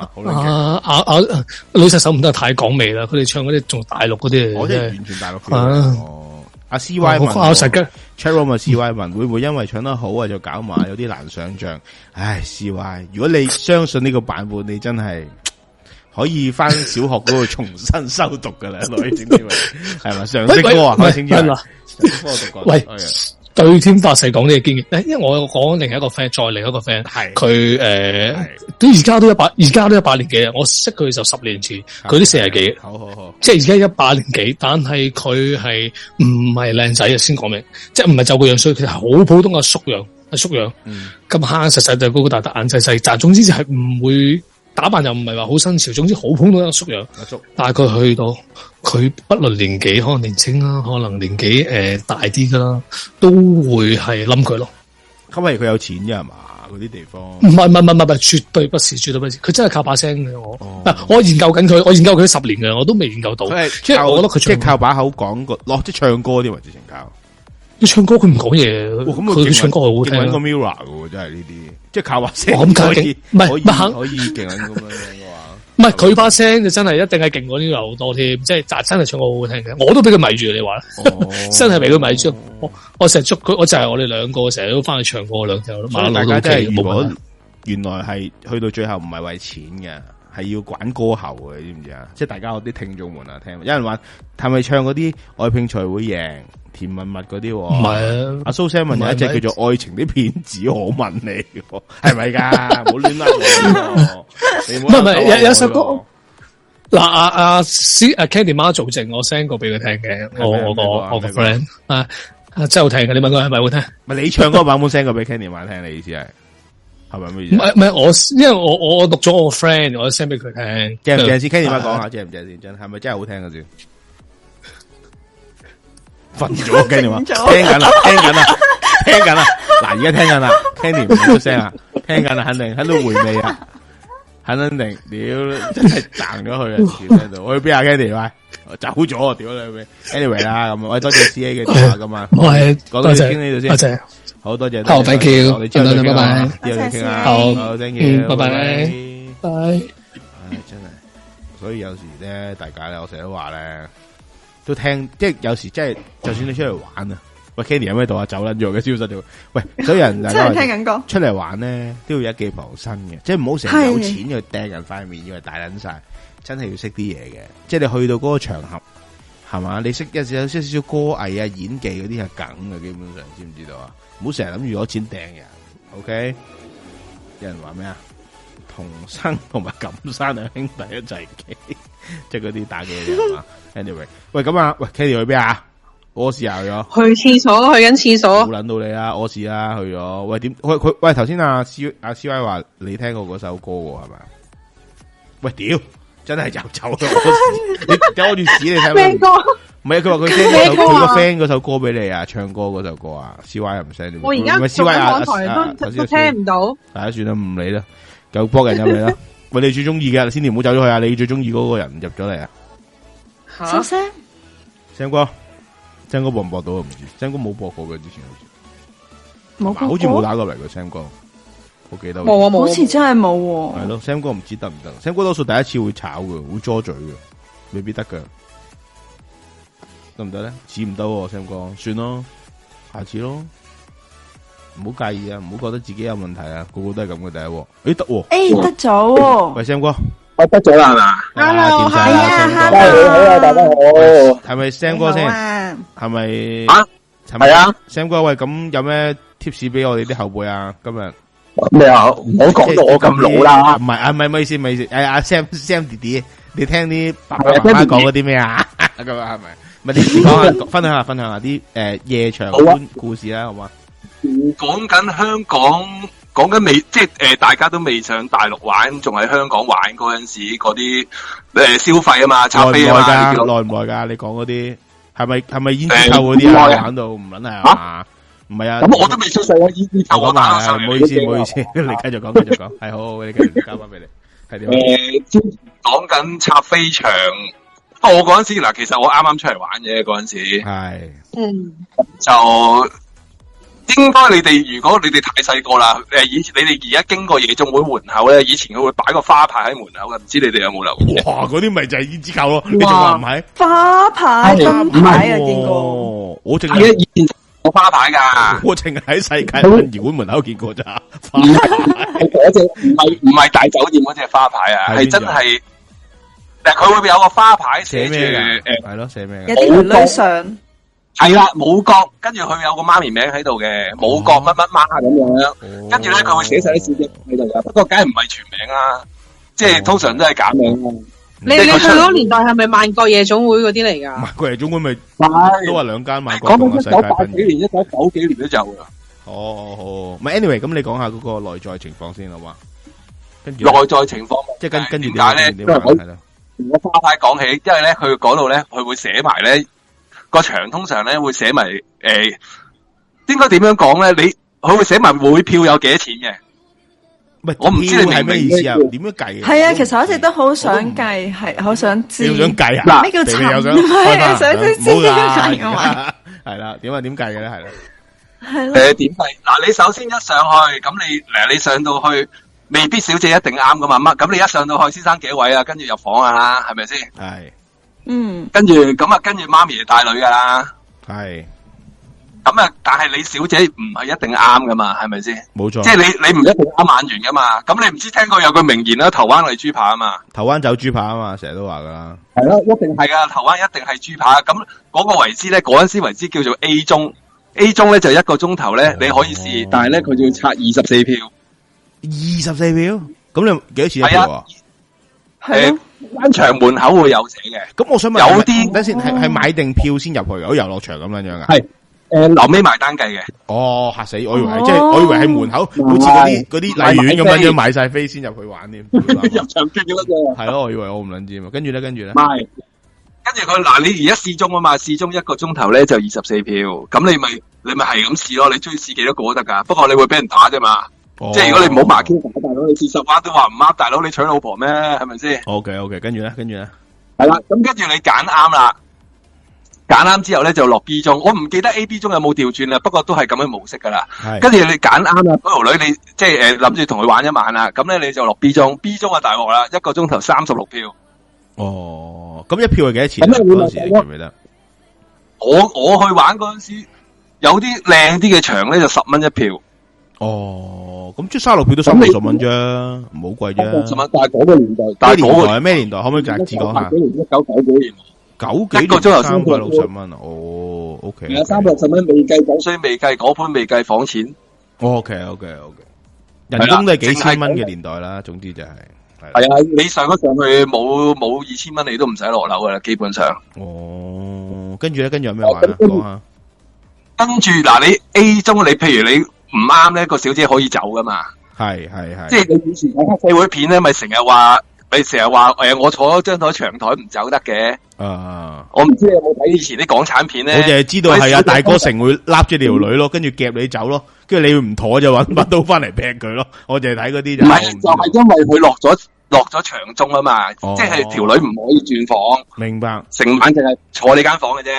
女殺手唔得太港味啦，佢哋唱嗰啲仲大陸嗰啲， 我真係完全大陸。阿 C Y 問，Cheryl 問 C Y 問，會唔會因為唱得好啊就搞埋？有啲難想象。唉 ，C Y， 如果你相信呢個版本，你真係可以翻小學嗰度重新修讀噶啦，女知唔知？係咪常識歌啊？聽住啦， 喂，對天發誓講呢個經驗，因為我講另一個 friend， 再另一個 friend， 係佢都而家都100年幾啊！我識佢就10年前，佢都40幾， 好，即係而家100年幾，但係佢係唔係靚仔啊？先講明，即係唔係就個樣衰，佢係好普通嘅縮樣，咁慳實實就高高大大眼細細，但係總之就係唔會打扮，又唔係話好新潮，總之好普通嘅縮樣，但係佢去到。佢不論年紀，可能年青啦，可能年紀大啲噶啦，都會係冧佢咯。 因為佢有錢嘅係嘛？嗰啲地方唔係，絕對不是，佢真係靠把聲嘅我。我研究緊佢，我研究佢10年嘅，我都未研究到。即係我覺得佢即係靠把口講個，即係唱歌啲或者成靠。 佢唱歌佢唔講嘢，佢唱歌好好聽。 勁個 Mirror 嘅真係呢啲，即係靠把聲。 咁可以勁咁樣。 唔係佢把聲就真係一定係勁過呢個好多添，即係真係唱歌好好聽嘅，我都俾佢迷住你話，真係俾佢迷住。我成日捉佢，我就係我哋兩個成日都翻去唱歌兩條馬路都 OK。 如果原來係去到最後唔係為錢嘅，係要管歌喉嘅，你知唔知啊？即係大家嗰啲聽眾們啊，聽有人話係咪唱嗰啲愛拼才會贏？甜蜜蜜嗰啲， 唔係啊！ 阿蘇 Sir 問有一隻叫做愛情啲騙子，我問你，係咪噶？唔好亂拉我。唔係有首歌嗱，阿 Candy 媽做證，我 send 過俾佢聽嘅，我個 friend 真係好聽嘅，你問佢係咪好聽？ 咪你唱嗰個版本 send 過俾 Candy 玩聽，你意思係咪咩意思？ 唔係我，因為我錄咗我個 friend，我 send 俾佢聽。 正唔正先？Candy 講下正唔正先？真係咪真係好聽嘅先？瞓咗 Candy 話聽緊啦，聽緊啦。嗱，而家聽緊啦 ，Candy 唔出聲啊，聽緊啦，肯定喺度回味啊，肯定，屌真係賺咗佢啊！喺度，我去邊啊 Candy 喂？走咗啊！屌你咪 ，anyway 啦，咁喂，多謝 C A 嘅電話咁啊， 喂， 講到傾呢度先， 多謝， 好多謝， 好，thank you， 我哋之後再傾啊，之後再傾啊， 好 ，thank you， 拜拜，拜。 唉，真係，所以有時咧，大家咧，我成日都話咧，都聽，即係有時真係，就算你出嚟玩啊，喂 Candy 有咩度啊？走撚咗嘅消失咗，喂，所以人真係聽緊歌， 出嚟玩咧都要一技傍身嘅，即係唔好成日有錢就掟人塊面，以為大撚晒。真係要識啲嘢嘅，即係你去到嗰個場合，係嘛？你識有少少歌藝啊、演技嗰啲係梗嘅，基本上知唔知道啊？唔好成日諗住攞錢掟人 ，OK？有人話咩啊？同生同埋錦山兩兄弟一齊企，即係嗰啲打機嘅係嘛 ？Anyway， 喂咁啊，喂 Katie 去邊啊？屙屎啊去咗？ 去廁所，去緊廁所。 冇撚到你啊！屙屎啦，去咗。喂點？喂頭先阿 C Y 話你聽過嗰首歌喎，係咪？喂屌！真係又走咗，你攞住屎你睇咩歌？ 唔係佢話佢 send 佢個 friend 嗰首歌俾你啊，唱歌嗰首歌啊 ，C Y 又唔 send 你。 我而家做緊港台都聽唔到。大家算啦，唔理啦，夠波人入嚟啦。喂，你最中意嘅，先唔好走咗去啊！你最中意嗰個人入咗嚟啊！ 小聲 ，Sam 哥播唔播到啊？唔知 Sam 哥冇播過嘅，之前冇， 好似冇打過嚟嘅 Sam 哥。我記得冇， 好似真係冇。 係咯 ，Sam 哥唔知得唔得 ？Sam 哥多數第一次會炒嘅，會捉嘴嘅，未必得嘅，得唔得咧？似唔得，Sam 哥，算咯，下次咯，唔好介意啊，唔好覺得自己有問題啊，個個都係咁嘅第一鑊，誒得喎， 得咗， 喂 Sam 哥， 我得咗啦係嘛 ？Hello， 係啊，大家好啊，大家好， 係咪 Sam 哥先？係咪啊？係啊 ，Sam 哥，喂，咁有咩 tips 俾我哋啲後輩啊？今日？ 咩啊？唔好講到我咁老啦。 唔係啊，唔係，唔好意思，唔好意思。阿 Sam 弟弟，你聽啲爸爸媽媽講嗰啲咩啊？咁啊，係咪？咪你講下，分享下啲夜場故事啦，好嘛？ 講緊香港，講緊未，即係大家都未上大陸玩，仲喺香港玩嗰陣時，嗰啲消費啊嘛，插飛啊嘛， 耐唔耐噶？你講嗰啲係咪胭脂扣嗰啲啊？玩到唔撚係嘛？唔係啊， 咁我都未出世啊！胭脂扣我打咗唔好意思，唔好意思，你繼續講，係好，你繼續交翻俾你，係點？ 之前講緊插飛場，我嗰陣時嗱，其實我啱啱出嚟玩嘅嗰陣時， 係， 就應該你哋如果你哋太細個啦，以前你哋而家經過夜總會門口咧，以前佢會擺個花牌喺門口嘅，唔知你哋有冇留意？ 哇，嗰啲咪就係胭脂扣咯，你仲話唔係？ 花牌、金牌啊，見過， 我淨係以前。有花牌噶， 我淨係喺世界殯儀館門口見過咋。 唔係嗰隻，唔係大酒店嗰隻花牌啊，係真係。佢會有個花牌寫住係咯，寫咩？ 有啲女相係啦，母國，跟住佢有個媽咪名喺度嘅，母國乜乜媽咁樣。跟住咧，佢會寫晒啲字喺度噶，不過梗係唔係全名啦，即係通常都係假名。 你去嗰個年代係咪萬國夜總會嗰啲嚟噶？ 萬國夜總會咪都話兩間萬國。 講到1980幾年、1990幾年都有噶。 哦，咪 anyway， 咁你講下嗰個內在情況先好嘛？跟住內在情況， 即係跟住點解咧？因為我花牌講起，因為咧佢嗰度咧，佢會寫埋咧個場，通常咧會寫埋應該點樣講咧？佢會寫埋每票有幾多錢嘅。我唔知你係咩意思啊？點樣計？ 係啊，其實我一直都好想計，係好想知。 你想計啊？ 咩叫沉？ 唔係想知點計嘅嘛？ 係啦，點點計嘅咧？係啦。 係咯。 點計？嗱，你首先一上去，咁你上到去，未必小姐一定啱噶嘛？乜？咁你一上到去，先生幾位啊？跟住入房啊啦，係咪先？ 係。 跟住跟住媽咪帶女噶啦。 係。 咁啊，但係你小姐唔係一定啱噶嘛，係咪先？ 冇錯， 即係你唔一定啱眼緣噶嘛。咁你唔知聽過有句名言啦，台灣係豬扒啊嘛， 台灣走豬扒啊嘛，成日都話噶啦。 係咯，一定係噶，台灣一定係豬扒。咁嗰個為之咧，嗰陣時為之叫做 A 鐘 ，A 鐘咧就1個鐘頭咧，你可以試，但係咧佢就要拆24票。 24票？咁你幾多錢一票啊？ 間場門口會有寫嘅。 咁我想問， 有啲等先係買定票先入去，好似遊樂場咁樣樣啊？ 係臨尾埋單計嘅。 哦，嚇死！我以為即係我以為喺門口，好似嗰啲荔園咁樣買晒飛先入去玩添。 入場券嘅啫。 係咯，我以為我唔撚知嘛。跟住咧。 唔係，跟住佢嗱，你而家試鐘啊嘛，試鐘1個鐘頭咧就24票，咁你咪係咁試咯，你中意試幾多個都得噶。不過你會俾人打啫嘛。即係如果你唔好麻 Q 打大佬，你試10彎都話唔啱，大佬你娶老婆咩？係咪先 ？OK， 跟住咧。 係啦，咁跟住你揀啱啦。揀啱之後咧就落 B 鐘，我唔記得 A、B 鐘有冇調轉啦，不過都係咁樣模式噶啦。跟住你揀啱啦，嗰條女你即係諗住同佢玩一晚啦，咁咧你就落 B 鐘，B 鐘啊大鑊啦，1個鐘頭36票。 哦，咁一票係幾多錢？嗰陣時你記唔記得？ 我去玩嗰陣時，有啲靚啲嘅場咧就10蚊一票。 哦，咁即係36票都30蚊啫，唔好貴啫。 10蚊，但係嗰個年代， 係咩年代？可唔可以大致講下 ？1999年。 1個鐘頭360蚊啊！哦 ，OK。 係啊，360蚊未計酒水，未計果盤，未計房錢。 OK。人工都係幾千蚊嘅年代啦，總之就係。 係啊，你上咗上去冇2000蚊，你都唔使落樓噶啦，基本上。 哦，跟住有咩玩啊？講下。 跟住嗱，你 A 鐘，你譬如你唔啱咧，個小姐可以走噶嘛？ 係。 即係你以前睇黑社會片咧，咪成日話。我坐咗張台長台唔走得嘅。我唔知你有冇睇以前啲港產片咧。 我淨係知道係大哥成會笠住條女咯，跟住夾你走咯，跟住你唔妥就揾把刀翻嚟劈佢咯。我淨係睇嗰啲就。 唔係，就係因為佢落咗場鐘啊嘛，即係條女唔可以轉房。 明白。成晚淨係坐你間房嘅啫。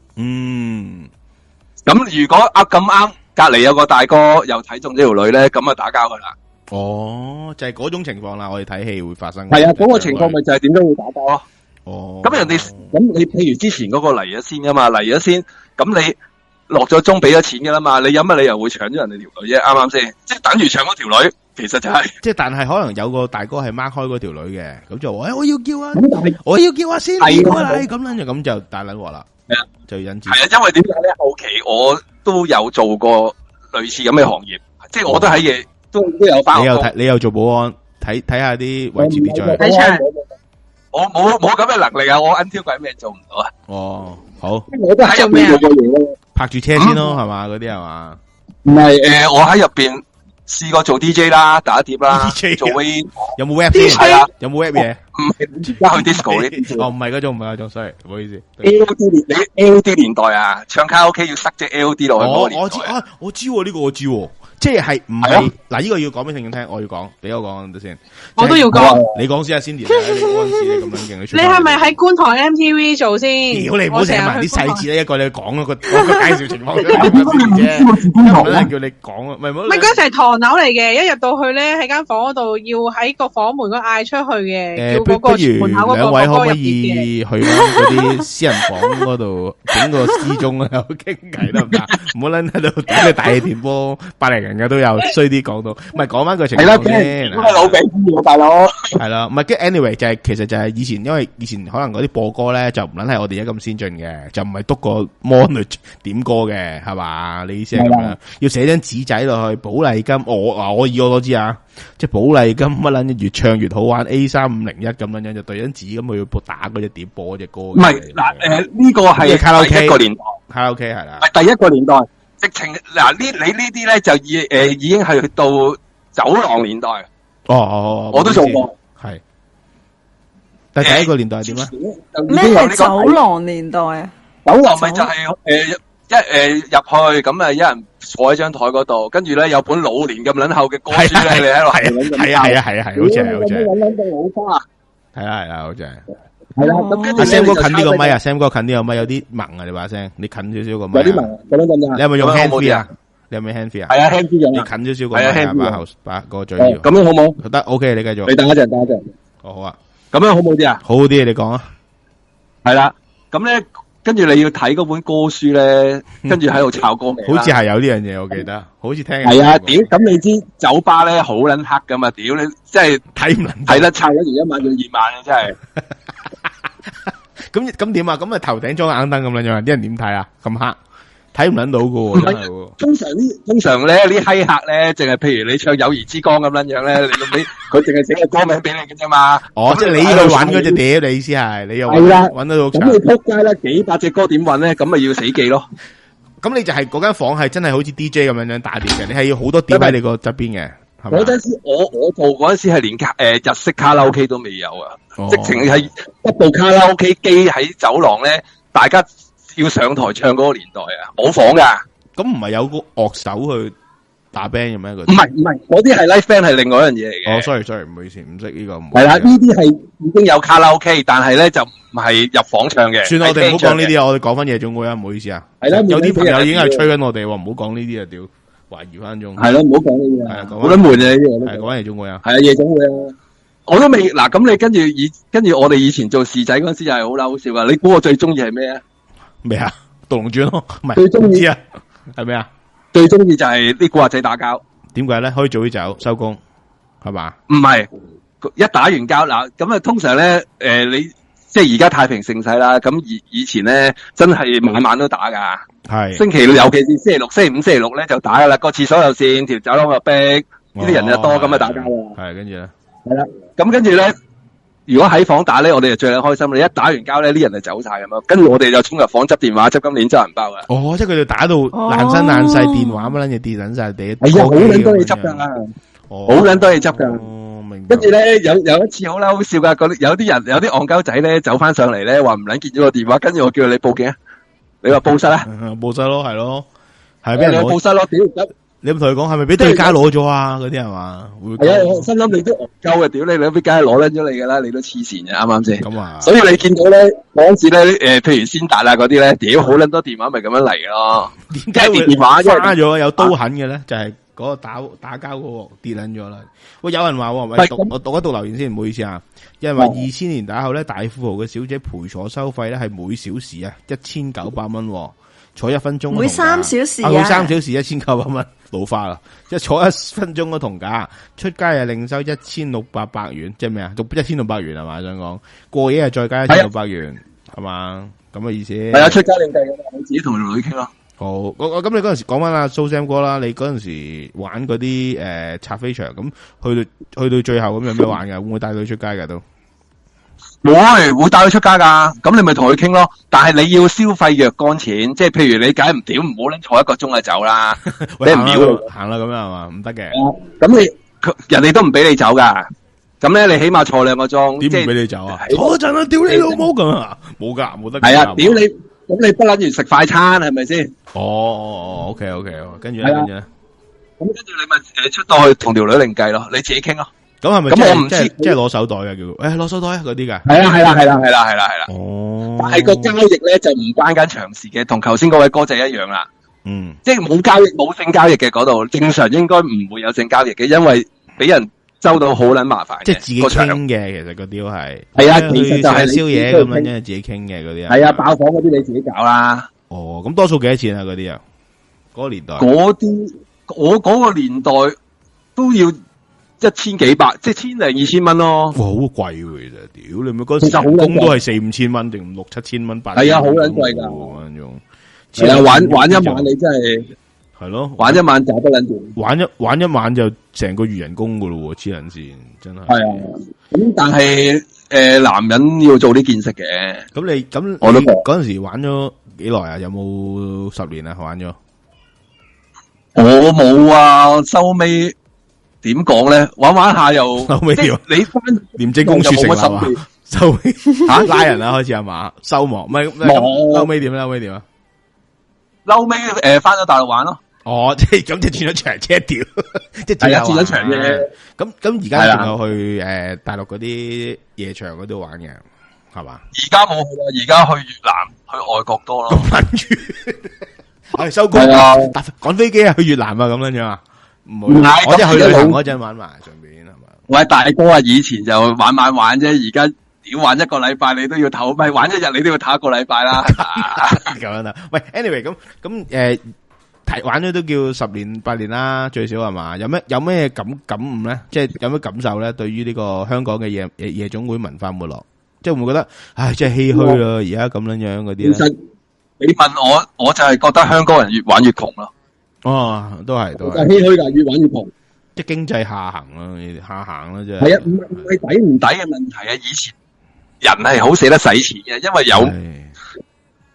咁如果咁啱隔籬有個大哥又睇中呢條女咧，咁啊打交㗎啦。 就係嗰種情況啦，我哋睇戲會發生。 係啊，嗰個情況咪就係點解會打交咯。咁人哋咁你譬如之前嗰個嚟咗先噶嘛，嚟咗先，咁你落咗鐘俾咗錢噶啦嘛，你有乜理由會搶咗人哋條女啫？啱啱先？即係等於搶嗰條女，其實就係。即係但係可能有個大哥係 mark 開嗰條女嘅，咁就話我要叫啊，我要叫啊先，咁就大撚鑊啦。係啊，就引致。 係啊，因為點解咧？後期我都有做過類似咁嘅行業，即係我都喺嘢。都有翻。 你又做保安，睇下啲維持秩序。 睇場， 我冇咁嘅能力啊！我 until 鬼咩做唔到啊！ 好。 我都喺入邊做過嘢咯， 拍住車先咯，係嘛？嗰啲係嘛？ 唔係我喺入邊試過做 DJ 啦，打碟啦，做 V。 有冇 rap 先？有冇 rap 嘢？ 唔係，而家去 disco 呢？ 唔係嗰種，sorry，唔好意思。 LD 年代啊，唱卡拉 OK 要塞隻 LD 落去嗰個年代。 我知呢個我知。即係唔係嗱？呢個要講俾聽眾聽，我要講，俾我講得先。 我都要講， 你講先啊，Cindy。你嗰陣時你咁撚勁， 你係咪喺觀塘 MTV 做先？ 屌你唔好成日問啲細節咧，一個你講一個介紹情況啫。唔係叫你講啊，唔係嗰陣係唐樓嚟嘅，一入到去咧喺間房嗰度，要喺個房門嗰嗌出去嘅。叫嗰個門口嗰個兩位可唔可以去嗰啲私人房嗰度整個私鐘啊？傾偈得唔得？唔好撚喺度點你大氣電波，80人嘅都有，衰啲講到，唔係講翻個情況先。 係老餅大佬。 係啦，唔係跟 anyway 就係其實就係以前，因為以前可能嗰啲播歌咧就唔撚係我哋而家咁先進嘅，就唔係篤個 mon 去點歌嘅，係嘛？你意思係咁樣？要寫張紙仔落去，寶麗金，我以我所知啊，即係寶麗金乜撚嘢越唱越好玩 A3501咁樣樣，就對張紙咁去打嗰隻碟播嗰隻歌。唔係嗱，呢個係第一個年代， 卡拉 OK 係啦， 係第一個年代。直情嗱你呢啲咧就已經係去到走廊年代。我都做過。係。 但係第一個年代係點咧？ 咩係走廊年代啊？ 走廊咪就係入去咁啊，一人坐喺張台嗰度，跟住咧有本老年咁撚厚嘅歌書咧，你喺度係啊，好正好正。 撚到老花。 係啊，好正。 係啦，咁跟住阿 Sam 哥近啲個咪啊 ，Sam 哥近啲個咪有啲萌啊，你話聲，你近少少個咪。 有啲萌，咁樣咁你係咪用 hand free 啊？你係咪 hand free 啊？ 係啊，hand free 用。 你近少少個咪啊，把個嘴要。 咁樣好冇？ 得 ，OK，你繼續。 你等一陣。 好啊。 咁樣好冇啲啊？ 好啲，你講啊。 係啦，咁咧，跟住你要睇嗰本歌書咧，跟住喺度抄歌名。 好似係有呢樣嘢，我記得，好似聽。 係啊，屌，咁你知酒吧咧好撚黑噶嘛？屌你，即係睇唔撚睇得差一年1晚到2晚啊！真係。 咁點啊？咁啊頭頂裝眼燈咁樣樣，啲人點睇啊？咁黑睇唔撚到噶喎。 通常咧呢閪客咧，淨係譬如你唱《友誼之光》咁樣樣咧，佢淨係寫個歌名俾你嘅啫嘛。 即係你去揾嗰隻碟，你意思係你又係啦，揾得到。 咁你撲街啦，幾百隻歌點揾咧？咁咪要死記咯。 咁你就係嗰間房係真係好似 DJ 咁樣打碟嘅，你係要好多碟喺你個側邊嘅。 嗰陣時我做嗰陣時係連日式卡拉 OK 都未有啊，直情係一部卡拉 OK 機喺走廊咧，大家要上台唱嗰個年代啊，冇房噶。 咁唔係有個樂手去打 band 嘅咩？ 唔係，嗰啲係 live band 係另外一樣嘢嚟嘅。 哦，sorry，唔好意思，唔識呢個。 係啦，呢啲係已經有卡拉 OK，但係咧就唔係入房唱嘅。 算啦，我哋唔好講呢啲啊，我哋講翻夜總會啊，唔好意思啊。係啦，有啲朋友已經係吹緊我哋，唔好講呢啲啊，屌，懷疑翻中。 係咯，唔好講呢啲啊。 係好得悶啊呢啲。 係講翻夜總會啊。 係啊，夜總會啊。我都未嗱，咁你跟住我哋以前做試仔嗰陣時又係好啦，好笑噶。你估我最中意係咩啊？ 咩啊？獨龍傳咯，唔係最中意啊？係咩啊？ 最中意就係啲古惑仔打交。 點解咧？可以早啲走收工，係嘛？ 唔係，一打完交嗱，咁啊通常咧，你即係而家太平盛世啦。咁以前咧，真係晚晚都打噶。係星期六，尤其是星期六、星期五、星期六咧就打噶啦。個廁所又線，條走廊又逼，呢啲人又多，咁啊打交啦。 係跟住咧， 係啦，咁跟住咧，如果喺房打咧，我哋就最開心。你一打完交咧，啲人就走晒咁樣，跟住我哋就衝入房執電話、執金鏈、執銀包噶。 哦，即係佢哋打到爛身爛世，電話乜撚嘢跌撚晒地。 係啊，好撚多嘢執噶，好撚多嘢執噶。 明。 跟住咧，有一次好啦，好笑噶，有啲人有啲戇鳩仔咧走翻上嚟咧，話唔撚見咗個電話，跟住我叫你報警啊，你話報失啊？ 報失咯，係咯，係俾人報失咯，屌！ 你有冇同佢講係咪俾對家攞咗啊？嗰啲係嘛？ 係啊，我心諗你都戇鳩嘅，屌你都俾梗係攞撚咗你噶啦，你都黐線嘅，啱唔啱先？ 咁啊， 所以你見到咧嗰陣時咧，譬如先達啊嗰啲咧，屌好撚多電話咪咁樣嚟嘅咯。 點解會電話花咗有刀痕嘅咧？就係嗰個打交嗰個跌撚咗啦。喂，有人話我讀一讀留言先，唔好意思啊。有人話2000年打後咧，大富豪嘅小姐陪坐收費咧係每小時啊1900蚊。坐1分鐘， 每3小時啊， 每3小時1900蚊，老花啦！即係坐1分鐘都同價，出街係另收1600元，即係咩啊？1600元係嘛？想講過夜係再加1600元，係嘛？咁嘅意思。 係啊，出街另計㗎嘛，你自己同女傾咯。 好，咁你嗰陣時講翻阿蘇 Sam 哥啦，你嗰陣時玩嗰啲拆飛場，咁去到最後咁有咩玩㗎？會唔會帶佢出街㗎都？ 會帶佢出街噶，咁你咪同佢傾咯。但係你要消費若干錢，即係譬如你梗係唔屌，唔好拎坐1個鐘就走啦，你唔要行啦咁樣係嘛？唔得嘅。 咁人哋都唔俾你走噶。咁咧你起碼坐2個鐘， 點唔俾你走啊？坐一陣啊，屌你老母咁啊！冇噶，冇得。 係啊，屌你，咁你不諗住食快餐係咪先？ 哦，OK，跟住咧，咁跟住你咪出到去同條女另計咯，你自己傾咯。 咁係咪？咁我唔知，即係攞手袋啊，叫攞手袋啊嗰啲噶。 係啦。哦。但係個交易咧就唔關間場事嘅，同頭先嗰位哥仔一樣啦。嗯。即係冇交易冇性交易嘅嗰度，正常應該唔會有性交易嘅，因為俾人收到好撚麻煩。 即係自己傾嘅，其實嗰啲係。 係啊，其實就係宵夜咁樣，自己傾嘅嗰啲啊。 係啊，爆房嗰啲你自己搞啦。 哦，咁多數幾多錢啊？嗰啲啊？嗰個年代。 嗰啲我嗰個年代都要。1000幾百，即係1000零2000蚊咯。 哇，好貴喎，其實，屌你咪嗰時工都係4、5千蚊定6、7千蚊， 係啊，好撚貴噶。係啊，玩一晚你真係係咯， 玩一晚就不撚掂。 玩一晚就成個月人工噶咯，黐撚線，真係。 係啊，咁但係男人要做啲見識嘅。 咁我都嗰陣時玩咗幾耐啊？有冇10年啊？玩咗？ 我冇啊，收尾。點講咧？玩下又，即係你翻廉政公署成立啊？收尾吓拉人啦，開始係嘛？收網唔係後尾點咧？後尾點啊？ 後尾翻咗大陸玩咯。 哦，即係咁就轉咗場車屌，即係轉咗場啫。 咁而家仲有去大陸嗰啲夜場嗰度玩嘅係嘛？ 而家冇去啦，而家去越南去外國多咯。 係收工趕飛機啊，去越南啊咁樣樣啊？唔係，我即係去旅行嗰陣玩埋上邊係嘛？ 喂，大哥啊，以前就玩啫，而家屌玩1個禮拜你都要唞，咪玩1日你都要唞1個禮拜啦。 咁樣啦。喂 ，anyway 咁玩咗都叫10年8年啦，最少係嘛？有咩感悟咧？即係有咩感受咧？對於呢個香港嘅夜總會文化沒落，即係會唔會覺得唉，真係唏噓咯？而家咁樣嗰啲咧？其實你問我就係覺得香港人越玩越窮咯。 哦，都係， 就唏噓噶，越玩越窮， 即係經濟下行啦，下行啦，啫。 係啊，唔係抵唔抵嘅問題啊！以前人係好捨得使錢嘅，因為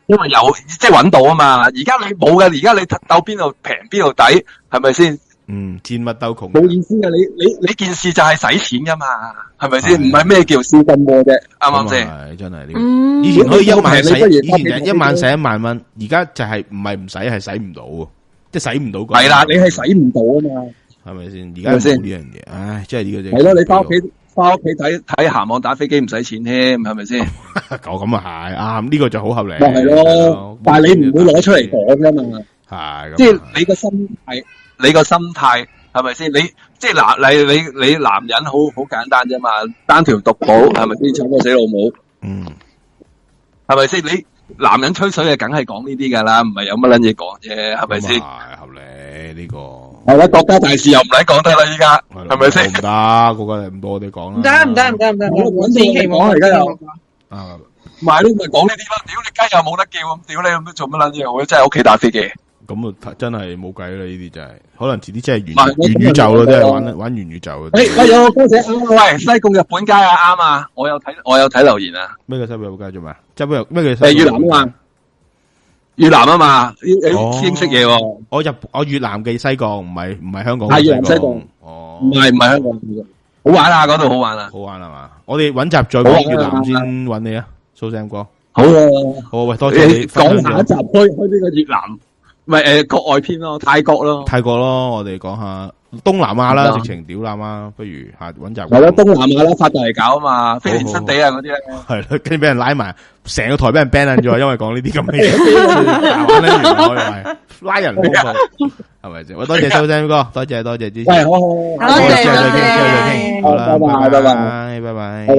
因為有即係揾到啊嘛。而家你冇嘅，而家你鬥邊度平邊度抵，係咪先？ 戰乜鬥窮， 冇意思嘅。你件事就係使錢噶嘛，係咪先？唔係咩叫燒金鍋啫？啱唔啱先？ 係真係呢個。以前可以1萬使，以前1萬使1萬蚊，而家就係唔係唔使，係使唔到，即係使唔到。 係啦，你係使唔到啊嘛， 係咪先？而家冇呢樣嘢，唉，即係呢個就係咯。你翻屋企睇鹹網打飛機唔使錢添，係咪先？ 咁啊係啱，呢個就好合理。 咪係咯，但係你唔會攞出嚟講噶嘛。 係， 即係你個心態係咪先？你即係你男人好簡單啫嘛，單條獨寶係咪先？慘過死老母，係咪先？你男人吹水啊，梗係講呢啲噶啦，唔係有乜撚嘢講啫，係咪先？ 係合理呢個。 係啦，國家大事又唔使講得啦，依家係咪先？ 唔得，國家唔多我哋講啦。 唔得，我千祈唔好而家又唔係咯，咪講呢啲咯。屌你雞又冇得叫，咁屌你咁做乜撚嘢？我真係屋企打飛機。 咁啊，真係冇計啦！呢啲真係，可能遲啲真係元宇宙咯，真係玩元宇宙。 我有個歌寫喂，西貢日本街啊，啱啊！我有睇留言啊。 咩叫西貢日本街做咩？即係咩叫越南啊嘛？越南啊嘛？師兄識嘢喎。 我越南嘅西貢，唔係香港。 係越南西貢。哦，唔係香港。好玩啊！嗰度好玩啊！ 好玩係嘛？我哋揾集再講越南先揾你啊，蘇生哥。 好啊。 好喂，多謝你。 講下一集開呢個越南。唔係國外篇咯，泰國咯，我哋講下東南亞啦，直情屌南亞，不如下揾集。 係咯，東南亞啦，發大嚟搞啊嘛，飛連濕地啊嗰啲咧。係咯，跟住俾人拉埋，成個台俾人 ban 咗，因為講呢啲咁嘅嘢。玩呢原來拉人風暴，係咪先？我多謝收聲哥，多謝支持。 喂，好， 多謝， 再傾。好啦，拜拜。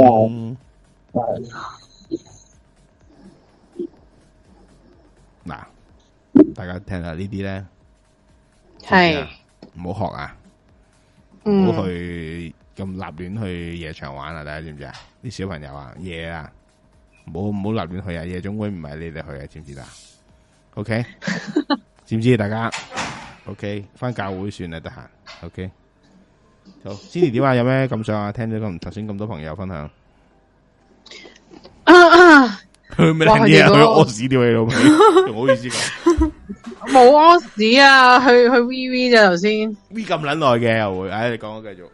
嗱。大家聽下呢啲咧，係唔好學啊，唔好去咁立亂去夜場玩啊！大家知唔知啊？啲小朋友啊，夜啊，唔好立亂去啊！夜總會唔係你哋去啊，知唔知啊 ？OK， 知唔知大家 ？OK， 翻教會算啦，得閒。OK， 好，Cindy點啊？有咩感想啊？聽咗頭先咁多朋友分享。去咩嘢啊？去屙屎屌你老味，唔好意思講。 冇屙屎啊！去 VV 咋頭先 ？V 咁撚耐嘅又會，你講我繼續。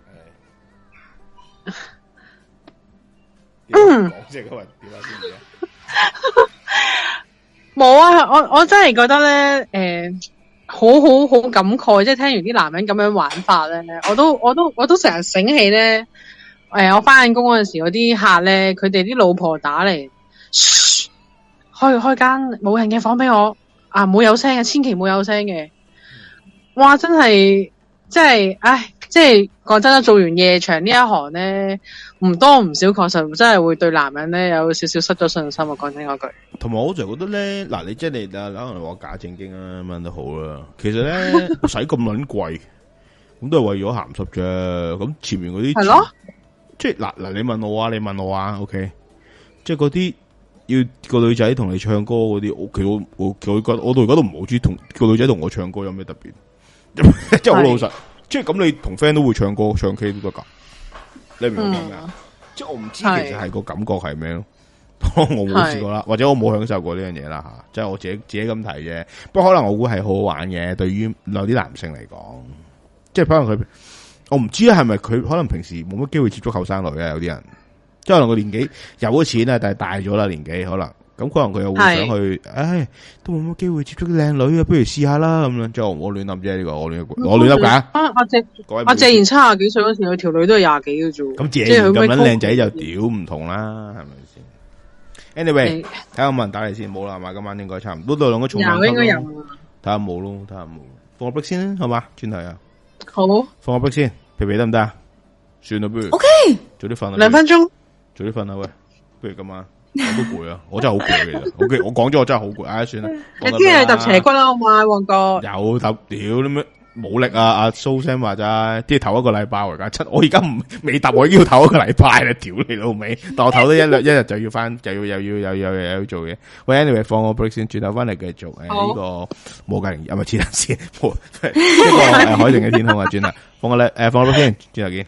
講即係嗰個點啊？知唔知啊？ 冇啊！我真係覺得咧，好感慨，即係聽完啲男人咁樣玩法咧，我都成日醒起咧。我翻緊工嗰陣時，嗰啲客咧，佢哋啲老婆打嚟。開間冇人嘅房俾我啊！冇有聲嘅，千祈冇有聲嘅。哇！真係，即係，唉，即係講真啦，做完夜場呢一行咧，唔多唔少，確實真係會對男人咧有少少失咗信心啊！講真嗰句。同埋我就覺得咧，嗱，你即係你可能話假正經啊，乜都好啦。其實咧，使咁撚貴，咁都係為咗鹹濕啫。咁前面嗰啲係咯，即係嗱，你問我啊 ，OK， 即係嗰啲。要個女仔同你唱歌嗰啲，我覺得我到而家都唔好知同個女仔同我唱歌有咩特別，即係好老實，即係咁你同 friend 都會唱歌唱 K 都得噶，你明唔明咩啊？即係我唔知其實係個感覺係咩咯，我冇試過啦，或者我冇享受過呢樣嘢啦吓，即係我自己咁睇啫。不過可能我估係好好玩嘅，對於有啲男性嚟講，即係可能佢，我唔知係咪佢可能平時冇乜機會接觸後生女嘅有啲人。即係可能個年紀有咗錢啦，但係大咗啦年紀可能，咁可能佢又會想去，唉，都冇乜機會接觸啲靚女啊，不如試下啦咁樣。即係我亂諗啫，呢個我亂噏噶。 阿謝賢70幾歲嗰時，佢條女都係20幾嘅啫。 咁謝賢咁撚靚仔就屌唔同啦，係咪先 ？Anyway，睇下有冇人打嚟先，冇啦嘛，今晚應該差唔多到兩個重量級咯。睇下冇咯，睇下冇。放個 break 先，好嘛？轉頭啊。好。放個 break 先，皮皮得唔得啊？算啦，不如。OK。早啲瞓啦。2分鐘。早啲瞓啦喂，不如今晚我都攰啊，我真係好攰其實。我講咗我真係好攰，唉算啦。 你聽日揼斜骨啦，好嘛，旺角。有揼屌你咩冇力啊！阿蘇聲話齋，即係頭一個禮拜而家我而家未揼，我已經要頭一個禮拜啦，屌你老味！但我頭都一日就要翻，就要又要做嘢。喂 ，anyway 放個 break 先，轉頭翻嚟繼續呢個冇計係咪黐撚線？呢個海定嘅天空啊，轉頭放個放個 break 先，轉頭見。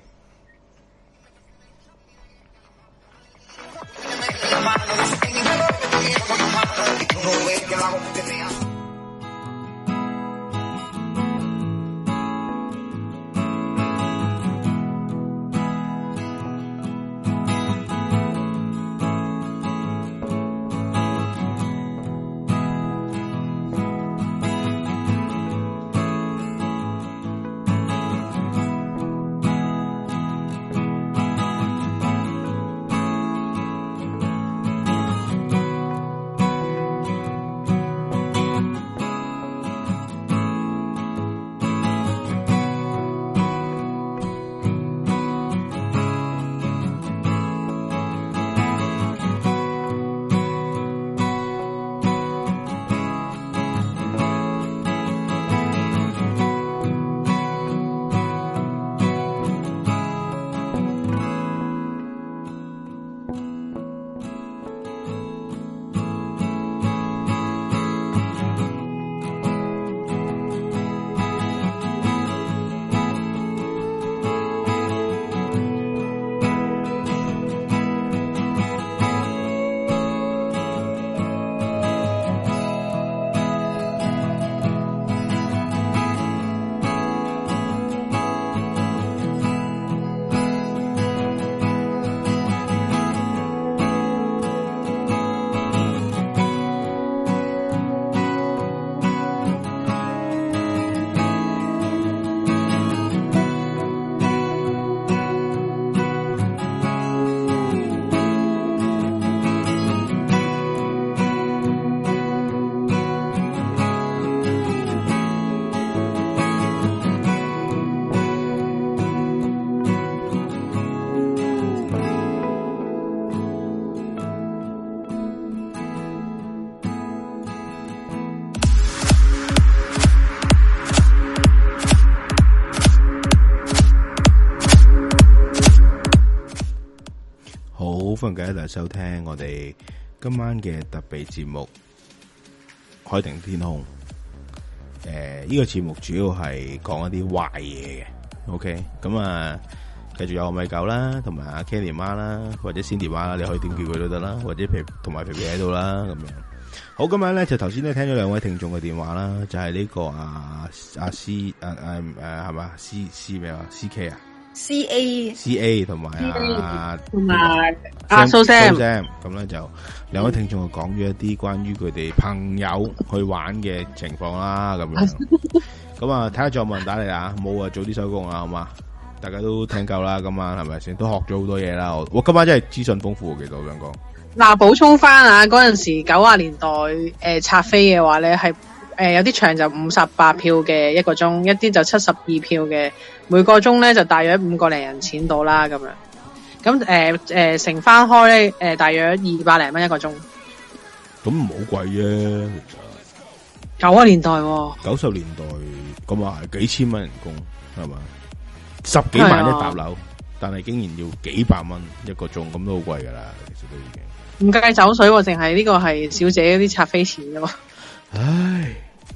歡迎大家收聽我哋今晚嘅特備節目《海定天空》。呢個節目主要係講一啲壞嘢嘅。OK， 咁啊，繼續有我米狗啦，同埋阿 Kenny 媽啦，或者 Cindy 媽啦，你可以點叫佢都得啦，或者同埋皮皮喺度啦，咁樣。好，今晚咧就頭先咧聽咗兩位聽眾嘅電話啦，就係呢個阿 C 係嘛 C 咩啊 CK 啊 CA 同埋阿蘇 Sam 咁咧就兩位聽眾就講咗一啲關於佢哋朋友去玩嘅情況啦，咁樣。咁啊，睇下仲有冇人打嚟啊？冇啊，早啲收工啦，好嘛？大家都聽夠啦，今晚係咪先？都學咗好多嘢啦。我今晚真係資訊豐富，其實我想講。 嗱，補充翻啊，嗰陣時90年代拆飛嘅話咧，係有啲場就58票嘅一個鐘，一啲就72票嘅，每個鐘咧就大約5個零人錢到啦，咁樣。咁乘翻開咧，大約200零蚊一個鐘。 咁唔好貴啫，其實。 90年代喎。 90年代咁啊，幾千蚊人工係嘛？10幾萬一搭樓，但係竟然要幾百蚊一個鐘，咁都好貴噶啦，其實都已經。 唔計走水喎，淨係呢個係小姐嗰啲拆飛錢啫嘛。 唉，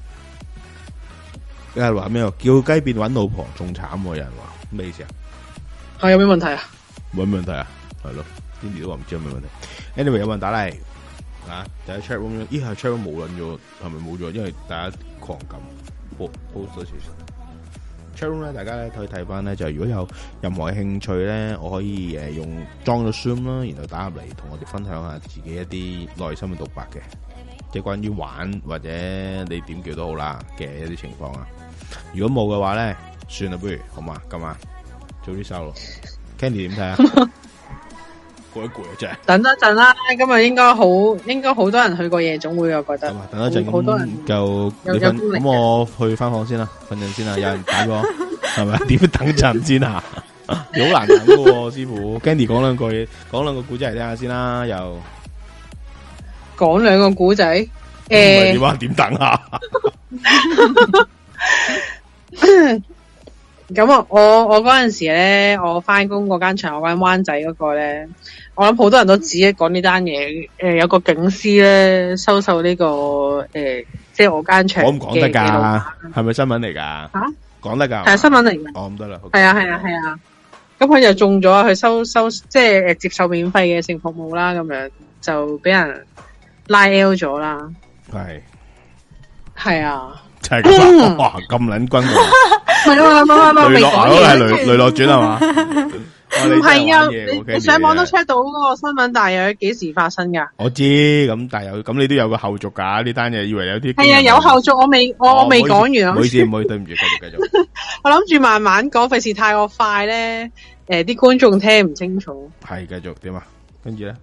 有人話咩？叫雞變搵老婆仲慘喎！有人話咩意思啊？ 係有咩問題啊？ 冇咩問題啊？係咯，啲都話唔知有咩問題。Anyway， 有冇人打嚟啊？就喺 chat room， 咦係 chat room 冇撚咗，係咪冇咗？因為大家狂撳post 多少少。chat room 咧，大家咧可以睇翻咧，就如果有任何嘅興趣咧，我可以用裝咗 Zoom 啦，然後打入嚟同我哋分享下自己一啲內心嘅獨白嘅，即係關於玩或者你點叫都好啦嘅一啲情況啊。如果冇嘅話咧，算啦，不如好嘛？今晚早啲收咯。Candy 點睇啊？攰一攰啊，真係。等一陣啦，今日應該好多人去過夜總會，我覺得。等一陣，好多人就你瞓，咁我去翻房先啦，瞓陣先啦。有人打過，係咪？點等陣先啊？你好難等噶喎，師傅。Candy 講兩句嘢，講兩個古仔嚟聽下先啦。又講兩個古仔，點啊？點等啊？咁我嗰陣時咧，我翻工嗰間場，我間灣仔嗰個咧，我諗好多人都知講呢單嘢。有個警司咧收受呢個即係我間場，我唔講得噶，係咪新聞嚟噶？吓，講得噶，係新聞嚟噶。哦，咁得啦，係啊。咁佢就中咗，佢收即係接受免費嘅性服務啦，咁樣就俾人拉 L 咗啦。係啊。就係咁哇，咁撚軍喎！係啊，雷洛傳係嘛？唔係啊，你上網都 check 到嗰個新聞，大約幾時發生噶？我知，咁但係咁你都有個後續噶呢單嘢，以為有啲係啊，有後續，我未講完啊！唔好意思，對唔住，繼續。我諗住慢慢講，費事太過快咧，啲觀眾聽唔清楚。係繼續點啊？跟住咧，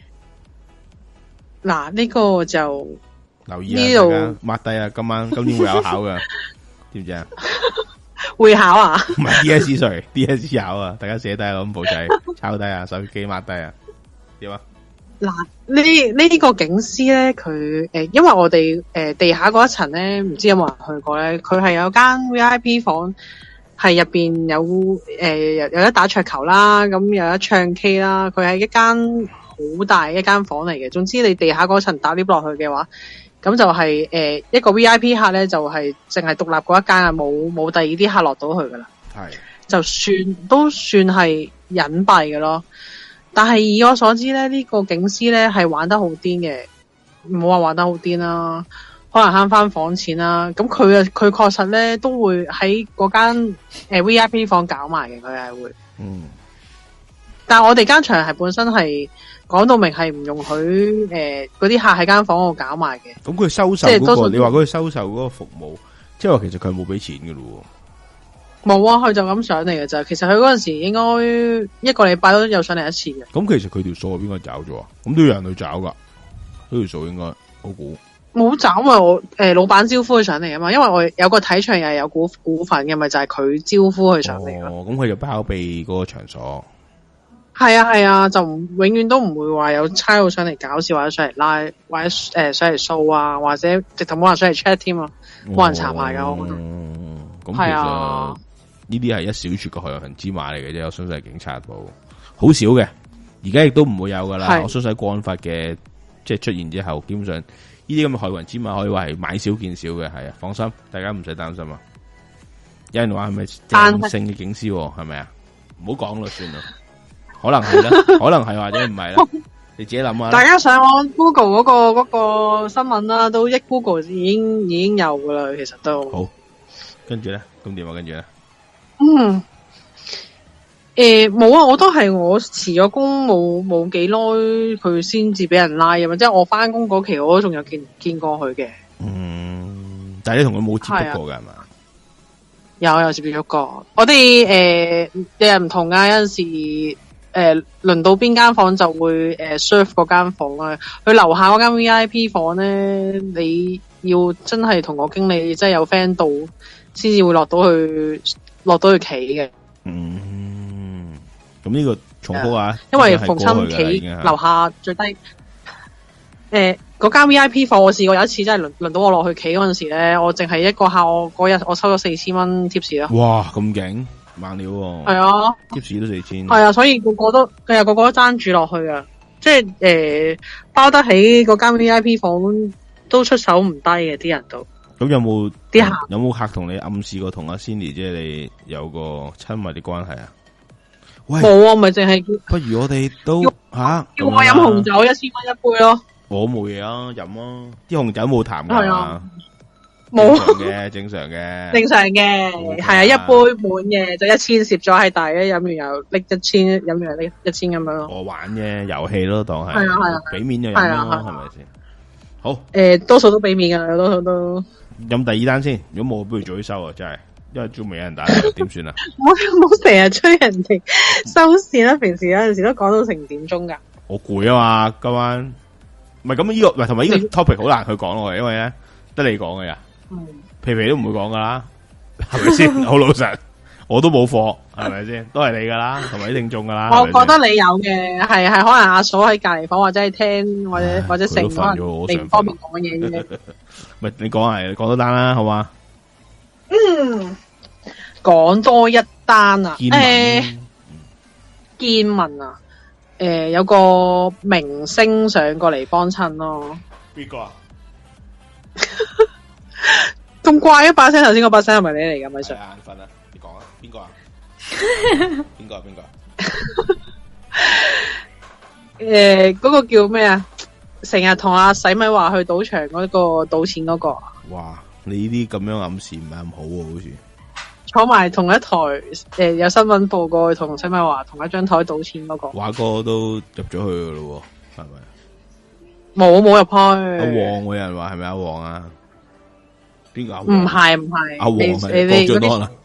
嗱呢個就。留意啊！大家抹低啊！今年會有考噶，知唔知啊？會考啊？唔係 DSE 考啊！大家寫低啊，咁簿仔抄低啊，手機抹低啊，點啊？嗱，呢個警司咧，佢因為我哋地下嗰一層咧，唔知有冇人去過咧？佢係有間 VIP 房，係入邊有一打桌球啦，咁有一唱 K 啦，佢係一間好大一間房嚟嘅。總之你地下嗰層打 lift 落去嘅話。咁就係一個 VIP 客咧，就係淨係獨立嗰一間啊，冇第二啲客落到去噶啦。係，就都算係隱蔽嘅咯。但係以我所知咧，呢個警司咧係玩得好癲嘅，唔好話玩得好癲啦，可能慳翻房錢啦。咁佢確實咧都會喺嗰間VIP 房搞埋嘅，佢係會。嗯。但係我哋間場係本身係。講到明係唔容許嗰啲客喺間房度搞埋嘅。咁佢收受嗰個，你話佢收受嗰個服務，即係話其實佢係冇俾錢㗎咯。冇啊，佢就咁上嚟嘅咋。其實佢嗰陣時應該一個禮拜都有上嚟一次嘅。咁其實佢條數係邊個找咗啊？咁都有人去找噶，呢條數應該我估冇找啊！我老闆招呼佢上嚟啊嘛，因為我有個體場又係有股份嘅，咪就係佢招呼佢上嚟咯。哦，咁佢就包庇嗰個場所。係啊，就永遠都唔會話有差佬上嚟搞事，或者上嚟拉，或者上嚟掃啊，或者直頭冇人上嚟 check 添啊，冇人查牌噶，我覺得。咁其實呢啲係一小撮嘅害群之馬嚟嘅啫，我相信係警察部好少嘅， 而家亦都唔會有噶啦。 係我相信喺國安法嘅即係出現之後，基本上呢啲咁嘅害群之馬可以話係買少見少嘅，係啊，放心，大家唔使擔心啊。有人話係咪正性嘅警司係咪啊？唔好講啦，算啦，可能係啦，可能係或者唔係啦，你自己諗下。 大家上網 Google 嗰個新聞啦，都一 Google 已經有噶啦，其實都好。跟住咧，咁點啊？跟住咧， 冇啊，我都係我辭咗工冇幾耐，佢先至俾人拉啊嘛，即係我翻工嗰期，我都仲有見過佢嘅。 但係你同佢冇接觸過噶係嘛？ 有接觸過，我哋日唔同啊，有陣時輪到邊間房就會serve 嗰間房啊，佢樓下嗰間 VIP 房咧，你要真係同個經理真係有 friend 到，先至會落到去企嘅。 咁呢個重複啊， 因為逢親企樓下最低。嗰間 VIP 房我試過有一次真係輪到我落去企嗰陣時咧，我淨係一個客，我嗰日我收咗4000蚊 tips 咯。 哇，咁勁，猛料喎！ 係啊 ，tips 都4000。 係啊，所以個個都爭住落去啊！即係包得起嗰間 VIP 房都出手唔低嘅啲人都。 咁有冇啲客有冇客同你暗示過同阿 Cindy 即係你有個親密啲關係啊？喂， 冇啊，咪淨係不如我哋都吓叫我飲紅酒1000蚊一杯咯。 我冇嘢啊，飲啊，啲紅酒冇談噶嘛， 冇正常嘅， 係啊，一杯滿嘅就1000攝咗喺大嘅，飲完又拎1000，飲完又拎1000咁樣咯。 我玩嘅遊戲咯，當係係啊， 俾面就飲咯，係咪先？好， 多數都俾面噶，多數都飲第二單先。如果冇，不如早啲收啊，真係，因為仲未有人打，點算啊？ 冇成日催人哋收線啦，平時有陣時都講到成點鐘噶。 我攰啊嘛，今晚。唔係咁呢個，唔係同埋呢個 topic 好難去講咯，因為咧得你講嘅呀，皮皮都唔會講噶啦，係咪先？好老實，我都冇貨，係咪先？都係你噶啦，同埋啲聽眾噶啦。 我覺得你有嘅，係可能阿嫂喺隔籬房或者係聽或者成，可能你唔方便講嘢啫。 唔係你講係講多單啦，好嘛？ 講多一單啊，見聞啊。有個明星上過嚟幫襯咯。 邊個啊？ 咁怪一把聲，頭先嗰把聲係咪你嚟㗎？咪上？ 眼瞓啊！你講啊，邊個啊？邊個啊？ 嗰個叫咩啊？成日同阿洗米華去賭場嗰個賭錢嗰個。 哇！你呢啲咁樣暗示唔係咁好喎，好似。 坐埋同一台，有新聞報過同洗米華同一張台賭錢嗰個。華哥都入咗去噶咯，係咪？冇入去。 阿黃嗰人話係咪阿黃啊？邊個阿黃？ 唔係。 阿黃係郭晉安啦。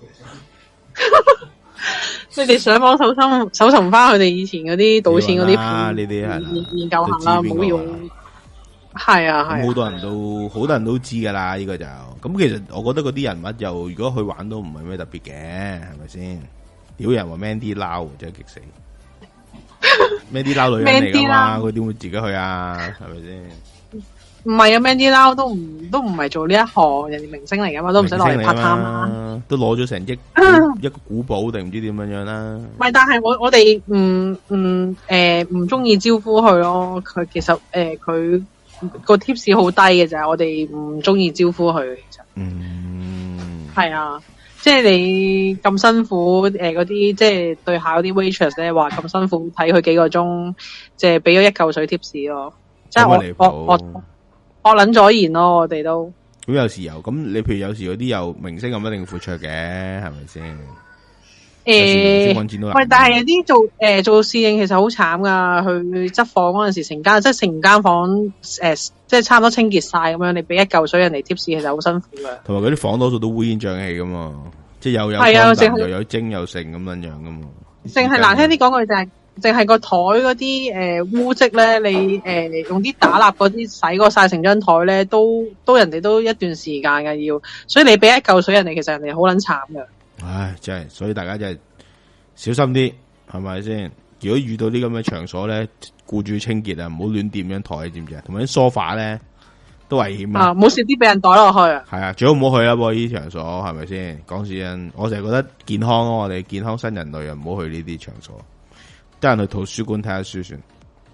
你哋上網搜尋翻佢哋以前嗰啲賭錢嗰啲盤，呢啲係研究下啦，唔好用。係啊， 好多人都知噶啦，呢個就咁。其實我覺得嗰啲人物又如果去玩都唔係咩特別嘅，係咪先？有人話 Mandy Lau 真係激死，Mandy Lau 女人嚟噶嘛，佢點會自己去啊？係咪先？ 唔係啊 ，Mandy Lau 都唔係做呢一行，人哋明星嚟噶嘛，都唔使落嚟 part time 啦， 都攞咗成億一個古堡定唔知點樣啦。 唔係，但係我哋唔中意招呼佢咯。佢其實佢。個 tips 好低嘅就係我哋唔中意招呼佢，其實係啊，即係你咁辛苦嗰啲即係對下嗰啲 waitress 咧話咁辛苦睇佢幾個鐘，即係俾咗1嚿水 tips 咯，即係我捻咗言咯，我哋都咁有時有咁你譬如有時嗰啲有明星咁一定要付出嘅，係咪先？ 喂，但係有啲做侍應其實好慘噶，去執房嗰陣時成間房即係差唔多清潔晒咁樣，你俾1嚿水人哋 tips 其實好辛苦噶。 同埋嗰啲房多數都烏煙瘴氣噶嘛，即係有又有蒸又剩咁樣樣噶嘛。 淨係難聽啲講句就係，淨係個台嗰啲污漬咧，你用啲打蠟嗰啲洗過晒成張台咧，都人哋都一段時間噶要，所以你俾1嚿水人哋，其實人哋好撚慘噶。 唉，真係，所以大家真係小心啲，係咪先？如果遇到啲咁嘅場所咧，顧住清潔啊，唔好亂掂張台，知唔知啊？同埋啲梳化咧都危險啊！ 唔好攝啲俾人袋落去啊！ 係啊，最好唔好去啦，呢啲場所係咪先？講時間，我成日覺得健康咯，我哋健康新人類啊，唔好去呢啲場所。 得閒去圖書館睇下書算。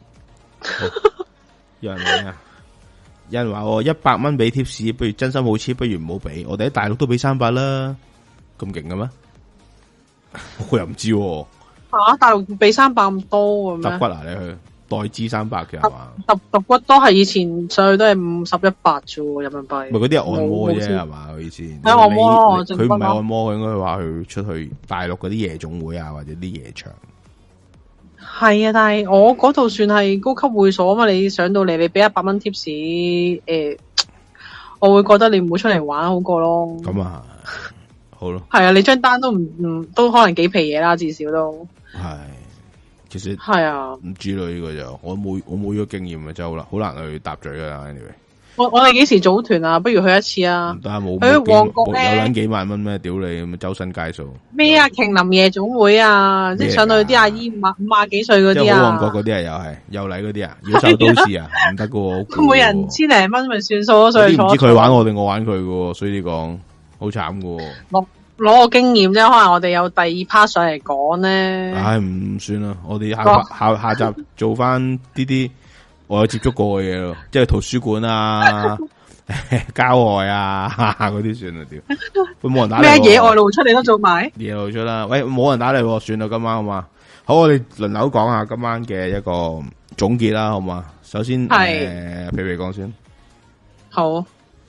有人話咩啊？有人話我100蚊俾貼士，不如真心好黐，不如唔好俾。我哋喺大陸都俾300啦，咁勁嘅咩？我又唔知喎。 大陸俾300咁多嘅咩？ 揼骨啊，你去代資300嘅係嘛？ 揼骨都係以前上去都係50、100啫喎，人民幣。 咪嗰啲係按摩啫係嘛？佢以前係按摩咯， 佢唔係按摩，佢應該話佢出去大陸嗰啲夜總會啊，或者啲夜場。 係啊，但係我嗰度算係高級會所啊嘛，你上到嚟你俾100蚊貼士，我會覺得你唔好出嚟玩好過咯。 咁啊，好咯。 係啊，你張單都唔都可能幾皮嘢啦，至少都係。其實係啊， 唔知啦呢個就我冇咗經驗啊，真係好難去搭嘴噶啦。anyway， 我哋幾時組團啊？不如去一次啊！ 但係冇去旺角咧， 有撚幾萬蚊咩？屌你咁周身街數咩啊？瓊林夜總會啊，即係上到去啲阿姨50幾歲嗰啲啊， 旺角嗰啲啊，又嚟嗰啲啊，妖獸都市啊，唔得噶喎。 每人千零蚊咪算數咯，所以唔知佢玩我定我玩佢噶，所以你講好慘噶。 攞個經驗啫，可能我哋有第2 part 上嚟講咧。 唉，唔算啦，我哋下集做翻啲我有接觸過嘅嘢咯，即係圖書館啊、郊外啊嗰啲算啦，屌，會冇人打嚟。 咩野外露出你都做埋？ 野外露出啦，喂，冇人打嚟，算啦，今晚好嘛？好，我哋輪流講下今晚嘅一個總結啦，好嘛？首先皮皮講先。 好。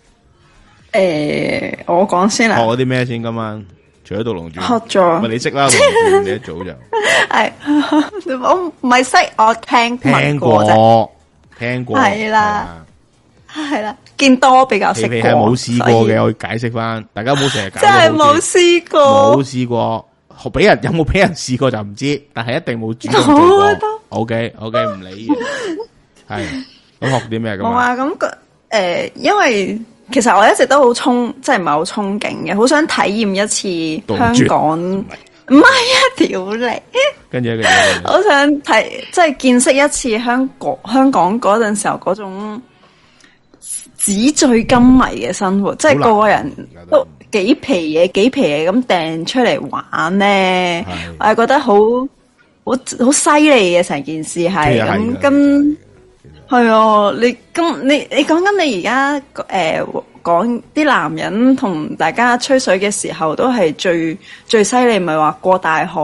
我講先啦。 學咗啲咩先？今晚除咗《毒龍傳》， 學咗。 咪你識啦，《毒龍傳》你一早就係我唔係識，我聽過啫。 聽過係啦，見多比較識過。 皮皮係冇試過嘅，我解釋翻，大家唔好成日搞。 真係冇試過， 冇試過。俾人有冇俾人試過就唔知，但係一定冇主動做過。OK，唔理。係咁學啲咩咁？ 冇啊，咁因為。其實我一直都好即係唔係好憧憬嘅，好想體驗一次香港，唔係啊，屌你！跟住我想睇，即係見識一次香港嗰陣時候嗰種紙醉金迷嘅生活，即係個個人都幾皮嘢咁掟出嚟玩咧，我係覺得好犀利嘅成件事係咁。係啊，你講緊你而家講啲男人同大家吹水嘅時候，都係最犀利，咪話過大海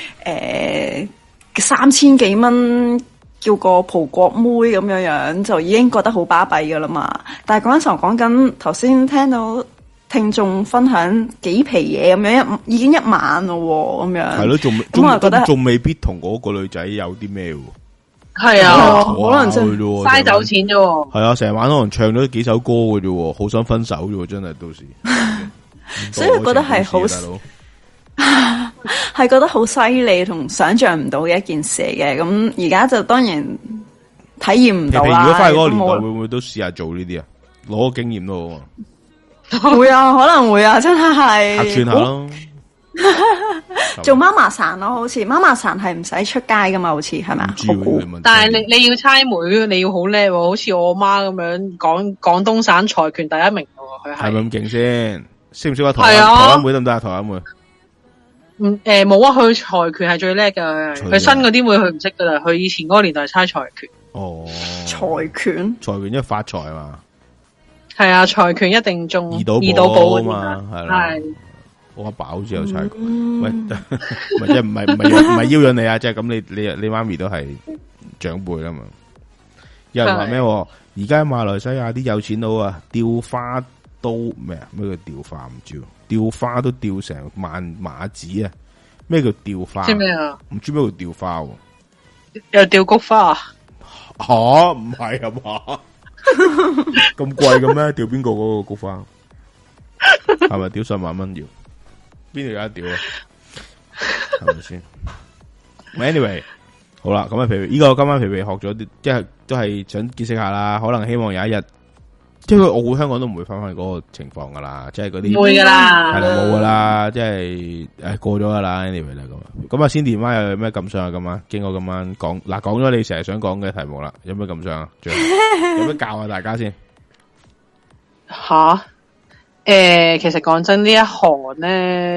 3000幾蚊叫個葡國妹咁樣，就已經覺得好巴閉噶啦嘛。但係嗰陣時候講緊頭先聽到聽眾分享幾皮嘢咁樣，已經1萬咯咁樣。係咯，咁我覺得仲未必同嗰個女仔有啲咩喎。 係啊， 可能真係嘥酒錢啫喎。 係啊，成晚可能唱咗幾首歌嘅啫，好想分手啫，真係到時。 所以我覺得係好，係覺得好犀利同想象唔到嘅一件事嚟嘅。咁而家就當然體驗唔到啦。 如果翻去嗰個年代，會唔會都試下做呢啲啊？攞個經驗都好。 會啊，可能會啊，真係。 客串下咯。 做媽媽散咯，好似媽媽散係唔使出街噶嘛，好似係咪？ 但係你要猜妹，你要好叻喎，好似我媽咁樣廣東省財拳第1名喎，佢係咪咁勁先？識唔識話台灣妹得唔得啊？台灣妹冇啊，佢財拳係最叻噶，佢新嗰啲妹佢唔識噶啦，佢以前嗰個年代係猜財拳。 哦， 財拳因為發財嘛。係啊，財拳一定中二賭寶嘛，係啦。我阿爸好似有猜過，喂，即係唔係邀約你啊？即係咁，你媽咪都係長輩啦嘛。有人話咩？而家馬來西亞啲有錢佬啊，吊花都咩啊？咩叫吊花唔知？吊花都吊成萬馬子啊！咩叫吊花？ 知咩啊？ 唔知咩叫吊花？ 又吊菊花啊？ 吓，唔係啊嘛？咁貴嘅咩？吊邊個嗰個菊花？係咪吊10萬蚊要？邊度有得屌啊？係咪先 ？Anyway， 好啦，咁啊，皮皮，呢個今晚皮皮學咗啲，即係都係想見識下啦。可能希望有一日，即係我估香港都唔會翻返嗰個情況噶啦，即係嗰啲唔會噶啦， 係啦冇噶啦，即係過咗噶啦。Anyway 啦咁啊，先電話有咩感想啊？今晚經過今晚講咗你成日想講嘅題目啦，有咩感想啊？有咩教下大家先？ 吓？其實講真呢一行咧，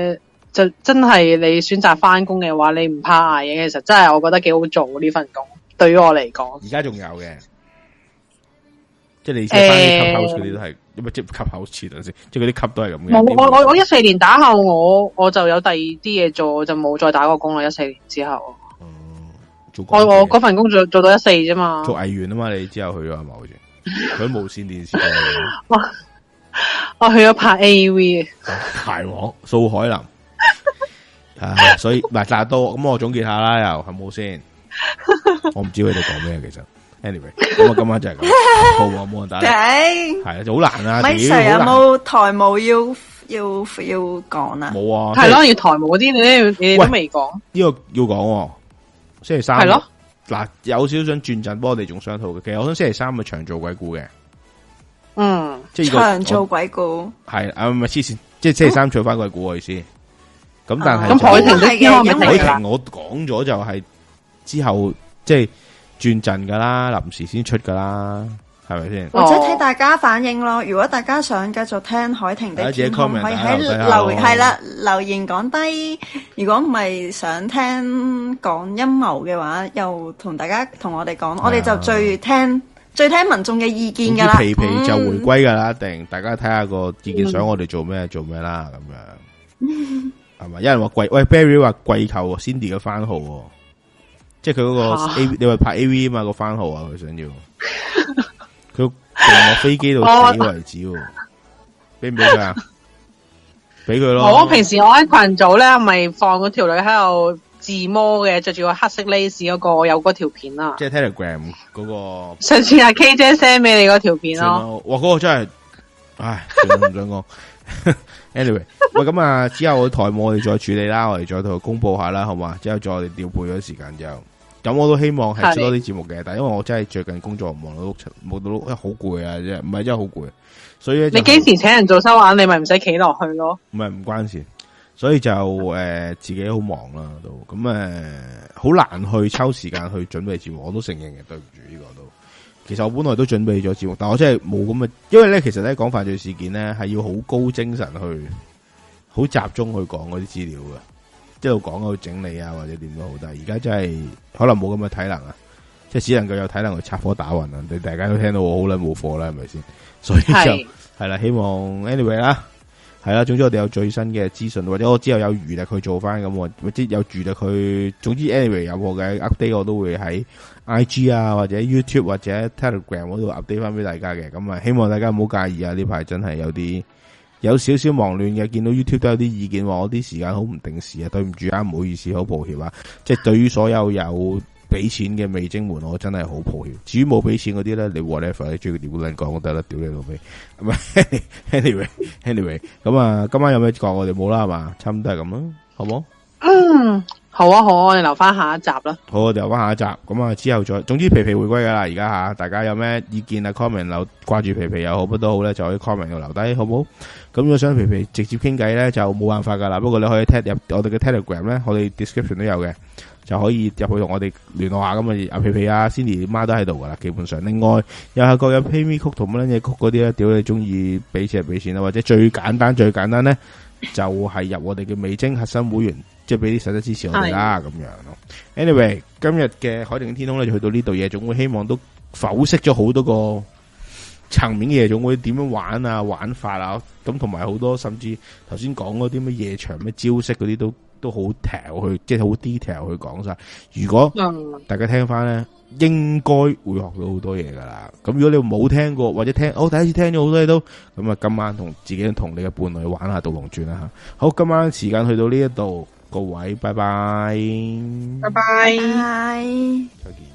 就真係你選擇翻工嘅話，你唔怕捱夜，其實真係我覺得幾好做呢份工。對於我嚟講， 而家仲有嘅，即係你翻啲級 house 嗰啲都係，即係級 house 似等先，即係嗰啲級都係咁嘅。 我14年打後我就有第二啲嘢做，我就冇再打過工啦。14年之後，我嗰份工做到14啫嘛。 做藝員啊嘛，你之後去咗係咪好似？佢無線電視我去咗拍 AV 排王蘇海林。所以唔係，但係都咁我總結下啦，又係冇先。我唔知佢哋講咩，其實 anyway， 咁今晚就係咁，冇人打嚟，係啊，就好難啊。 咪 Sir 有冇台務要講啊？ 冇啊， 係咯，要台務嗰啲你都未講。呢個要講，星期三係咯。 嗱，有少少想轉陣，不過我哋仲商討嘅。其實我想星期三咪長做鬼故嘅，即係長做鬼故係啊，唔係黐線，即係星期三做翻鬼故我意思。咁但係咁海婷都海婷我講咗就係之後即係轉陣噶啦，臨時先出噶啦，係咪先？ 或者睇大家反應咯。如果大家想繼續聽海婷的天空，可以喺留言講低。如果唔係想聽講陰謀嘅話，又同我哋講，我哋就最聽民眾嘅意見噶啦。 皮皮就回歸噶啦，一定大家睇下個意見，想我哋做咩啦咁樣。係咪？有人話喂 Barry 話跪求 Cindy 嘅番號，即係佢嗰個 A， 你話拍 AV 啊嘛個番號啊，佢想要，佢從落飛機度死為止，俾唔俾佢啊？俾佢咯。 我平時我喺群組咧，咪放嗰條女喺度自摸嘅，着住個黑色 lace 嗰個有嗰條片啊。 即係 Telegram 嗰個。上次係 K 姐 send 俾你嗰條片咯。 哇，嗰個真係，唉，唔想講。Anyway， 喂，咁啊，之後台務我哋再處理啦，我哋再同佢公布下啦，好嘛？之後再我哋調配咗時間之後，咁我都希望係出多啲節目嘅，但係因為我真係最近工作忙到冇到碌，好攰啊，真係唔係真係好攰，所以你幾時請人做收眼，你咪唔使企落去咯。 唔係唔關事，所以就自己好忙啦，都咁好難去抽時間去準備節目，我都承認嘅，對唔住呢個都。其實我本來都準備咗節目，但我真係冇咁嘅，因為咧，其實咧講犯罪事件咧係要好高精神去，好集中去講嗰啲資料嘅，一路講去整理啊或者點都好，但係而家真係可能冇咁嘅體能啊，即係只能夠有體能去插科打諢啊！大家都聽到我好撚冇貨啦，係咪先？所以就係啦，希望 anyway 啦，係啦，總之我哋有最新嘅資訊，或者我之後有餘力去做翻咁，或者有餘力去，總之 anyway 有我嘅 update 我都會喺 IG 啊或者 YouTube 或者 Telegram 嗰度 update 翻俾大家嘅，咁啊希望大家唔好介意啊！呢排真係有少少忙亂嘅，見到 YouTube 都有啲意見話我啲時間好唔定時啊，對唔住啊，唔好意思，好抱歉啊！即係對於所有俾錢嘅味精們，我真係好抱歉。至於冇俾錢嗰啲咧，你 whatever，你中意點撚講都得啦，屌你老味。咁啊，anyway，咁啊，今晚有咩講？我哋冇啦，係嘛？差唔多係咁啦，好冇？ 好啊，我哋留翻下一集啦。 好，我哋留翻下一集。咁啊，之後再，總之皮皮回歸噶啦，而家吓，大家有咩意見啊 ？comment 留掛住皮皮又好，乜都好咧，就可以 comment 度留低，好冇？咁如果想皮皮直接傾偈咧，就冇辦法噶啦。不過你可以入我哋嘅 Telegram 咧，我哋 description 都有嘅。就可以入去同我哋聯絡下，咁啊阿皮皮啊 Cindy 媽都喺度噶啦，基本上。另外有下個有 PayMe 曲同乜嘢曲嗰啲咧，屌你中意俾錢就俾錢啦，或者最簡單咧就係入我哋嘅味精核心會員，即係俾啲實質支持我哋啦，咁樣咯。Anyway， 今日嘅海定天空咧就去到呢度，夜總會希望都剖析咗好多個層面嘅夜總會點樣玩啊、玩法啊，咁同埋好多甚至頭先講嗰啲咩夜場咩招式嗰啲都好 detail 去，即係好 detail 去講晒。如果大家聽翻咧，應該會學到好多嘢噶啦。咁如果你冇聽過或者聽，第一次聽咗好多嘢都，咁啊今晚同自己同你嘅伴侶玩下《盜龍傳》啦吓。好，今晚時間去到呢一度，各位拜拜， 拜拜， 再見。